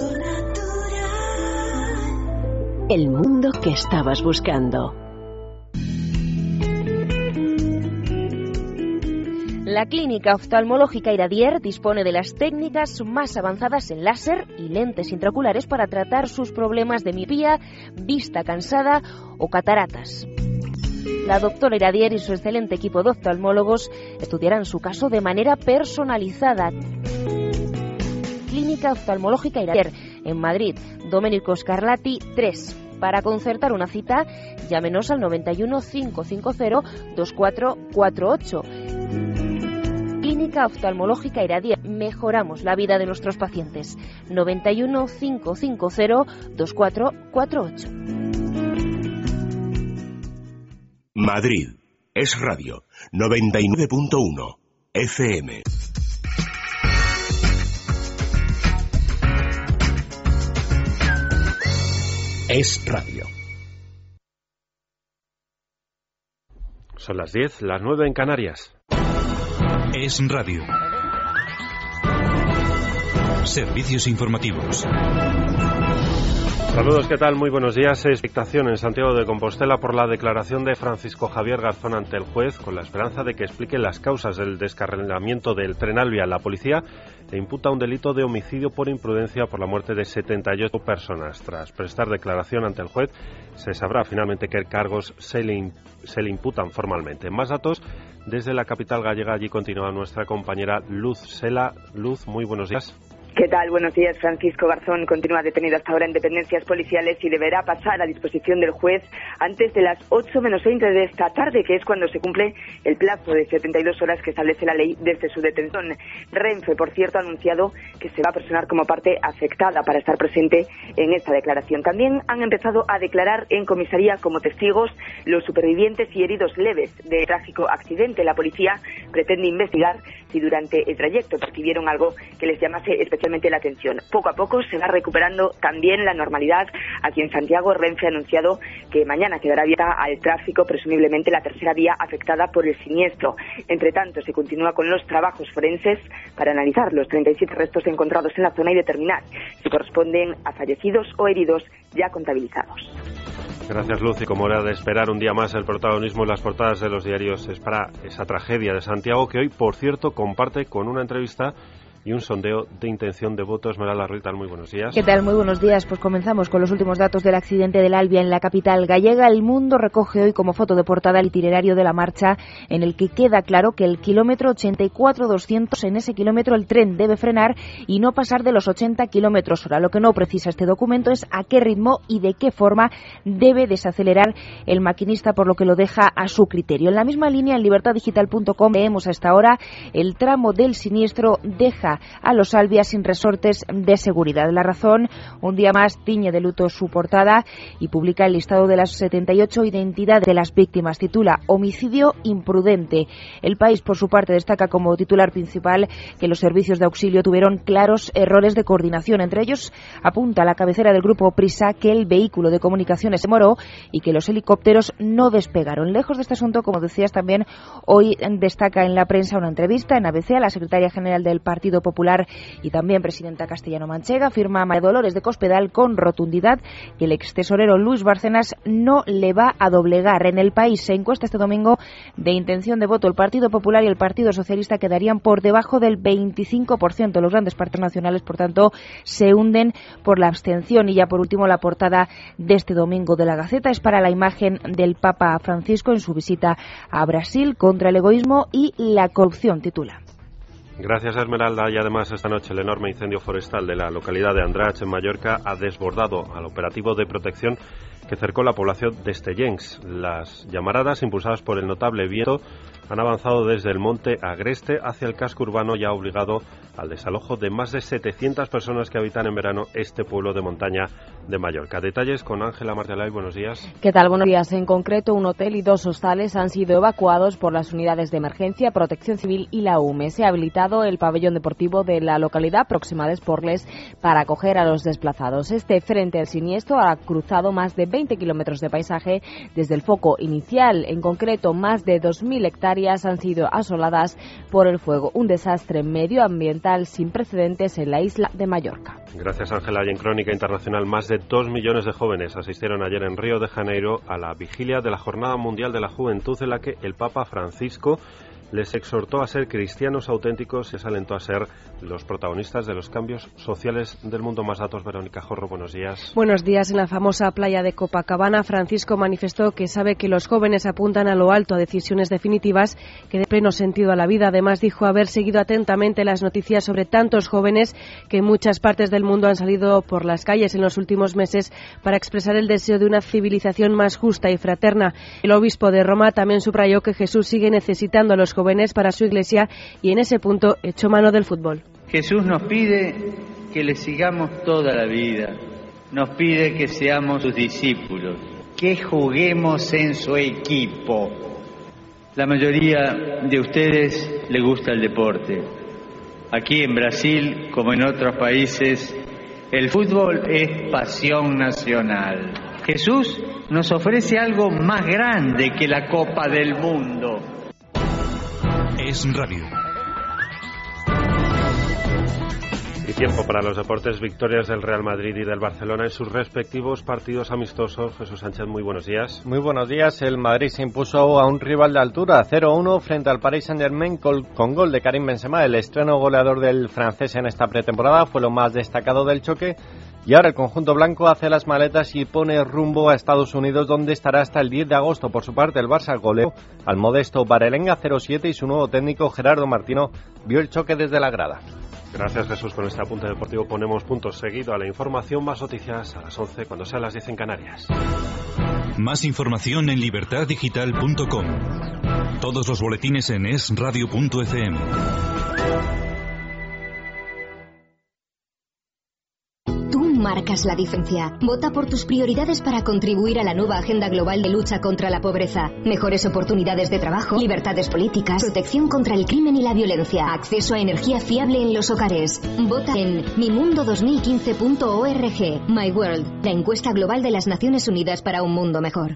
El mundo que estabas buscando. La Clínica Oftalmológica Iradier dispone de las técnicas más avanzadas en láser y lentes intraoculares para tratar sus problemas de miopía, vista cansada o cataratas. La doctora Iradier y su excelente equipo de oftalmólogos estudiarán su caso de manera personalizada. Clínica Oftalmológica Iradier, en Madrid, Domenico Scarlatti tres. Para concertar una cita, llámenos al noventa y uno, quinientos cincuenta, veinticuatro cuarenta y ocho. Clínica Oftalmológica Iradier. Mejoramos la vida de nuestros pacientes. noventa y uno, quinientos cincuenta, veinticuatro cuarenta y ocho. Madrid. Es Radio. noventa y nueve punto uno. F M. Es Radio. Son las diez, las nueve en Canarias. Es Radio. Servicios informativos. Saludos, ¿qué tal? Muy buenos días. Expectación en Santiago de Compostela por la declaración de Francisco Javier Garzón ante el juez, con la esperanza de que explique las causas del descarrilamiento del tren Alvia. La policía le imputa un delito de homicidio por imprudencia por la muerte de setenta y ocho personas. Tras prestar declaración ante el juez, se sabrá finalmente qué cargos se le, se le imputan formalmente. Más datos desde la capital gallega. Allí continúa nuestra compañera Luz Sela. Luz, muy buenos días. ¿Qué tal? Buenos días. Francisco Garzón continúa detenido hasta ahora en dependencias policiales y deberá pasar a disposición del juez antes de las ocho menos veinte de esta tarde, que es cuando se cumple el plazo de setenta y dos horas que establece la ley desde su detención. Renfe, por cierto, ha anunciado que se va a personar como parte afectada para estar presente en esta declaración. También han empezado a declarar en comisaría como testigos los supervivientes y heridos leves del trágico accidente. La policía pretende investigar si durante el trayecto percibieron algo que les llamase especialmente la atención. Poco a poco se va recuperando también la normalidad. Aquí en Santiago, Renfe ha anunciado que mañana quedará abierta al tráfico, presumiblemente la tercera vía afectada por el siniestro. Entre tanto, se continúa con los trabajos forenses para analizar los treinta y siete restos encontrados en la zona y determinar si corresponden a fallecidos o heridos ya contabilizados. Gracias, Luz. Y como era de esperar, un día más el protagonismo en las portadas de los diarios es para esa tragedia de Santiago, que hoy, por cierto, comparte con una entrevista y un sondeo de intención de voto. Esmeralda Ruiz, muy buenos días. ¿Qué tal? Muy buenos días. Pues comenzamos con los últimos datos del accidente del Albia en la capital gallega. El Mundo recoge hoy como foto de portada el itinerario de la marcha, en el que queda claro que el kilómetro ochenta y cuatro doscientos, en ese kilómetro el tren debe frenar y no pasar de los ochenta kilómetros hora. Lo que no precisa este documento es a qué ritmo y de qué forma debe desacelerar el maquinista, por lo que lo deja a su criterio. En la misma línea, en libertad digital punto com leemos a esta hora: el tramo del siniestro deja a los Albia sin resortes de seguridad. La Razón, un día más, tiñe de luto su portada y publica el listado de las setenta y ocho identidades de las víctimas. Titula Homicidio imprudente. El País, por su parte, destaca como titular principal que los servicios de auxilio tuvieron claros errores de coordinación. Entre ellos, apunta a la cabecera del grupo Prisa que el vehículo de comunicaciones se demoró y que los helicópteros no despegaron. Lejos de este asunto, como decías también, hoy destaca en la prensa una entrevista en A B C a la secretaria general del Partido Popular y también presidenta castellano-manchega. Afirma María Dolores de Cospedal con rotundidad que el extesorero Luis Bárcenas no le va a doblegar. En El País se encuesta este domingo de intención de voto. El Partido Popular y el Partido Socialista quedarían por debajo del veinticinco por ciento. Los grandes partidos nacionales, por tanto, se hunden por la abstención. Y ya por último, la portada de este domingo de la Gaceta es para la imagen del Papa Francisco en su visita a Brasil. Contra el egoísmo y la corrupción, titula. Gracias, Esmeralda. Y además, esta noche el enorme incendio forestal de la localidad de Andratx, en Mallorca, ha desbordado al operativo de protección que cercó la población de Estellencs. Las llamaradas, impulsadas por el notable viento, han avanzado desde el monte Agreste hacia el casco urbano y ha obligado al desalojo de más de setecientas personas que habitan en verano este pueblo de montaña de Mallorca. Detalles con Ángela Martelay. Buenos días. ¿Qué tal? Buenos días. En concreto, un hotel y dos hostales han sido evacuados por las unidades de emergencia, Protección Civil y la U M E. Se ha habilitado el pabellón deportivo de la localidad próxima de Esporles para acoger a los desplazados. Este frente al siniestro ha cruzado más de veinte kilómetros de paisaje desde el foco inicial. En concreto, más de dos mil hectáreas han sido asoladas por el fuego. Un desastre medioambiental sin precedentes en la isla de Mallorca. Gracias, Ángela. Y en Crónica Internacional, más de dos millones de jóvenes asistieron ayer en Río de Janeiro a la vigilia de la Jornada Mundial de la Juventud, en la que el Papa Francisco les exhortó a ser cristianos auténticos y les alentó a ser los protagonistas de los cambios sociales del mundo. Más datos, Verónica Jorro, buenos días. Buenos días. En la famosa playa de Copacabana, Francisco manifestó que sabe que los jóvenes apuntan a lo alto, a decisiones definitivas que den pleno sentido a la vida. Además, dijo haber seguido atentamente las noticias sobre tantos jóvenes que en muchas partes del mundo han salido por las calles en los últimos meses para expresar el deseo de una civilización más justa y fraterna. El obispo de Roma también subrayó que Jesús sigue necesitando a los jóvenes para su iglesia y en ese punto echó mano del fútbol. Jesús nos pide que le sigamos toda la vida, nos pide que seamos sus discípulos, que juguemos en su equipo. La mayoría de ustedes le gusta el deporte. Aquí en Brasil, como en otros países, el fútbol es pasión nacional. Jesús nos ofrece algo más grande que la Copa del Mundo. Es Radio. Y tiempo para los deportes. Victorias del Real Madrid y del Barcelona en sus respectivos partidos amistosos. Jesús Sánchez, muy buenos días. Muy buenos días. El Madrid se impuso a un rival de altura, cero uno, frente al Paris Saint-Germain con, con gol de Karim Benzema. El estreno goleador del francés en esta pretemporada fue lo más destacado del choque. Y ahora el conjunto blanco hace las maletas y pone rumbo a Estados Unidos, donde estará hasta el diez de agosto. Por su parte, el Barça goleó al modesto Barelenga cero siete y su nuevo técnico, Gerardo Martino, vio el choque desde la grada. Gracias, Jesús. Con este apunte deportivo ponemos punto seguido a la información. Más noticias a las once, cuando sean las diez en Canarias. Más información en libertad digital punto com. Todos los boletines en es radio punto efe eme. Marcas la diferencia. Vota por tus prioridades para contribuir a la nueva agenda global de lucha contra la pobreza. Mejores oportunidades de trabajo, libertades políticas, protección contra el crimen y la violencia, acceso a energía fiable en los hogares. Vota en mi mundo dos mil quince punto org. My World, la encuesta global de las Naciones Unidas para un mundo mejor.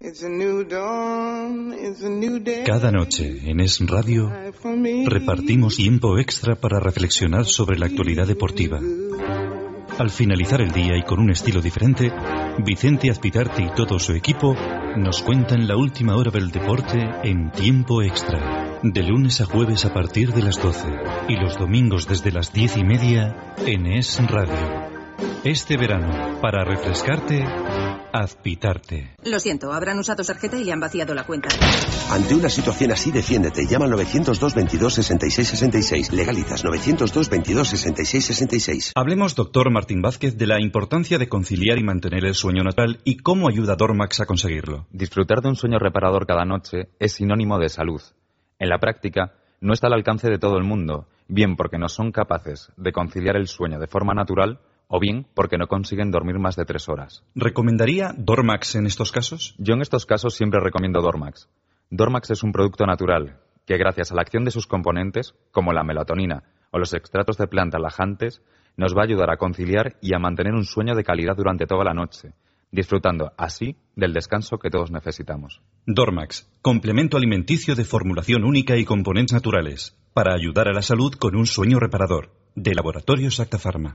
Cada noche en Es Radio repartimos tiempo extra para reflexionar sobre la actualidad deportiva. Al finalizar el día y con un estilo diferente, Vicente Azpitarte y todo su equipo nos cuentan la última hora del deporte en tiempo extra. De lunes a jueves a partir de las doce y los domingos desde las diez y media en Es Radio. Este verano, para refrescarte, Azpitarte. Lo siento, habrán usado tarjeta y le han vaciado la cuenta. Ante una situación así, defiéndete. Llama al novecientos dos veintidós sesenta y seis sesenta y seis. Legalizas novecientos dos veintidós sesenta y seis sesenta y seis. Hablemos, doctor Martín Vázquez, de la importancia de conciliar y mantener el sueño natural y cómo ayuda Dormax a conseguirlo. Disfrutar de un sueño reparador cada noche es sinónimo de salud. En la práctica, no está al alcance de todo el mundo, bien porque no son capaces de conciliar el sueño de forma natural, o bien porque no consiguen dormir más de tres horas. ¿Recomendaría Dormax en estos casos? Yo en estos casos siempre recomiendo Dormax. Dormax es un producto natural que, gracias a la acción de sus componentes, como la melatonina o los extractos de plantas relajantes, nos va a ayudar a conciliar y a mantener un sueño de calidad durante toda la noche, disfrutando así del descanso que todos necesitamos. Dormax, complemento alimenticio de formulación única y componentes naturales, para ayudar a la salud con un sueño reparador. De Laboratorios Acta Pharma.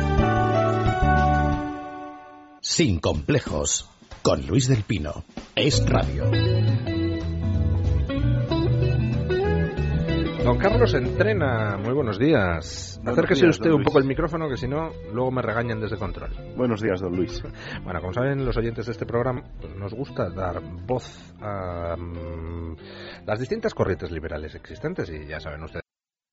Sin complejos, con Luis del Pino. Es Radio. Don Carlos Entrena, muy buenos días. Buenos Acérquese días, usted un poco el micrófono, que si no, luego me regañan desde control. Buenos días, don Luis. Bueno, como saben los oyentes de este programa, pues nos gusta dar voz a um, las distintas corrientes liberales existentes, y ya saben ustedes.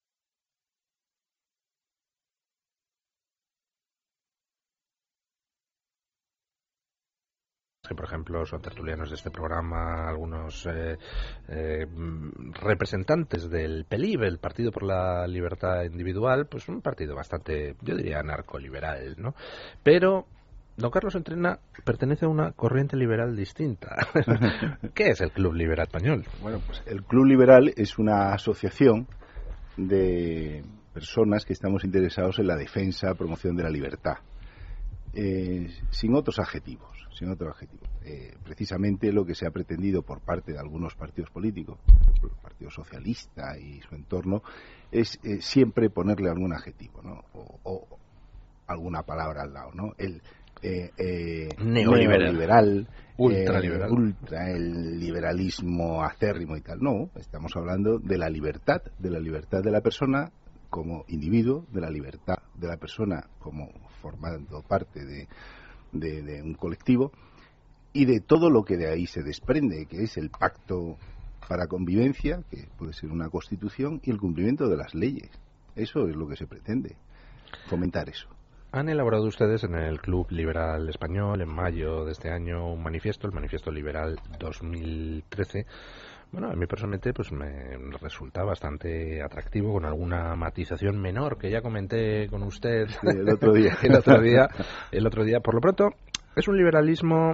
Que por ejemplo son tertulianos de este programa algunos eh, eh, representantes del P L I B, el Partido por la Libertad Individual, pues un partido bastante, yo diría, narcoliberal, ¿no? Pero don Carlos Entrena pertenece a una corriente liberal distinta. ¿Qué es el Club Liberal Español? Bueno, pues el Club Liberal es una asociación de personas que estamos interesados en la defensa, promoción de la libertad, eh, sin otros adjetivos. sin otro adjetivo. Eh, precisamente lo que se ha pretendido por parte de algunos partidos políticos, por ejemplo, el Partido Socialista y su entorno, es eh, siempre ponerle algún adjetivo, ¿no? O, o alguna palabra al lado, ¿no? El eh, eh, neoliberal, neoliberal ultraliberal, eh, ultra, el liberalismo acérrimo y tal. No, estamos hablando de la libertad, de la libertad de la persona como individuo, de la libertad de la persona como formando parte de De, de un colectivo y de todo lo que de ahí se desprende, que es el pacto para convivencia, que puede ser una constitución, y el cumplimiento de las leyes. Eso es lo que se pretende, fomentar eso. Han elaborado ustedes en el Club Liberal Español en mayo de este año un manifiesto, el Manifiesto Liberal dos mil trece. Bueno, a mí personalmente pues me resulta bastante atractivo, con alguna matización menor que ya comenté con usted sí, el otro día. el otro día, el otro día. Por lo pronto, es un liberalismo,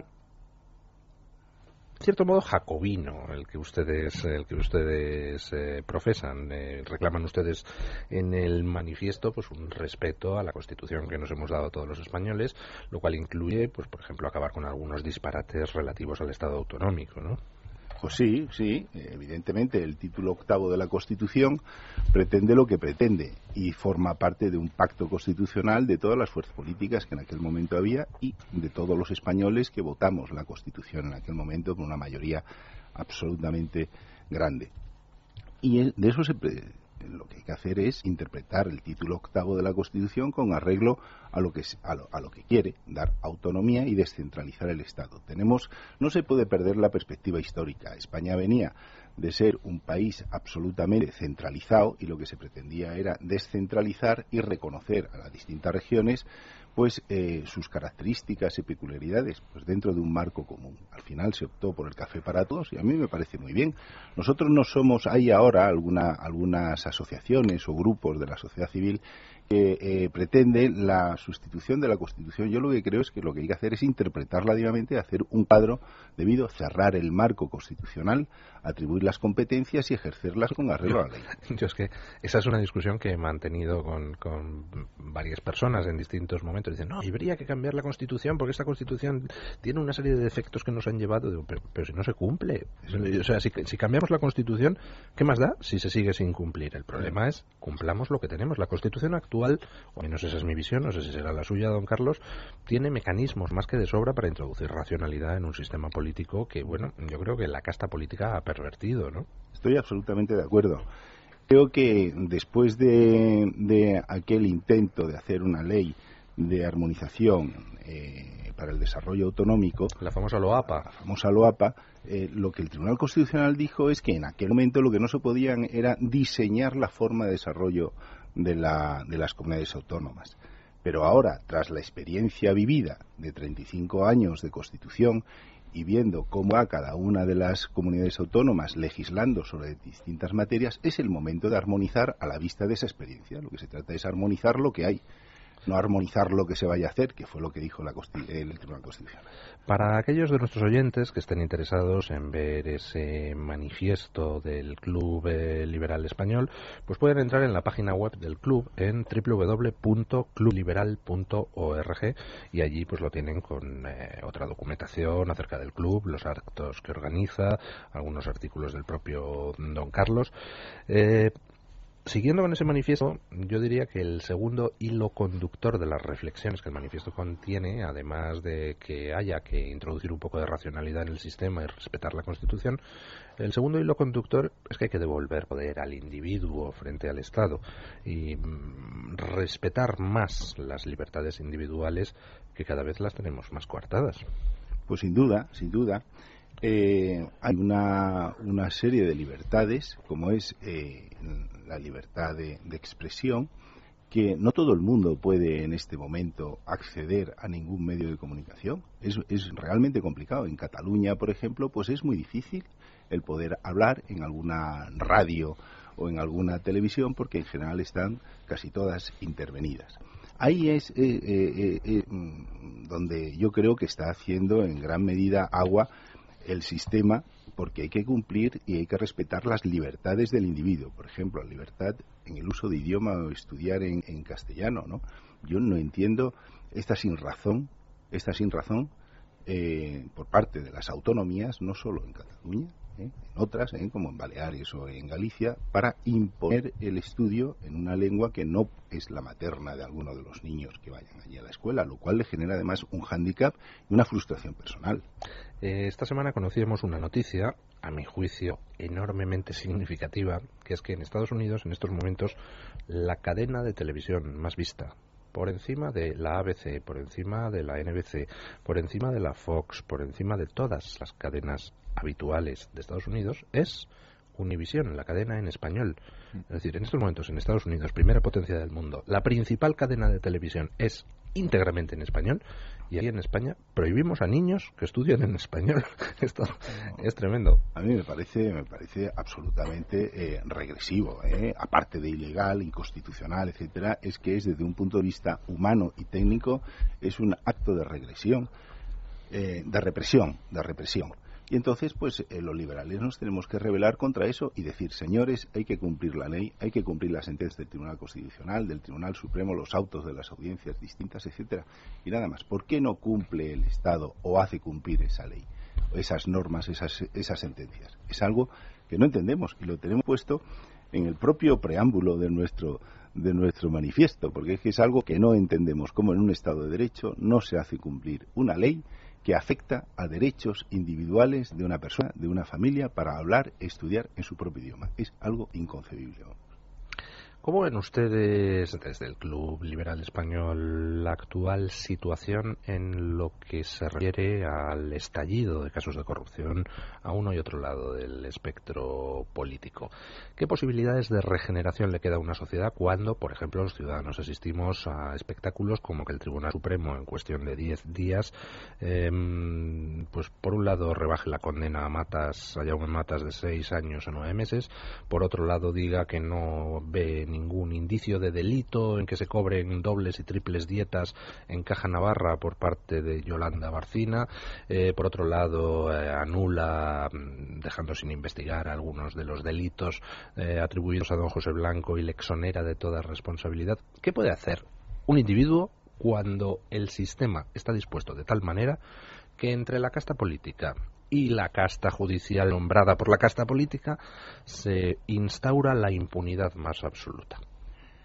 en cierto modo, jacobino el que ustedes, el que ustedes eh, profesan. Eh, reclaman ustedes en el manifiesto pues un respeto a la Constitución que nos hemos dado todos los españoles, lo cual incluye, pues por ejemplo, acabar con algunos disparates relativos al Estado autonómico, ¿no? Pues sí, sí, evidentemente el título octavo de la Constitución pretende lo que pretende y forma parte de un pacto constitucional de todas las fuerzas políticas que en aquel momento había y de todos los españoles que votamos la Constitución en aquel momento con una mayoría absolutamente grande. Y de eso se lo que hay que hacer es interpretar el título octavo de la Constitución con arreglo a lo que a lo, a lo que quiere, dar autonomía y descentralizar el Estado. Tenemos, no se puede perder la perspectiva histórica. España venía de ser un país absolutamente centralizado y lo que se pretendía era descentralizar y reconocer a las distintas regiones pues eh, sus características y peculiaridades pues dentro de un marco común. Al final se optó por el café para todos y a mí me parece muy bien. Nosotros no somos, hay ahora alguna, algunas asociaciones o grupos de la sociedad civil que eh, pretenden la sustitución de la Constitución. Yo lo que creo es que lo que hay que hacer es interpretarla debidamente, hacer un cuadro debido, cerrar el marco constitucional, atribuir las competencias y ejercerlas con arreglo a la ley. Yo es que esa es una discusión que he mantenido con, con varias personas en distintos momentos. Dicen, no, habría que cambiar la Constitución porque esta Constitución tiene una serie de defectos que nos han llevado. Digo, pero, pero si no se cumple. O sea, si, si cambiamos la Constitución, ¿qué más da si se sigue sin cumplir? El problema es, cumplamos lo que tenemos. La Constitución actual actual, o al menos esa es mi visión, no sé si será la suya, don Carlos, tiene mecanismos más que de sobra para introducir racionalidad en un sistema político que, bueno, yo creo que la casta política ha pervertido, ¿no? Estoy absolutamente de acuerdo. Creo que después de, de aquel intento de hacer una ley de armonización eh, para el desarrollo autonómico, la famosa LOAPA, la famosa LOAPA, eh, lo que el Tribunal Constitucional dijo es que en aquel momento lo que no se podían era diseñar la forma de desarrollo de, la, de las comunidades autónomas. Pero ahora, tras la experiencia vivida de treinta y cinco años de Constitución y viendo cómo va cada una de las comunidades autónomas legislando sobre distintas materias, es el momento de armonizar a la vista de esa experiencia. Lo que se trata es armonizar lo que hay, no armonizar lo que se vaya a hacer, que fue lo que dijo la el Tribunal Constitucional. Para aquellos de nuestros oyentes que estén interesados en ver ese manifiesto del Club eh, Liberal Español, pues pueden entrar en la página web del club en doble u doble u doble u punto club liberal punto org y allí pues lo tienen con eh, otra documentación acerca del club, los actos que organiza, algunos artículos del propio don Carlos. Eh, Siguiendo con ese manifiesto, yo diría que el segundo hilo conductor de las reflexiones que el manifiesto contiene, además de que haya que introducir un poco de racionalidad en el sistema y respetar la Constitución, el segundo hilo conductor es que hay que devolver poder al individuo frente al Estado y mm, respetar más las libertades individuales, que cada vez las tenemos más coartadas. Pues sin duda, sin duda. Eh, hay una, una serie de libertades, como es eh, la libertad de, de expresión, que no todo el mundo puede en este momento acceder a ningún medio de comunicación. Es, es realmente complicado. En Cataluña, por ejemplo, pues es muy difícil el poder hablar en alguna radio o en alguna televisión, porque en general están casi todas intervenidas. Ahí es eh, eh, eh, donde yo creo que está haciendo en gran medida agua el sistema, porque hay que cumplir y hay que respetar las libertades del individuo. Por ejemplo, la libertad en el uso de idioma o estudiar en, en castellano, ¿no? Yo no entiendo esta sinrazón, esta sinrazón eh, por parte de las autonomías, no solo en Cataluña, ¿eh? en otras, ¿eh? como en Baleares o en Galicia, para imponer el estudio en una lengua que no es la materna de alguno de los niños que vayan allí a la escuela, lo cual le genera además un hándicap y una frustración personal. Esta semana conocíamos una noticia, a mi juicio, enormemente significativa, que es que en Estados Unidos, en estos momentos, la cadena de televisión más vista, por encima de la A B C, por encima de la N B C, por encima de la Fox, por encima de todas las cadenas habituales de Estados Unidos, es Univision, la cadena en español. Es decir, en estos momentos, en Estados Unidos, primera potencia del mundo, la principal cadena de televisión es íntegramente en español, y aquí en España prohibimos a niños que estudien en español. Esto no, es tremendo. A mí me parece me parece absolutamente eh, regresivo, ¿eh? Aparte de ilegal, inconstitucional, etcétera, es que es desde un punto de vista humano y técnico es un acto de regresión, eh, de represión, de represión. Y entonces, pues, eh, los liberales nos tenemos que rebelar contra eso y decir, señores, hay que cumplir la ley, hay que cumplir las sentencias del Tribunal Constitucional, del Tribunal Supremo, los autos de las audiencias distintas, etcétera. Y nada más. ¿Por qué no cumple el Estado o hace cumplir esa ley, esas normas, esas, esas sentencias? Es algo que no entendemos y lo tenemos puesto en el propio preámbulo de nuestro de nuestro manifiesto, porque es que es algo que no entendemos, cómo en un Estado de Derecho no se hace cumplir una ley que afecta a derechos individuales de una persona, de una familia, para hablar, estudiar en su propio idioma. Es algo inconcebible. ¿Cómo ven ustedes desde el Club Liberal Español la actual situación en lo que se refiere al estallido de casos de corrupción a uno y otro lado del espectro político? ¿Qué posibilidades de regeneración le queda a una sociedad cuando, por ejemplo, los ciudadanos asistimos a espectáculos como que el Tribunal Supremo en cuestión de diez días, eh, pues por un lado rebaje la condena a Matas, a Jaume Matas, de seis años a nueve meses, por otro lado diga que no ve ningún indicio de delito en que se cobren dobles y triples dietas en Caja Navarra por parte de Yolanda Barcina, eh, por otro lado eh, anula, dejando sin investigar algunos de los delitos eh, atribuidos a don José Blanco y le exonera de toda responsabilidad? ¿Qué puede hacer un individuo cuando el sistema está dispuesto de tal manera que entre la casta política y la casta judicial nombrada por la casta política se instaura la impunidad más absoluta?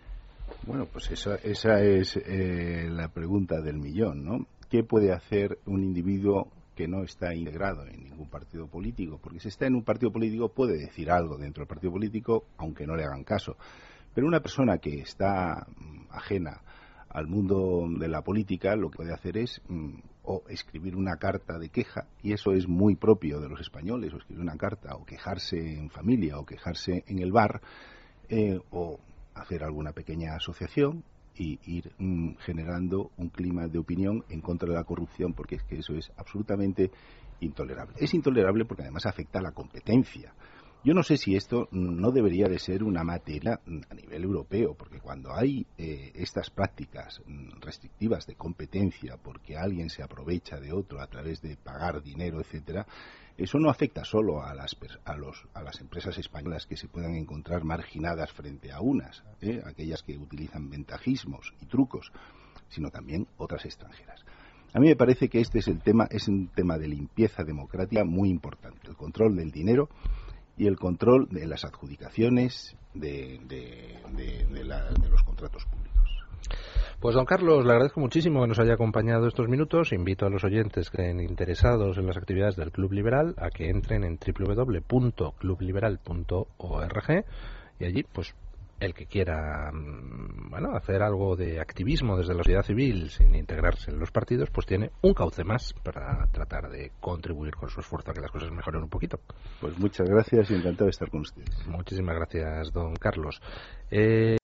Bueno, pues esa, esa es eh, la pregunta del millón, ¿no? ¿Qué puede hacer un individuo que no está integrado en ningún partido político? Porque si está en un partido político puede decir algo dentro del partido político, aunque no le hagan caso. Pero una persona que está mm, ajena al mundo de la política, lo que puede hacer es mm, o escribir una carta de queja, y eso es muy propio de los españoles, o escribir una carta, o quejarse en familia, o quejarse en el bar, eh, o hacer alguna pequeña asociación y ir mm, generando un clima de opinión en contra de la corrupción, porque es que eso es absolutamente intolerable. Es intolerable porque además afecta a la competencia. Yo no sé si esto no debería de ser una materia a nivel europeo, porque cuando hay eh, estas prácticas restrictivas de competencia, porque alguien se aprovecha de otro a través de pagar dinero, etcétera, eso no afecta solo a las, a los, a las empresas españolas que se puedan encontrar marginadas frente a unas, ¿eh? aquellas que utilizan ventajismos y trucos, sino también otras extranjeras. A mí me parece que este es el tema, es un tema de limpieza democrática muy importante, el control del dinero y el control de las adjudicaciones de, de, de, de, la, de los contratos públicos. Pues don Carlos, le agradezco muchísimo que nos haya acompañado estos minutos. Invito a los oyentes que estén interesados en las actividades del Club Liberal a que entren en doble u doble u doble u punto club liberal punto org y allí, pues, el que quiera, bueno, hacer algo de activismo desde la sociedad civil sin integrarse en los partidos, pues tiene un cauce más para tratar de contribuir con su esfuerzo a que las cosas mejoren un poquito. Pues muchas gracias y encantado de estar con ustedes. Muchísimas gracias, don Carlos. Eh...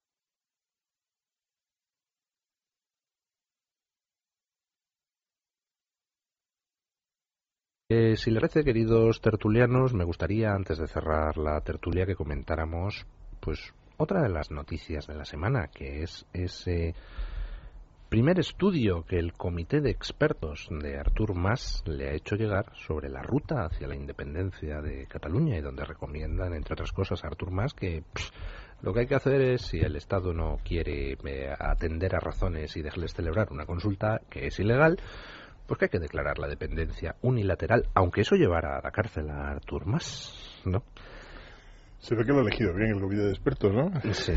Eh, si le parece, queridos tertulianos, me gustaría, antes de cerrar la tertulia, que comentáramos, pues, otra de las noticias de la semana, que es ese primer estudio que el comité de expertos de Artur Mas le ha hecho llegar sobre la ruta hacia la independencia de Cataluña, y donde recomiendan, entre otras cosas, a Artur Mas que pff, lo que hay que hacer es, si el Estado no quiere eh, atender a razones y dejarles celebrar una consulta que es ilegal, pues que hay que declarar la dependencia unilateral, aunque eso llevara a la cárcel a Artur Mas, ¿no? Se ve que lo ha elegido bien el comité de expertos, ¿no? Sí.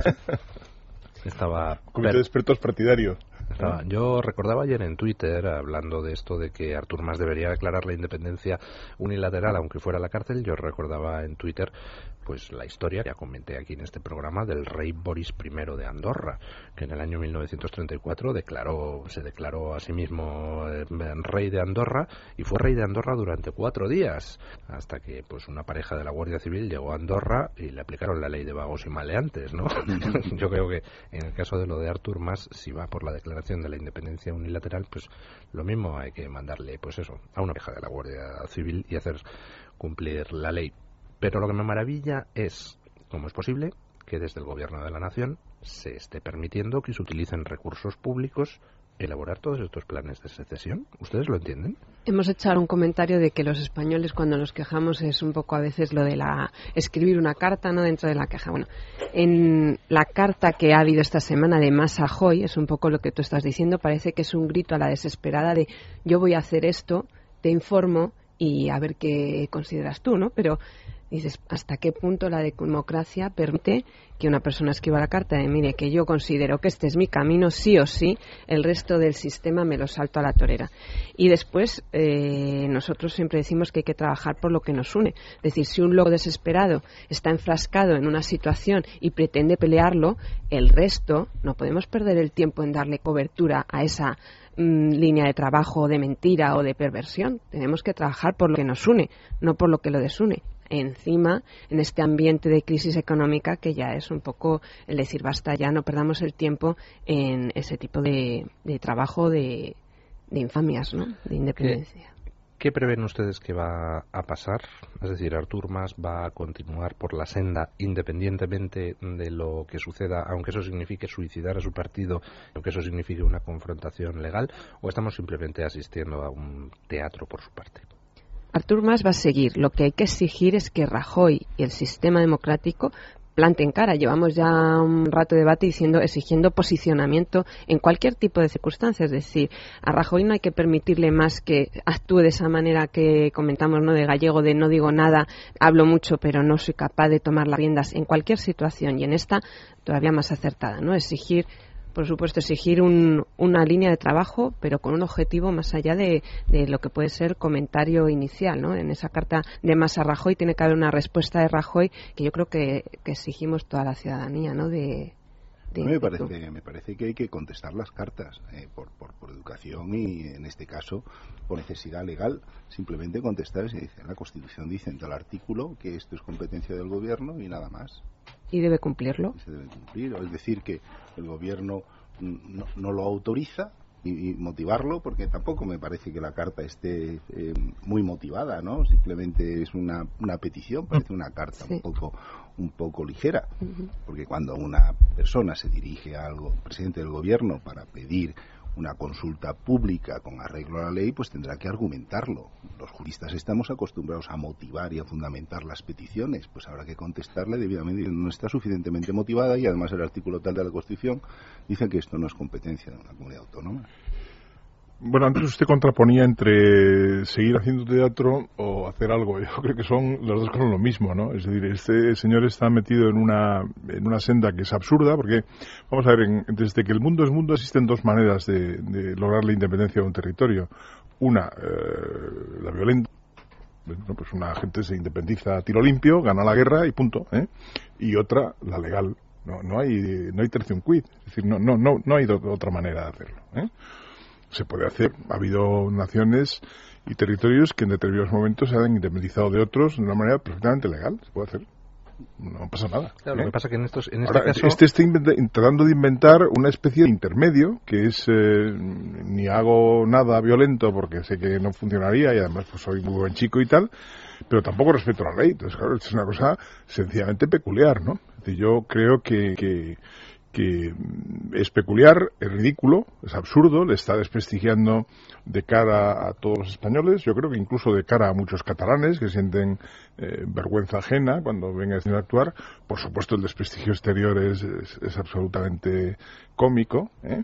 Estaba... Comité de expertos partidario. Estaba... Yo recordaba ayer en Twitter, hablando de esto de que Artur Mas debería declarar la independencia unilateral aunque fuera a la cárcel, yo recordaba en Twitter pues la historia que ya comenté aquí en este programa del rey Boris primero de Andorra, que en el año mil novecientos treinta y cuatro declaró, se declaró a sí mismo eh, rey de Andorra, y fue rey de Andorra durante cuatro días, hasta que pues una pareja de la Guardia Civil llegó a Andorra y le aplicaron la ley de vagos y maleantes, ¿no? Yo creo que en el caso de lo de Artur Mas, si va por la declaración de la independencia unilateral, pues lo mismo hay que mandarle, pues eso, a una pareja de la Guardia Civil y hacer cumplir la ley. Pero lo que me maravilla es cómo es posible que desde el Gobierno de la Nación se esté permitiendo que se utilicen recursos públicos elaborar todos estos planes de secesión. ¿Ustedes lo entienden? Hemos hecho un comentario de que los españoles, cuando nos quejamos, es un poco a veces lo de la escribir una carta, ¿no?, dentro de la queja. Bueno, en la carta que ha habido esta semana de Mas a Rajoy, es un poco lo que tú estás diciendo, parece que es un grito a la desesperada de yo voy a hacer esto, te informo y a ver qué consideras tú, ¿no? Pero dices, ¿hasta qué punto la democracia permite que una persona escriba la carta de mire, que yo considero que este es mi camino, sí o sí, el resto del sistema me lo salto a la torera? Y después, eh, nosotros siempre decimos que hay que trabajar por lo que nos une. Es decir, si un loco desesperado está enfrascado en una situación y pretende pelearlo, el resto no podemos perder el tiempo en darle cobertura a esa mmm, línea de trabajo de mentira o de perversión. Tenemos que trabajar por lo que nos une, no por lo que lo desune. Encima, en este ambiente de crisis económica, que ya es un poco el decir basta ya, no perdamos el tiempo en ese tipo de, de trabajo de, de infamias, ¿no?, de independencia. ¿Qué, ¿Qué prevén ustedes que va a pasar? Es decir, Artur Mas va a continuar por la senda independientemente de lo que suceda, aunque eso signifique suicidar a su partido, aunque eso signifique una confrontación legal, o estamos simplemente asistiendo a un teatro por su parte? Artur Mas va a seguir. Lo que hay que exigir es que Rajoy y el sistema democrático planten cara. Llevamos ya un rato de debate diciendo, exigiendo posicionamiento en cualquier tipo de circunstancia. Es decir, a Rajoy no hay que permitirle más que actúe de esa manera que comentamos, ¿no?, de gallego, de no digo nada, hablo mucho, pero no soy capaz de tomar las riendas en cualquier situación, y en esta todavía más acertada, ¿no? Exigir, por supuesto, exigir un, una línea de trabajo, pero con un objetivo más allá de, de lo que puede ser comentario inicial, ¿no? En esa carta de Mas a Rajoy tiene que haber una respuesta de Rajoy que yo creo que, que exigimos toda la ciudadanía, ¿no? De, de me parece, me parece que hay que contestar las cartas eh, por, por, por educación y, en este caso, por necesidad legal. Simplemente contestar, se dice, la Constitución dice en tal artículo que esto es competencia del Gobierno y nada más. ¿Y debe cumplirlo? Se debe cumplir, es decir, que el Gobierno no, no lo autoriza, y, y motivarlo, porque tampoco me parece que la carta esté eh, muy motivada, ¿no? Simplemente es una, una petición, parece una carta sí. un poco un poco ligera, uh-huh. porque cuando una persona se dirige a algo, presidente del Gobierno, para pedir una consulta pública con arreglo a la ley, pues tendrá que argumentarlo. Los juristas estamos acostumbrados a motivar y a fundamentar las peticiones, pues habrá que contestarle debidamente. No está suficientemente motivada, y además el artículo tal de la Constitución dice que esto no es competencia de una comunidad autónoma. Bueno, antes usted contraponía entre seguir haciendo teatro o hacer algo. Yo creo que son las dos cosas lo mismo, ¿no? Es decir, este señor está metido en una en una senda que es absurda, porque, vamos a ver, en, desde que el mundo es mundo existen dos maneras de, de lograr la independencia de un territorio. Una, eh, la violenta. Bueno, pues una gente se independiza a tiro limpio, gana la guerra y punto, ¿eh? Y otra, la legal. No, no hay no hay tercium quid. Es decir, no no no no hay do, otra manera de hacerlo, ¿eh? Se puede hacer. Ha habido naciones y territorios que en determinados momentos se han independizado de otros de una manera perfectamente legal. Se puede hacer. No pasa nada. Claro, ¿eh? Lo que pasa que en estos, en este Ahora, caso... Este está inventa, tratando de inventar una especie de intermedio, que es eh, ni hago nada violento porque sé que no funcionaría y además pues soy muy buen chico y tal, pero tampoco respeto la ley. Entonces, claro, es una cosa sencillamente peculiar, ¿no? Es decir, yo creo que... que que es peculiar, es ridículo, es absurdo, le está desprestigiando de cara a todos los españoles, yo creo que incluso de cara a muchos catalanes que sienten eh, vergüenza ajena cuando ven a este señor actuar. Por supuesto, el desprestigio exterior es, es, es absolutamente cómico, ¿eh?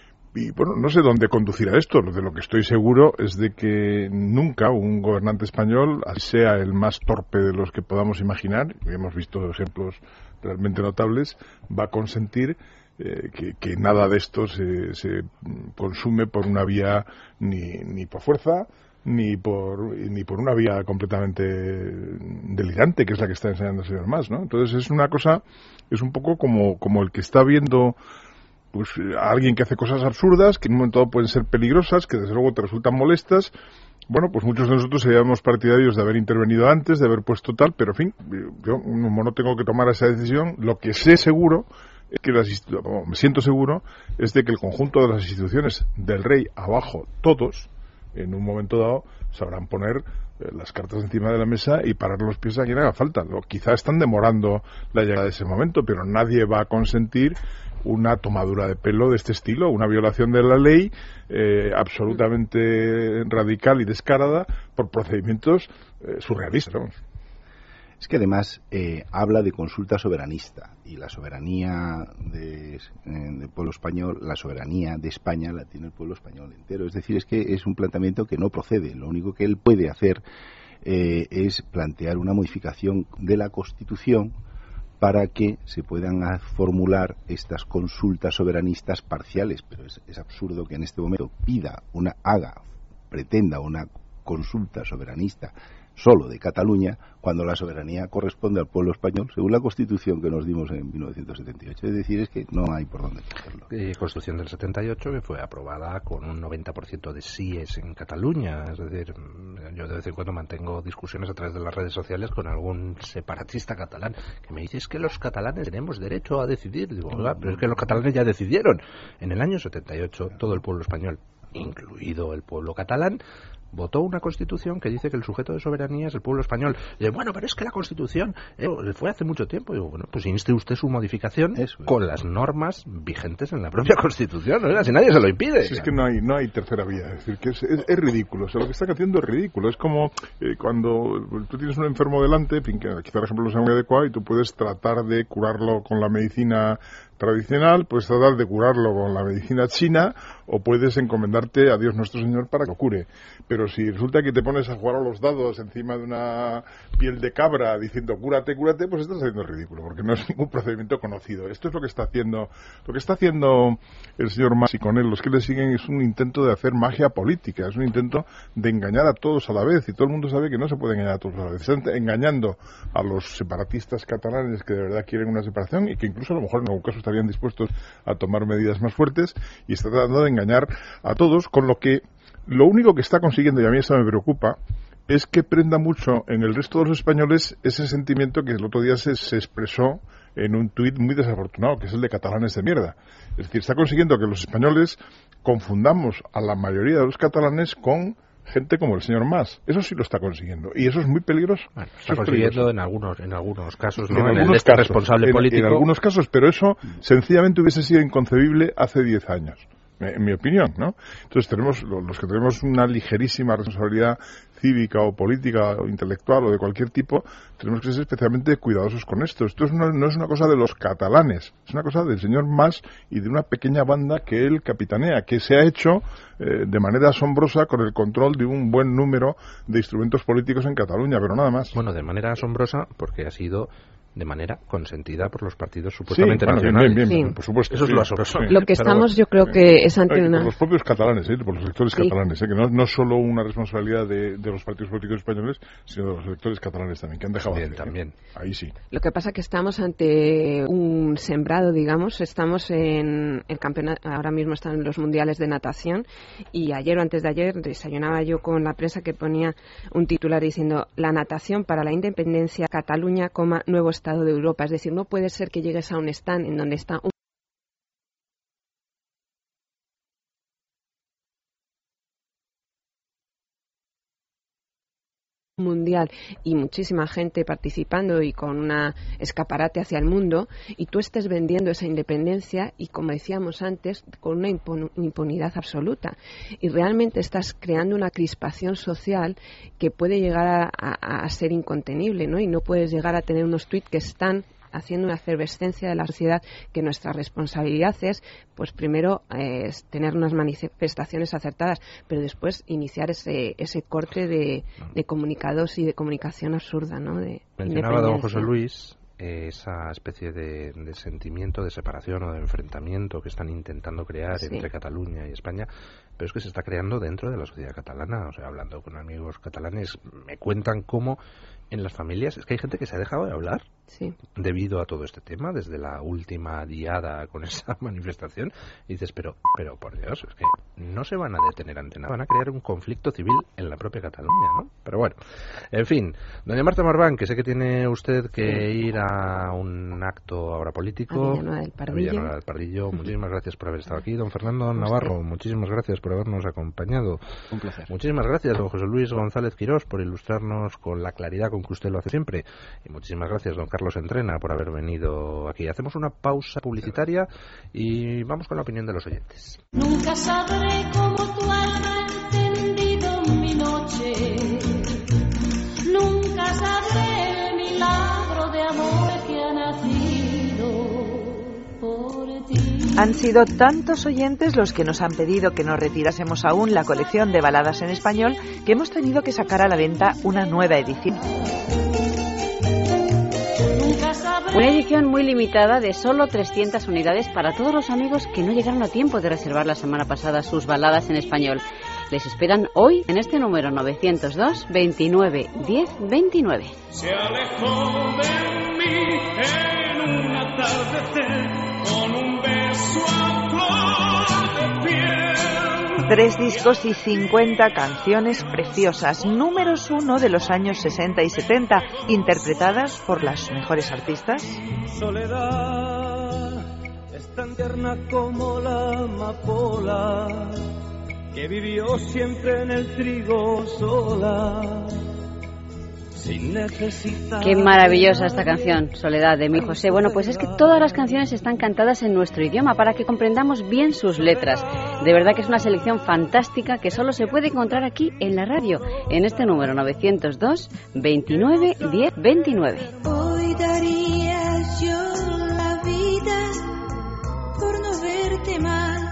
Y bueno, no sé dónde conducirá esto. De lo que estoy seguro es de que nunca un gobernante español, sea el más torpe de los que podamos imaginar, y hemos visto ejemplos realmente notables, va a consentir eh, que, que nada de esto se, se consume por una vía ni, ni por fuerza ni por ni por una vía completamente delirante, que es la que está enseñando el señor Mas, ¿no? Entonces es una cosa, es un poco como, como el que está viendo pues a alguien que hace cosas absurdas, que en un momento dado pueden ser peligrosas, que desde luego te resultan molestas. Bueno, pues muchos de nosotros seríamos partidarios de haber intervenido antes, de haber puesto tal, pero en fin, yo como no tengo que tomar esa decisión, lo que sé seguro es que las institu- me siento seguro es de que el conjunto de las instituciones del rey abajo, todos, en un momento dado sabrán poner eh, las cartas encima de la mesa y parar los pies a quien haga falta. Lo, quizá están demorando la llegada de ese momento, pero nadie va a consentir una tomadura de pelo de este estilo, una violación de la ley eh, absolutamente radical y descarada por procedimientos eh, surrealistas, ¿no? Es que además eh, habla de consulta soberanista, y la soberanía de, eh, del pueblo español, la soberanía de España la tiene el pueblo español entero. Es decir, es que es un planteamiento que no procede. Lo único que él puede hacer eh, es plantear una modificación de la Constitución para que se puedan formular estas consultas soberanistas parciales. Pero es, es absurdo que en este momento pida una, haga, pretenda una consulta soberanista solo de Cataluña, cuando la soberanía corresponde al pueblo español, según la Constitución que nos dimos en mil novecientos setenta y ocho. Es decir, es que no hay por dónde cogerlo. Eh, Constitución del setenta y ocho que fue aprobada con un noventa por ciento de síes en Cataluña. Es decir, yo de vez en cuando mantengo discusiones a través de las redes sociales con algún separatista catalán que me dice, es que los catalanes tenemos derecho a decidir. Digo, oiga, pero es que los catalanes ya decidieron. En el año setenta y ocho todo el pueblo español, incluido el pueblo catalán, votó una Constitución que dice que el sujeto de soberanía es el pueblo español. Y dice, bueno, pero es que la Constitución eh, fue hace mucho tiempo. Y digo, bueno, pues inste usted su modificación Eso, con las normas vigentes en la propia Constitución, ¿no? Si nadie se lo impide. Si es que no hay no hay tercera vía, es decir, que es, es, es ridículo. O sea, lo que están haciendo es ridículo. Es como eh, cuando tú tienes un enfermo delante, en fin, que quizá por ejemplo no sea muy adecuado, y tú puedes tratar de curarlo con la medicina tradicional, puedes tratar de curarlo con la medicina china, o puedes encomendarte a Dios nuestro Señor para que lo cure. Pero si resulta que te pones a jugar a los dados encima de una piel de cabra diciendo cúrate, cúrate, pues estás haciendo ridículo, porque no es ningún procedimiento conocido. Esto es lo que está haciendo, lo que está haciendo el señor Mas, y con él los que le siguen, es un intento de hacer magia política, es un intento de engañar a todos a la vez, y todo el mundo sabe que no se puede engañar a todos a la vez. Están engañando a los separatistas catalanes que de verdad quieren una separación, y que incluso a lo mejor en algún caso estarían dispuestos a tomar medidas más fuertes, y está tratando de engañar a todos, con lo que lo único que está consiguiendo, y a mí eso me preocupa, es que prenda mucho en el resto de los españoles ese sentimiento que el otro día se, se expresó en un tuit muy desafortunado, que es el de catalanes de mierda. Es decir, está consiguiendo que los españoles confundamos a la mayoría de los catalanes con gente como el señor Mas. Eso sí lo está consiguiendo, y eso es muy peligroso. Bueno, está consiguiendo en algunos en algunos casos, ¿no? En, en algunos este casos, responsable en, político. En algunos casos, pero eso sencillamente hubiese sido inconcebible hace diez años. En mi opinión, ¿no? Entonces tenemos, los que tenemos una ligerísima responsabilidad cívica o política o intelectual o de cualquier tipo, tenemos que ser especialmente cuidadosos con esto. Esto es una, no es una cosa de los catalanes, es una cosa del señor Mas y de una pequeña banda que él capitanea, que se ha hecho eh, de manera asombrosa con el control de un buen número de instrumentos políticos en Cataluña, pero nada más. Bueno, de manera asombrosa porque ha sido de manera consentida por los partidos supuestamente sí, bueno, nacionales. Bien, bien, bien, sí. por supuesto. Eso sí, es lo asombroso. Sí. Lo que estamos, bueno, yo creo que es ante eh, una... Por los propios catalanes, ¿eh? Por los electores sí. catalanes, ¿eh? Que no, no es solo una responsabilidad de, de los partidos políticos españoles, sino de los electores catalanes también, que han dejado Bien, hacer, también. ¿eh? Ahí sí. Lo que pasa es que estamos ante un sembrado, digamos, estamos en el campeonato, ahora mismo están en los mundiales de natación, y ayer o antes de ayer desayunaba yo con la prensa que ponía un titular diciendo la natación para la independencia, Cataluña, coma, nuevo estado de Europa. Es decir, no puede ser que llegues a un stand en donde está un mundial y muchísima gente participando y con una escaparate hacia el mundo, y tú estés vendiendo esa independencia y, como decíamos antes, con una impon- impunidad absoluta, y realmente estás creando una crispación social que puede llegar a, a, a ser incontenible, ¿no? Y no puedes llegar a tener unos tuits que están haciendo una efervescencia de la sociedad, que nuestra responsabilidad es, pues primero, eh, tener unas manifestaciones acertadas, pero después iniciar ese ese corte de, de comunicados y de comunicación absurda, ¿no? De Mencionaba don José Luis eh, esa especie de, de sentimiento de separación o de enfrentamiento que están intentando crear sí. entre Cataluña y España, pero es que se está creando dentro de la sociedad catalana. O sea, hablando con amigos catalanes, me cuentan cómo en las familias es que hay gente que se ha dejado de hablar sí. debido a todo este tema, desde la última diada con esa manifestación, y dices, pero pero por Dios, es que no se van a detener ante nada, van a crear un conflicto civil en la propia Cataluña, ¿no? Pero bueno, en fin, doña Marta Marván, que sé que tiene usted que ir a un acto ahora político, a Villanueva del Pardillo, a Villanueva del Pardillo. Muchísimas gracias por haber estado aquí. Don Fernando Navarro, muchísimas gracias por habernos acompañado. Un placer. Muchísimas gracias, don José Luis González Quirós, por ilustrarnos con la claridad con que usted lo hace siempre. Y muchísimas gracias, don Carlos Entrena, por haber venido aquí. Hacemos una pausa publicitaria y vamos con la opinión de los oyentes. Nunca sabré cómo tú has entendido mi noche. Nunca sabré el milagro de amor que ha nacido por ti. Han sido tantos oyentes los que nos han pedido que nos retirásemos aún la colección de baladas en español que hemos tenido que sacar a la venta una nueva edición. Una edición muy limitada de solo trescientas unidades para todos los amigos que no llegaron a tiempo de reservar la semana pasada sus baladas en español. Les esperan hoy en este número novecientos dos veintinueve diez veintinueve. Se alejó de mí en un atardecer con un beso a flor de piel. Tres discos y cincuenta canciones preciosas, números uno de los años sesenta y setenta, interpretadas por las mejores artistas. Soledad es tan tierna como la amapola que vivió siempre en el trigo sola. Qué maravillosa esta canción, Soledad, de mi José. Bueno, pues es que todas las canciones están cantadas en nuestro idioma para que comprendamos bien sus letras. De verdad que es una selección fantástica que solo se puede encontrar aquí en la radio, en este número novecientos dos, veintinueve, diez, veintinueve. Hoy daría yo la vida por no verte más.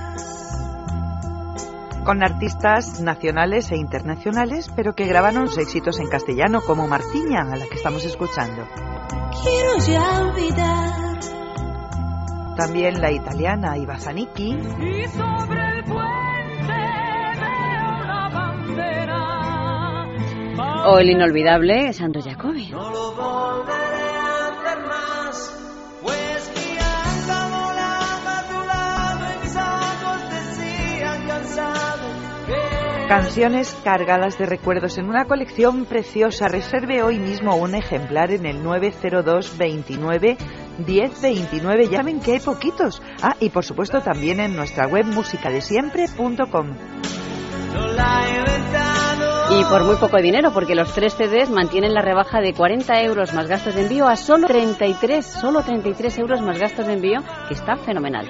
Con artistas nacionales e internacionales, pero que grabaron sus éxitos en castellano, como Martiña, a la que estamos escuchando. Quiero ya olvidar. También la italiana Iva Zanicchi. Y sobre el puente veo la bandera. O el inolvidable Sandro Jacobi. No lo volveré a hacer más, pues mi alma volaba a tu lado y mis ojos decían cansados. Canciones cargadas de recuerdos en una colección preciosa. Reserve hoy mismo un ejemplar en el nueve cero dos, veintinueve, diez, veintinueve. Ya ven que hay poquitos. Ah, y por supuesto también en nuestra web musicadesiempre punto com. Y por muy poco dinero, porque los tres C Ds mantienen la rebaja de cuarenta euros más gastos de envío a solo treinta y tres, solo treinta y tres euros más gastos de envío, que está fenomenal.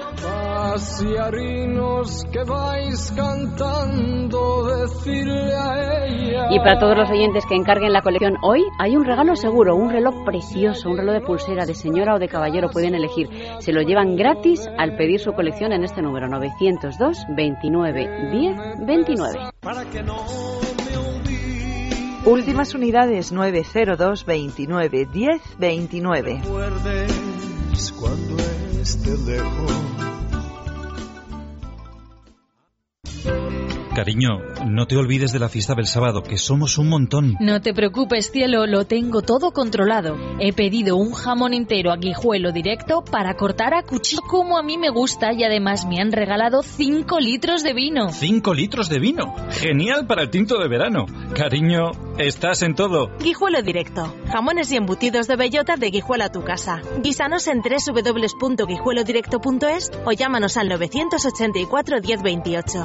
Que vais cantando, decirle a ella. Y para todos los oyentes que encarguen la colección hoy, hay un regalo seguro, un reloj precioso, un reloj de pulsera de señora o de caballero, pueden elegir. Se lo llevan gratis al pedir su colección en este número novecientos dos, veintinueve, diez, veintinueve. Para que no Últimas unidades nueve cero dos, veintinueve, diez, veintinueve. recuerdes cuando esté lejos. Cariño, no te olvides de la fiesta del sábado, que somos un montón. No te preocupes, cielo, lo tengo todo controlado. He pedido un jamón entero a Guijuelo directo para cortar a cuchillo como a mí me gusta, y además me han regalado cinco litros de vino. ¿Cinco litros de vino? Genial para el tinto de verano. Cariño, estás en todo. Guijuelo directo. Jamones y embutidos de bellota de Guijuelo a tu casa. Guísanos en doble u doble u doble u punto guijuelo directo punto es o llámanos al novecientos ochenta y cuatro, diez, veintiocho.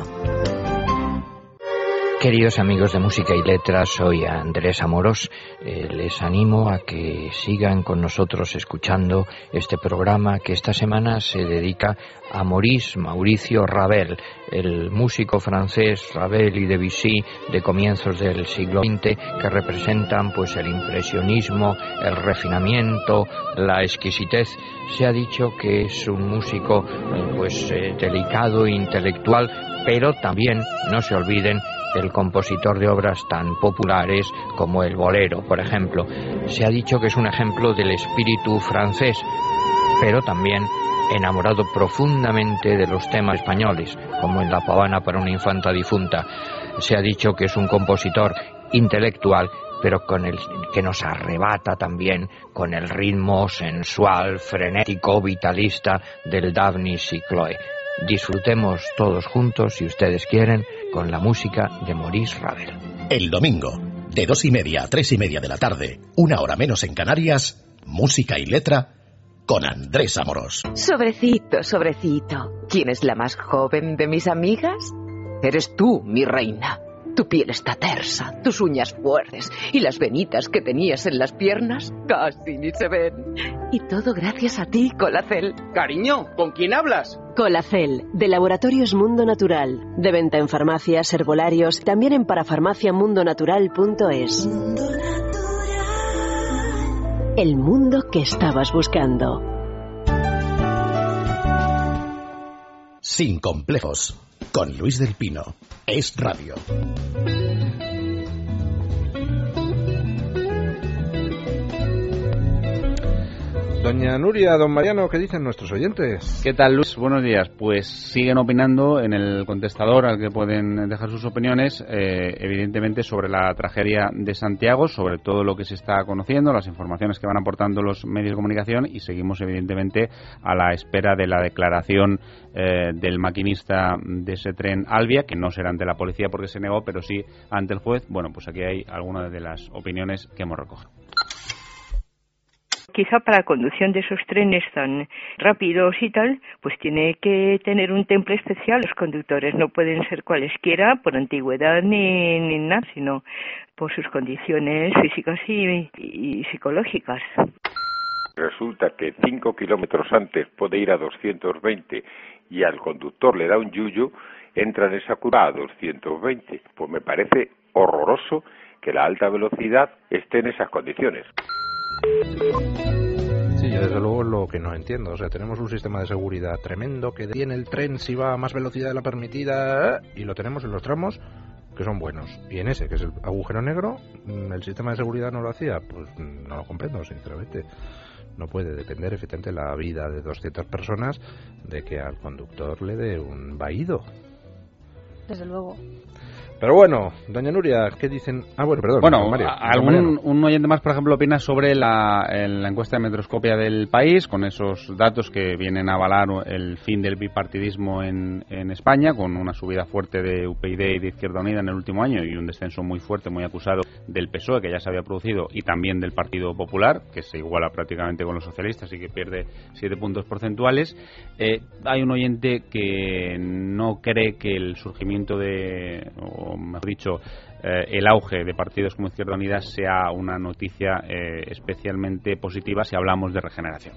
Queridos amigos de Música y Letras, soy Andrés Amorós. Eh, les animo a que sigan con nosotros escuchando este programa que esta semana se dedica a Maurice Mauricio Ravel, el músico francés Ravel y Debussy de comienzos del siglo veinte, que representan pues el impresionismo, el refinamiento, la exquisitez. Se ha dicho que es un músico eh, pues eh, delicado, intelectual, pero también, no se olviden, el compositor de obras tan populares como el bolero, por ejemplo. Se ha dicho que es un ejemplo del espíritu francés, pero también enamorado profundamente de los temas españoles, como en La Pavana para una infanta difunta. Se ha dicho que es un compositor intelectual, pero con el que nos arrebata también con el ritmo sensual, frenético, vitalista del Daphnis y Chloe. Disfrutemos todos juntos, si ustedes quieren, con la música de Maurice Ravel. El domingo, de dos y media a tres y media de la tarde, una hora menos en Canarias, Música y Letra, con Andrés Amorós. Sobrecito, sobrecito, ¿quién es la más joven de mis amigas? Eres tú, mi reina. Tu piel está tersa, tus uñas fuertes y las venitas que tenías en las piernas casi ni se ven. Y todo gracias a ti, Colacel. Cariño, ¿con quién hablas? Colacel, de Laboratorios Mundo Natural. De venta en farmacias, herbolarios, también en parafarmacia mundo natural punto es. El mundo que estabas buscando. Sin complejos, con Luis del Pino. Es Radio. Doña Nuria, don Mariano, ¿qué dicen nuestros oyentes? ¿Qué tal, Luis? Buenos días. Pues siguen opinando en el contestador al que pueden dejar sus opiniones, eh, evidentemente sobre la tragedia de Santiago, sobre todo lo que se está conociendo, las informaciones que van aportando los medios de comunicación, y seguimos evidentemente a la espera de la declaración eh, del maquinista de ese tren Alvia, que no será ante la policía porque se negó, pero sí ante el juez. Bueno, pues aquí hay algunas de las opiniones que hemos recogido. quizá para la conducción de esos trenes tan rápidos y tal, pues tiene que tener un temple especial. Los conductores no pueden ser cualesquiera por antigüedad ni, ni nada, sino por sus condiciones físicas y, y psicológicas. Resulta que cinco kilómetros antes puede ir a doscientos veinte y al conductor le da un yuyu, entra en esa curva a doscientos veinte. Pues me parece horroroso que la alta velocidad esté en esas condiciones. Sí, yo desde luego lo que no entiendo. O sea, tenemos un sistema de seguridad tremendo que detiene el tren si va a más velocidad de la permitida y lo tenemos en los tramos que son buenos. Y en ese, que es el agujero negro, ¿el sistema de seguridad no lo hacía? Pues no lo comprendo, sinceramente. No puede depender, efectivamente, la vida de doscientas personas de que al conductor le dé un vaído. Desde luego. Pero bueno, doña Nuria, ¿qué dicen? Ah, bueno, perdón. Bueno, Mario, algún un oyente más, por ejemplo, opina sobre la, la encuesta de Metroscopia del País, con esos datos que vienen a avalar el fin del bipartidismo en, en España, con una subida fuerte de U P YD y de Izquierda Unida en el último año y un descenso muy fuerte, muy acusado del P S O E, que ya se había producido, y también del Partido Popular, que se iguala prácticamente con los socialistas y que pierde siete puntos porcentuales. Eh, hay un oyente que no cree que el surgimiento de... o mejor dicho, eh, el auge de partidos como Izquierda Unida sea una noticia eh, especialmente positiva si hablamos de regeneración.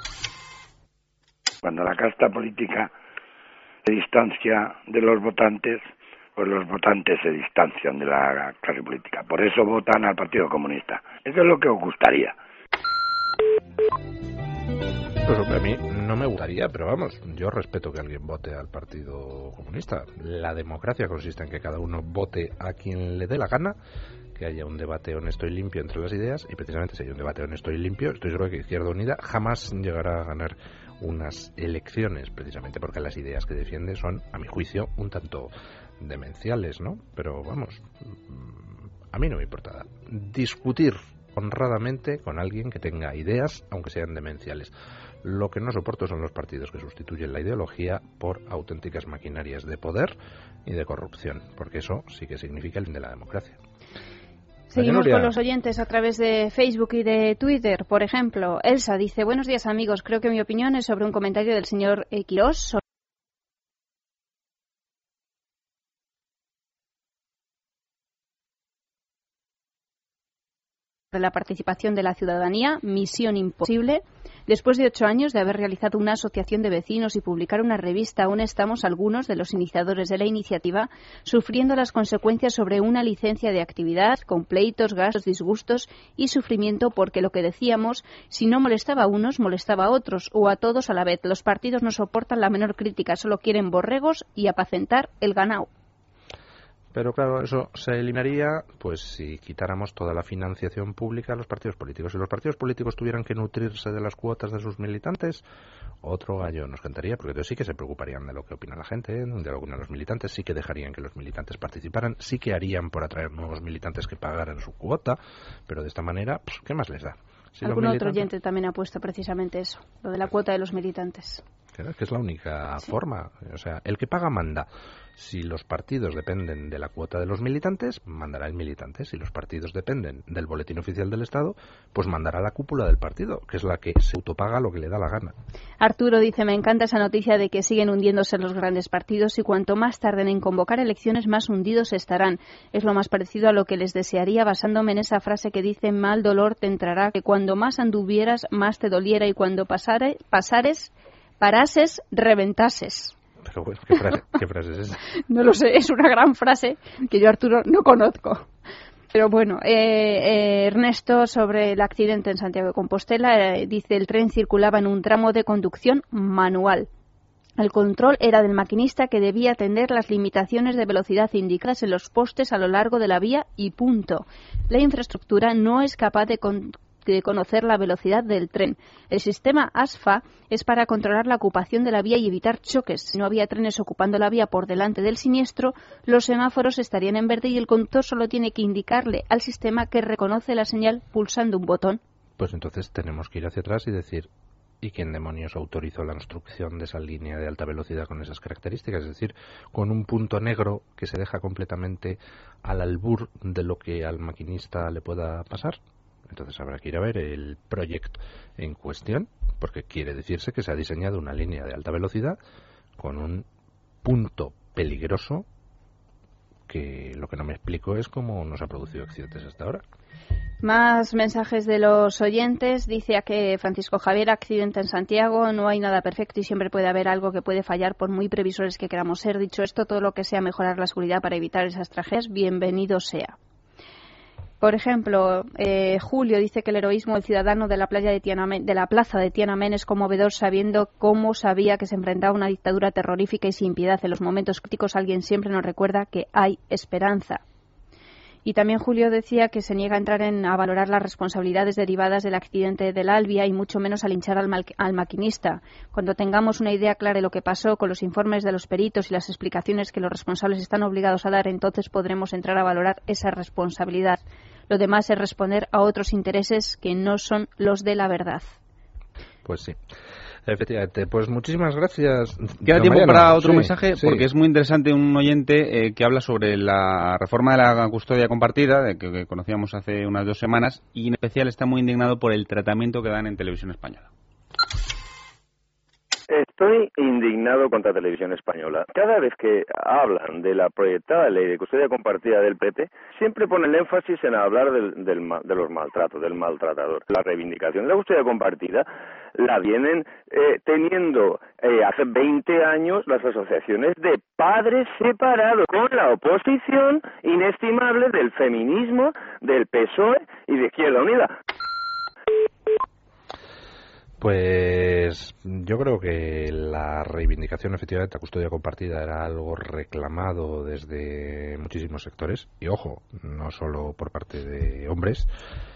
Cuando la casta política se distancia de los votantes, pues los votantes se distancian de la clase política. Por eso votan al Partido Comunista. Eso es lo que os gustaría. Pues a mí no me gustaría, pero vamos, yo respeto que alguien vote al Partido Comunista. La democracia consiste en que cada uno vote a quien le dé la gana, que haya un debate honesto y limpio entre las ideas, y precisamente si hay un debate honesto y limpio, estoy seguro que Izquierda Unida jamás llegará a ganar unas elecciones, precisamente porque las ideas que defiende son, a mi juicio, un tanto demenciales, ¿no? Pero vamos, a mí no me importa discutir honradamente con alguien que tenga ideas, aunque sean demenciales. Lo que no soporto son los partidos que sustituyen la ideología por auténticas maquinarias de poder y de corrupción, porque eso sí que significa el fin de la democracia. Seguimos con los oyentes a través de Facebook y de Twitter. Por ejemplo, Elsa dice: buenos días, amigos. Creo que mi opinión es sobre un comentario del señor Quirós sobre la participación de la ciudadanía, misión imposible. Después de ocho años de haber realizado una asociación de vecinos y publicar una revista, aún estamos algunos de los iniciadores de la iniciativa sufriendo las consecuencias sobre una licencia de actividad, con pleitos, gastos, disgustos y sufrimiento, porque lo que decíamos, si no molestaba a unos, molestaba a otros o a todos a la vez. Los partidos no soportan la menor crítica, solo quieren borregos y apacentar el ganado. Pero claro, eso se eliminaría pues si quitáramos toda la financiación pública a los partidos políticos. Si los partidos políticos tuvieran que nutrirse de las cuotas de sus militantes, otro gallo nos cantaría, porque entonces sí que se preocuparían de lo que opina la gente, de lo que opinan los militantes, sí que dejarían que los militantes participaran, sí que harían por atraer nuevos militantes que pagaran su cuota, pero de esta manera, pues, ¿qué más les da? Si Algún militantes... otro oyente también ha puesto precisamente eso, lo de la cuota de los militantes. Claro, es que es la única sí. forma. O sea, el que paga manda. Si los partidos dependen de la cuota de los militantes, mandará el militante. Si los partidos dependen del boletín oficial del Estado, pues mandará la cúpula del partido, que es la que se autopaga lo que le da la gana. Arturo dice: me encanta esa noticia de que siguen hundiéndose los grandes partidos y cuanto más tarden en convocar elecciones, más hundidos estarán. Es lo más parecido a lo que les desearía, basándome en esa frase que dice: mal dolor te entrará, que cuando más anduvieras, más te doliera, y cuando pasare, pasares, parases, reventases. Pero bueno, ¿qué frase, ¿qué frase es esa? No lo sé, es una gran frase que yo, Arturo, no conozco. Pero bueno, eh, eh, Ernesto, sobre el accidente en Santiago de Compostela, eh, dice: el tren circulaba en un tramo de conducción manual. El control era del maquinista, que debía atender las limitaciones de velocidad indicadas en los postes a lo largo de la vía y punto. La infraestructura no es capaz de con de conocer la velocidad del tren. El sistema ASFA es para controlar la ocupación de la vía y evitar choques. Si no había trenes ocupando la vía por delante del siniestro, los semáforos estarían en verde y el conductor solo tiene que indicarle al sistema que reconoce la señal pulsando un botón. Pues entonces tenemos que ir hacia atrás y decir: ¿y quién demonios autorizó la construcción de esa línea de alta velocidad con esas características? Es decir, con un punto negro que se deja completamente al albur de lo que al maquinista le pueda pasar. Entonces habrá que ir a ver el proyecto en cuestión, porque quiere decirse que se ha diseñado una línea de alta velocidad con un punto peligroso que lo que no me explico es cómo nos ha producido accidentes hasta ahora. Más mensajes de los oyentes. Dice a que Francisco Javier, accidente en Santiago, no hay nada perfecto y siempre puede haber algo que puede fallar por muy previsores que queramos ser. Dicho esto, todo lo que sea mejorar la seguridad para evitar esas tragedias, bienvenido sea. Por ejemplo, eh, Julio dice que el heroísmo del ciudadano de la, playa de, Tiananmen, de la plaza de Tiananmen es conmovedor, sabiendo cómo sabía que se enfrentaba a una dictadura terrorífica y sin piedad. En los momentos críticos alguien siempre nos recuerda que hay esperanza. Y también Julio decía que se niega a entrar en, a valorar las responsabilidades derivadas del accidente del Albia y mucho menos a linchar al, mal, al maquinista. Cuando tengamos una idea clara de lo que pasó con los informes de los peritos y las explicaciones que los responsables están obligados a dar, entonces podremos entrar a valorar esa responsabilidad. Lo demás es responder a otros intereses que no son los de la verdad. Pues sí. Efectivamente, pues muchísimas gracias. Queda tiempo Mariano. para otro sí, mensaje, sí. porque es muy interesante un oyente eh, que habla sobre la reforma de la custodia compartida, de que, que conocíamos hace unas dos semanas, y en especial está muy indignado por el tratamiento que dan en Televisión Española. Estoy indignado contra Televisión Española. Cada vez que hablan de la proyectada ley de custodia compartida del P P, siempre ponen el énfasis en hablar del, del, de los maltratos, del maltratador. La reivindicación de la custodia compartida la vienen eh, teniendo eh, hace veinte años las asociaciones de padres separados, con la oposición inestimable del feminismo, del P S O E y de Izquierda Unida. Pues yo creo que la reivindicación efectivamente de la custodia compartida era algo reclamado desde muchísimos sectores, y ojo, no solo por parte de hombres.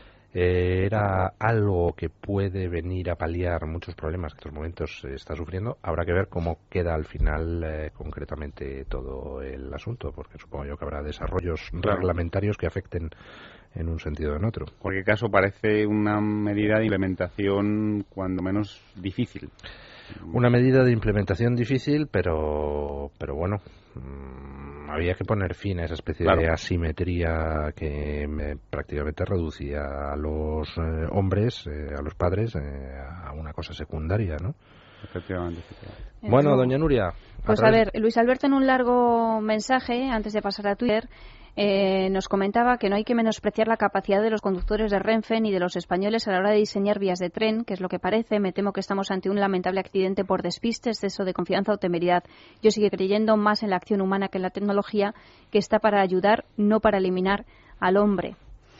Eh, era algo que puede venir a paliar muchos problemas que en estos momentos se está sufriendo. Habrá que ver cómo queda al final eh, concretamente todo el asunto, porque supongo yo que habrá desarrollos Claro. reglamentarios que afecten en un sentido o en otro. En cualquier caso, parece una medida de implementación cuando menos difícil. Una medida de implementación difícil, pero, pero bueno, mmm, había que poner fin a esa especie Claro. de asimetría que me, prácticamente reducía a los eh, hombres, eh, a los padres, eh, a una cosa secundaria, ¿no? Efectivamente, efectivamente. Bueno, doña Nuria. Pues a ver, Luis Alberto, en un largo mensaje, antes de pasar a Twitter, eh, nos comentaba que no hay que menospreciar la capacidad de los conductores de Renfe ni de los españoles a la hora de diseñar vías de tren, que es lo que parece. Me temo que estamos ante un lamentable accidente por despiste, exceso de confianza o temeridad. Yo sigo creyendo más en la acción humana que en la tecnología, que está para ayudar, no para eliminar al hombre.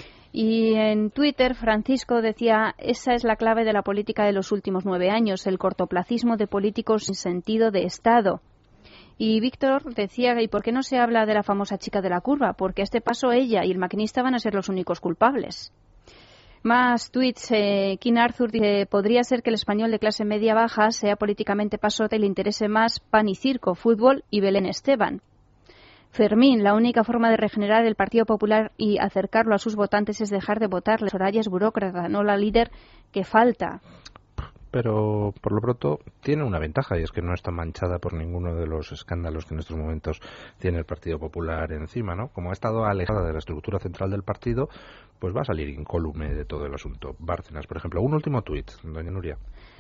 Y en Twitter, Francisco decía, esa es la clave de la política de los últimos nueve años, el cortoplacismo de políticos sin sentido de Estado. Y Víctor decía, ¿y por qué no se habla de la famosa chica de la curva? Porque a este paso ella y el maquinista van a ser los únicos culpables. Más tweets. Eh, King Arthur dice, podría ser que el español de clase media-baja sea políticamente pasota y le interese más pan y circo, fútbol y Belén Esteban. Fermín, la única forma de regenerar el Partido Popular y acercarlo a sus votantes es dejar de votarle. Soraya es burócrata, no la líder que falta. Pero por lo pronto tiene una ventaja, y es que no está manchada por ninguno de los escándalos que en estos momentos tiene el Partido Popular encima, ¿no? Como ha estado alejada de la estructura central del partido, pues va a salir incólume de todo el asunto. Bárcenas, por ejemplo. Un último tuit, doña Nuria.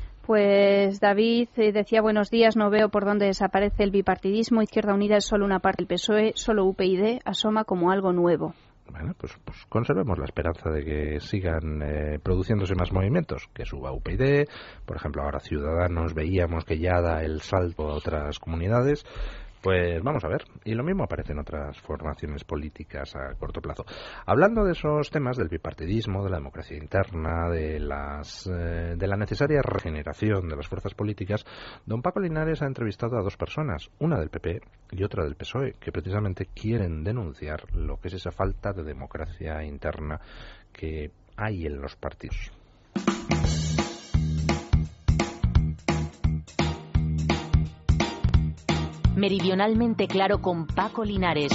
Pues David eh, decía, buenos días, no veo por dónde desaparece el bipartidismo. Izquierda Unida es solo una parte del P S O E, solo U P y asoma como algo nuevo. Bueno, pues, pues conservemos la esperanza de que sigan eh, produciéndose más movimientos, que suba U P y D, por ejemplo, ahora Ciudadanos veíamos que ya da el salto a otras comunidades. Pues vamos a ver, y lo mismo aparece en otras formaciones políticas a corto plazo. Hablando de esos temas, del bipartidismo, de la democracia interna, de las eh, de la necesaria regeneración de las fuerzas políticas, don Paco Linares ha entrevistado a dos personas, una del P P y otra del P S O E, que precisamente quieren denunciar lo que es esa falta de democracia interna que hay en los partidos. Meridionalmente claro con Paco Linares.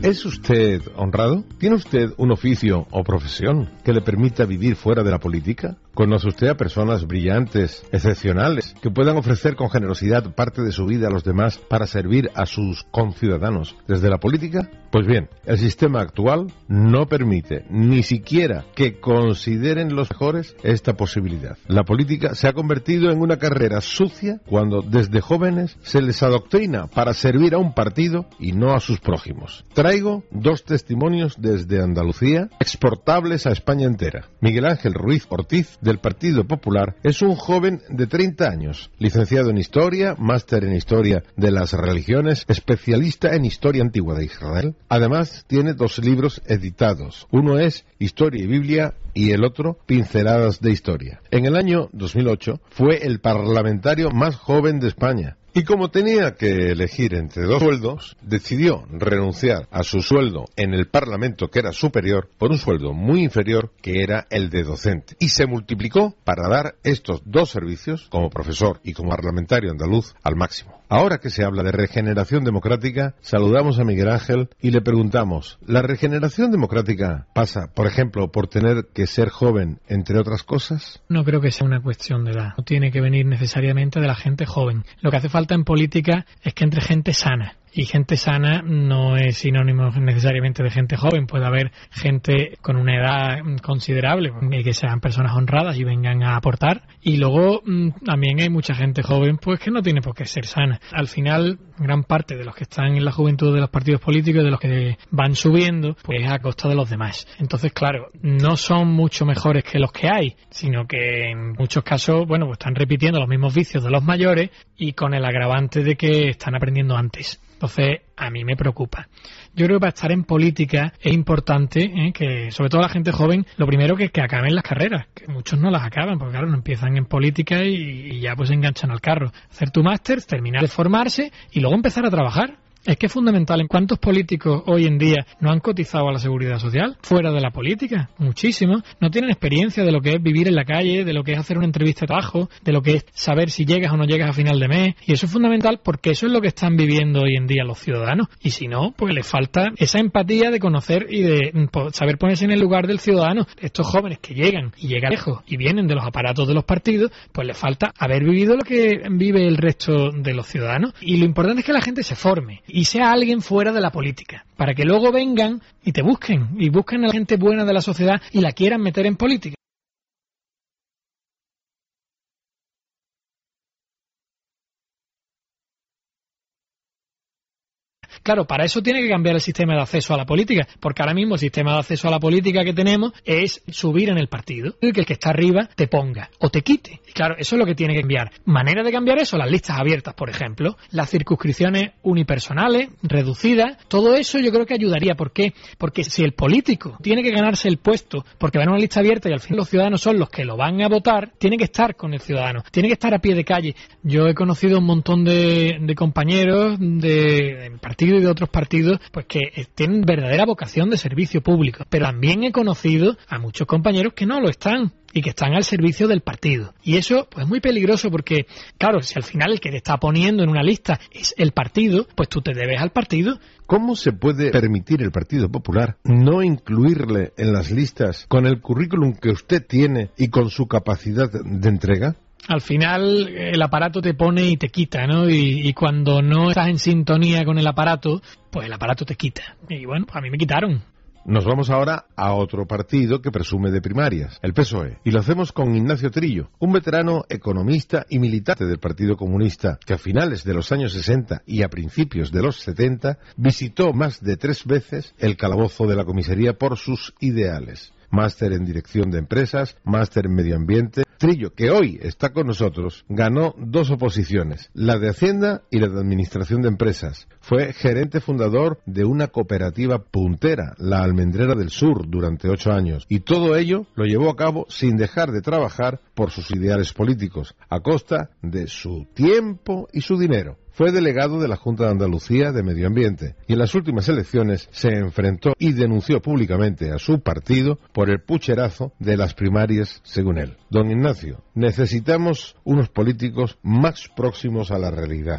¿Es usted honrado? ¿Tiene usted un oficio o profesión que le permita vivir fuera de la política? ¿Conoce usted a personas brillantes, excepcionales, que puedan ofrecer con generosidad parte de su vida a los demás para servir a sus conciudadanos desde la política? Pues bien, el sistema actual no permite ni siquiera que consideren los mejores esta posibilidad. La política se ha convertido en una carrera sucia cuando desde jóvenes se les adoctrina para servir a un partido y no a sus prójimos. Traigo dos testimonios desde Andalucía exportables a España entera. Miguel Ángel Ruiz Ortiz, del Partido Popular, es un joven de treinta años, licenciado en Historia, máster en Historia de las Religiones, especialista en Historia Antigua de Israel. Además, tiene dos libros editados. Uno es Historia y Biblia y el otro Pinceladas de Historia. En el año dos mil ocho fue el parlamentario más joven de España. Y como tenía que elegir entre dos sueldos, decidió renunciar a su sueldo en el Parlamento, que era superior, por un sueldo muy inferior, que era el de docente. Y se multiplicó para dar estos dos servicios, como profesor y como parlamentario andaluz, al máximo. Ahora que se habla de regeneración democrática, saludamos a Miguel Ángel y le preguntamos, ¿la regeneración democrática pasa, por ejemplo, por tener que ser joven, entre otras cosas? No creo que sea una cuestión de edad. No tiene que venir necesariamente de la gente joven. Lo que hace falta en política es que entre gente sana. Y gente sana no es sinónimo necesariamente de gente joven. Puede haber gente con una edad considerable, que sean personas honradas y vengan a aportar. Y luego también hay mucha gente joven pues que no tiene por qué ser sana. Al final, gran parte de los que están en la juventud de los partidos políticos, de los que van subiendo, pues es a costa de los demás. Entonces, claro, no son mucho mejores que los que hay, sino que en muchos casos, bueno, pues están repitiendo los mismos vicios de los mayores y con el agravante de que están aprendiendo antes. Entonces, a mí me preocupa. Yo creo que para estar en política es importante ¿eh? que, sobre todo la gente joven, lo primero que, que acaben las carreras, que muchos no las acaban, porque claro, no empiezan en política y, y ya pues se enganchan al carro. Hacer tu máster, terminar de formarse y luego empezar a trabajar. Es que es fundamental. ¿En cuántos políticos hoy en día no han cotizado a la seguridad social? Fuera de la política, muchísimos. No tienen experiencia de lo que es vivir en la calle, de lo que es hacer una entrevista de trabajo, de lo que es saber si llegas o no llegas a final de mes. Y eso es fundamental porque eso es lo que están viviendo hoy en día los ciudadanos. Y si no, pues les falta esa empatía de conocer y de saber ponerse en el lugar del ciudadano. Estos jóvenes que llegan y llegan lejos y vienen de los aparatos de los partidos, pues les falta haber vivido lo que vive el resto de los ciudadanos. Y lo importante es que la gente se forme y sea alguien fuera de la política, para que luego vengan y te busquen, y busquen a la gente buena de la sociedad y la quieran meter en política. Claro, para eso tiene que cambiar el sistema de acceso a la política, porque ahora mismo el sistema de acceso a la política que tenemos es subir en el partido, y que el que está arriba te ponga o te quite. Y claro, eso es lo que tiene que cambiar. Manera de cambiar eso, las listas abiertas, por ejemplo, las circunscripciones unipersonales, reducidas, todo eso yo creo que ayudaría. ¿Por qué? Porque si el político tiene que ganarse el puesto porque va en una lista abierta y al fin los ciudadanos son los que lo van a votar, tiene que estar con el ciudadano, tiene que estar a pie de calle. Yo he conocido un montón de, de compañeros de, de partido y de otros partidos pues que tienen verdadera vocación de servicio público, pero también he conocido a muchos compañeros que no lo están y que están al servicio del partido. Y eso pues es muy peligroso porque, claro, si al final el que te está poniendo en una lista es el partido, pues tú te debes al partido. ¿Cómo se puede permitir el Partido Popular no incluirle en las listas con el currículum que usted tiene y con su capacidad de entrega? Al final el aparato te pone y te quita, ¿no? Y, y cuando no estás en sintonía con el aparato, pues el aparato te quita. Y bueno, pues a mí me quitaron. Nos vamos ahora a otro partido que presume de primarias, el P S O E. Y lo hacemos con Ignacio Trillo, un veterano economista y militante del Partido Comunista, que a finales de los años sesenta y a principios de los setenta visitó más de tres veces el calabozo de la comisaría por sus ideales. Máster en Dirección de Empresas, máster en Medio Ambiente. Trillo, que hoy está con nosotros, ganó dos oposiciones, la de Hacienda y la de Administración de Empresas. Fue gerente fundador de una cooperativa puntera, la Almendrera del Sur, durante ocho años. Y todo ello lo llevó a cabo sin dejar de trabajar por sus ideales políticos, a costa de su tiempo y su dinero. Fue delegado de la Junta de Andalucía de Medio Ambiente y en las últimas elecciones se enfrentó y denunció públicamente a su partido por el pucherazo de las primarias, según él. Don Ignacio, necesitamos unos políticos más próximos a la realidad.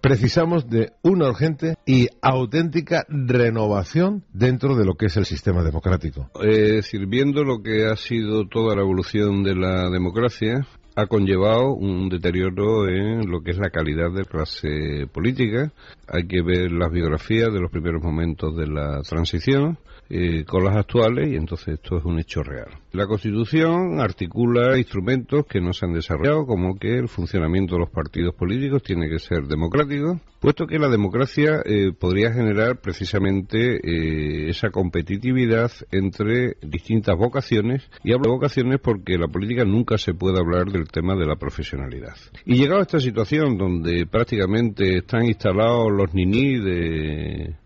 Precisamos de una urgente y auténtica renovación dentro de lo que es el sistema democrático. Eh, sirviendo lo que ha sido toda la evolución de la democracia, ha conllevado un deterioro en lo que es la calidad de clase política. Hay que ver las biografías de los primeros momentos de la transición eh, con las actuales, y entonces esto es un hecho real. La Constitución articula instrumentos que no se han desarrollado, como que el funcionamiento de los partidos políticos tiene que ser democrático, puesto que la democracia eh, podría generar precisamente eh, esa competitividad entre distintas vocaciones, y hablo de vocaciones porque la política nunca se puede hablar del tema de la profesionalidad. Y llegado a esta situación donde prácticamente están instalados los niní de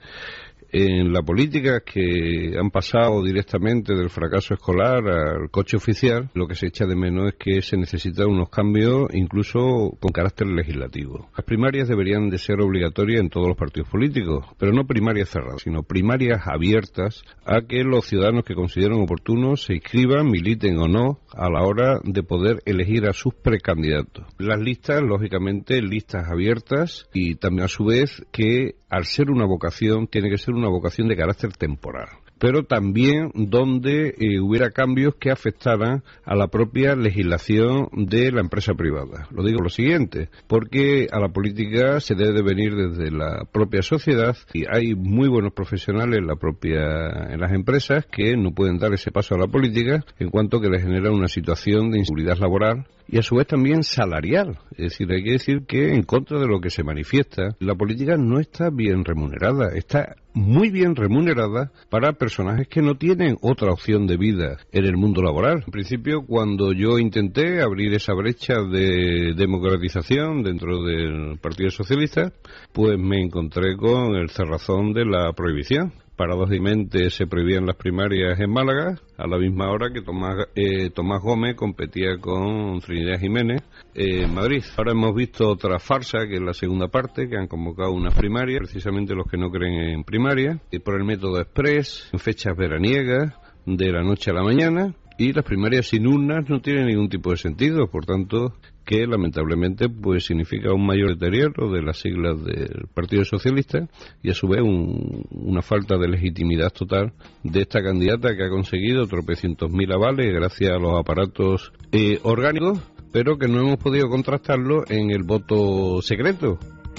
en la política, que han pasado directamente del fracaso escolar al coche oficial, lo que se echa de menos es que se necesitan unos cambios incluso con carácter legislativo. Las primarias deberían de ser obligatorias en todos los partidos políticos, pero no primarias cerradas, sino primarias abiertas a que los ciudadanos que consideren oportuno se inscriban, militen o no, a la hora de poder elegir a sus precandidatos. Las listas, lógicamente, listas abiertas, y también a su vez que al ser una vocación tiene que ser una vocación de carácter temporal, pero también donde eh, hubiera cambios que afectaran a la propia legislación de la empresa privada. Lo digo lo siguiente, porque a la política se debe de venir desde la propia sociedad, y hay muy buenos profesionales en la propia en las empresas que no pueden dar ese paso a la política, en cuanto que les genera una situación de inseguridad laboral y a su vez también salarial. Es decir, hay que decir que, en contra de lo que se manifiesta, la política no está bien remunerada, está muy bien remunerada para personajes que no tienen otra opción de vida en el mundo laboral. En principio, cuando yo intenté abrir esa brecha de democratización dentro del Partido Socialista, pues me encontré con el cerrazón de la prohibición. Paradójicamente se prohibían las primarias en Málaga, a la misma hora que Tomás, eh, Tomás Gómez competía con Trinidad Jiménez eh, en Madrid. Ahora hemos visto otra farsa, que es la segunda parte, que han convocado unas primarias, precisamente los que no creen en primarias, y por el método express, en fechas veraniegas, de la noche a la mañana, y las primarias sin urnas no tienen ningún tipo de sentido, por tanto, que lamentablemente pues significa un mayor deterioro de las siglas del Partido Socialista, y a su vez un, una falta de legitimidad total de esta candidata, que ha conseguido tropecientos mil avales gracias a los aparatos eh, orgánicos, pero que no hemos podido contrastarlo en el voto secreto.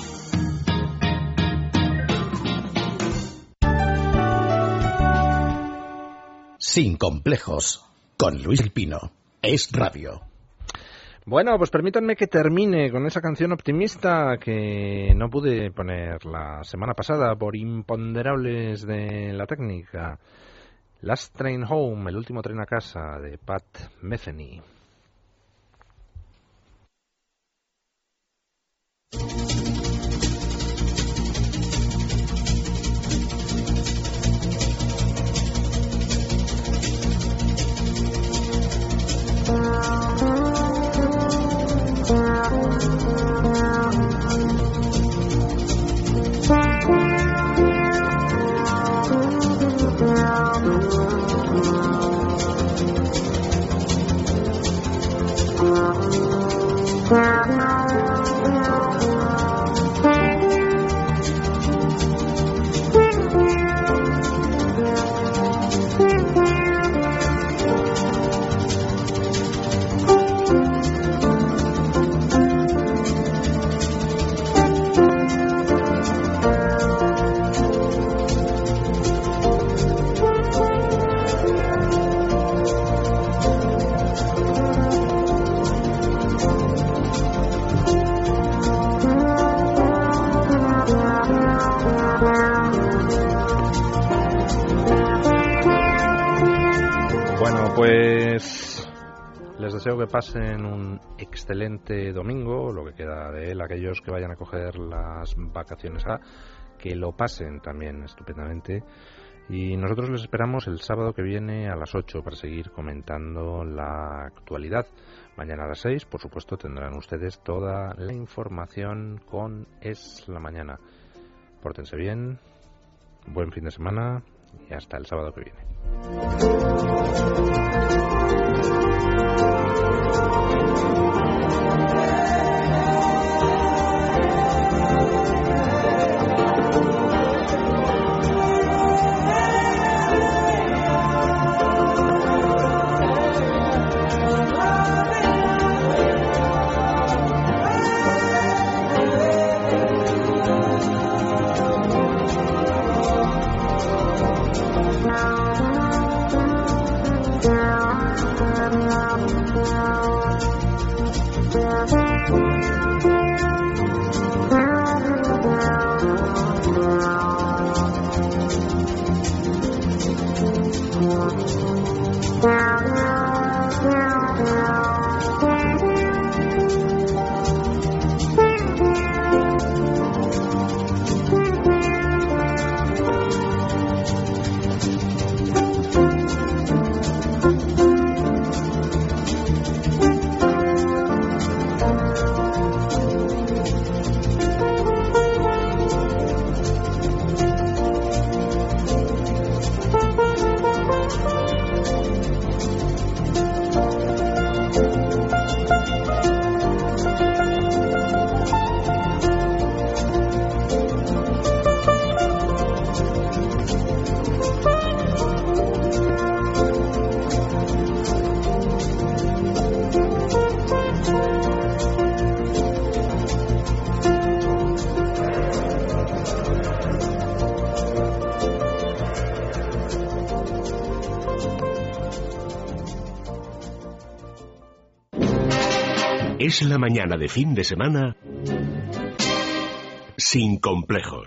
Sin complejos, con Luis El Pino. Es radio. Bueno, pues permítanme que termine con esa canción optimista que no pude poner la semana pasada por imponderables de la técnica. Last Train Home, el último tren a casa, de Pat Metheny. Pues les deseo que pasen un excelente domingo, lo que queda de él, aquellos que vayan a coger las vacaciones, a que lo pasen también estupendamente, y nosotros les esperamos el sábado que viene a las ocho para seguir comentando la actualidad. Mañana a las seis, por supuesto, tendrán ustedes toda la información con Es la Mañana. Pórtense bien, buen fin de semana y hasta el sábado que viene. Thank you. Es la mañana de fin de semana sin complejos.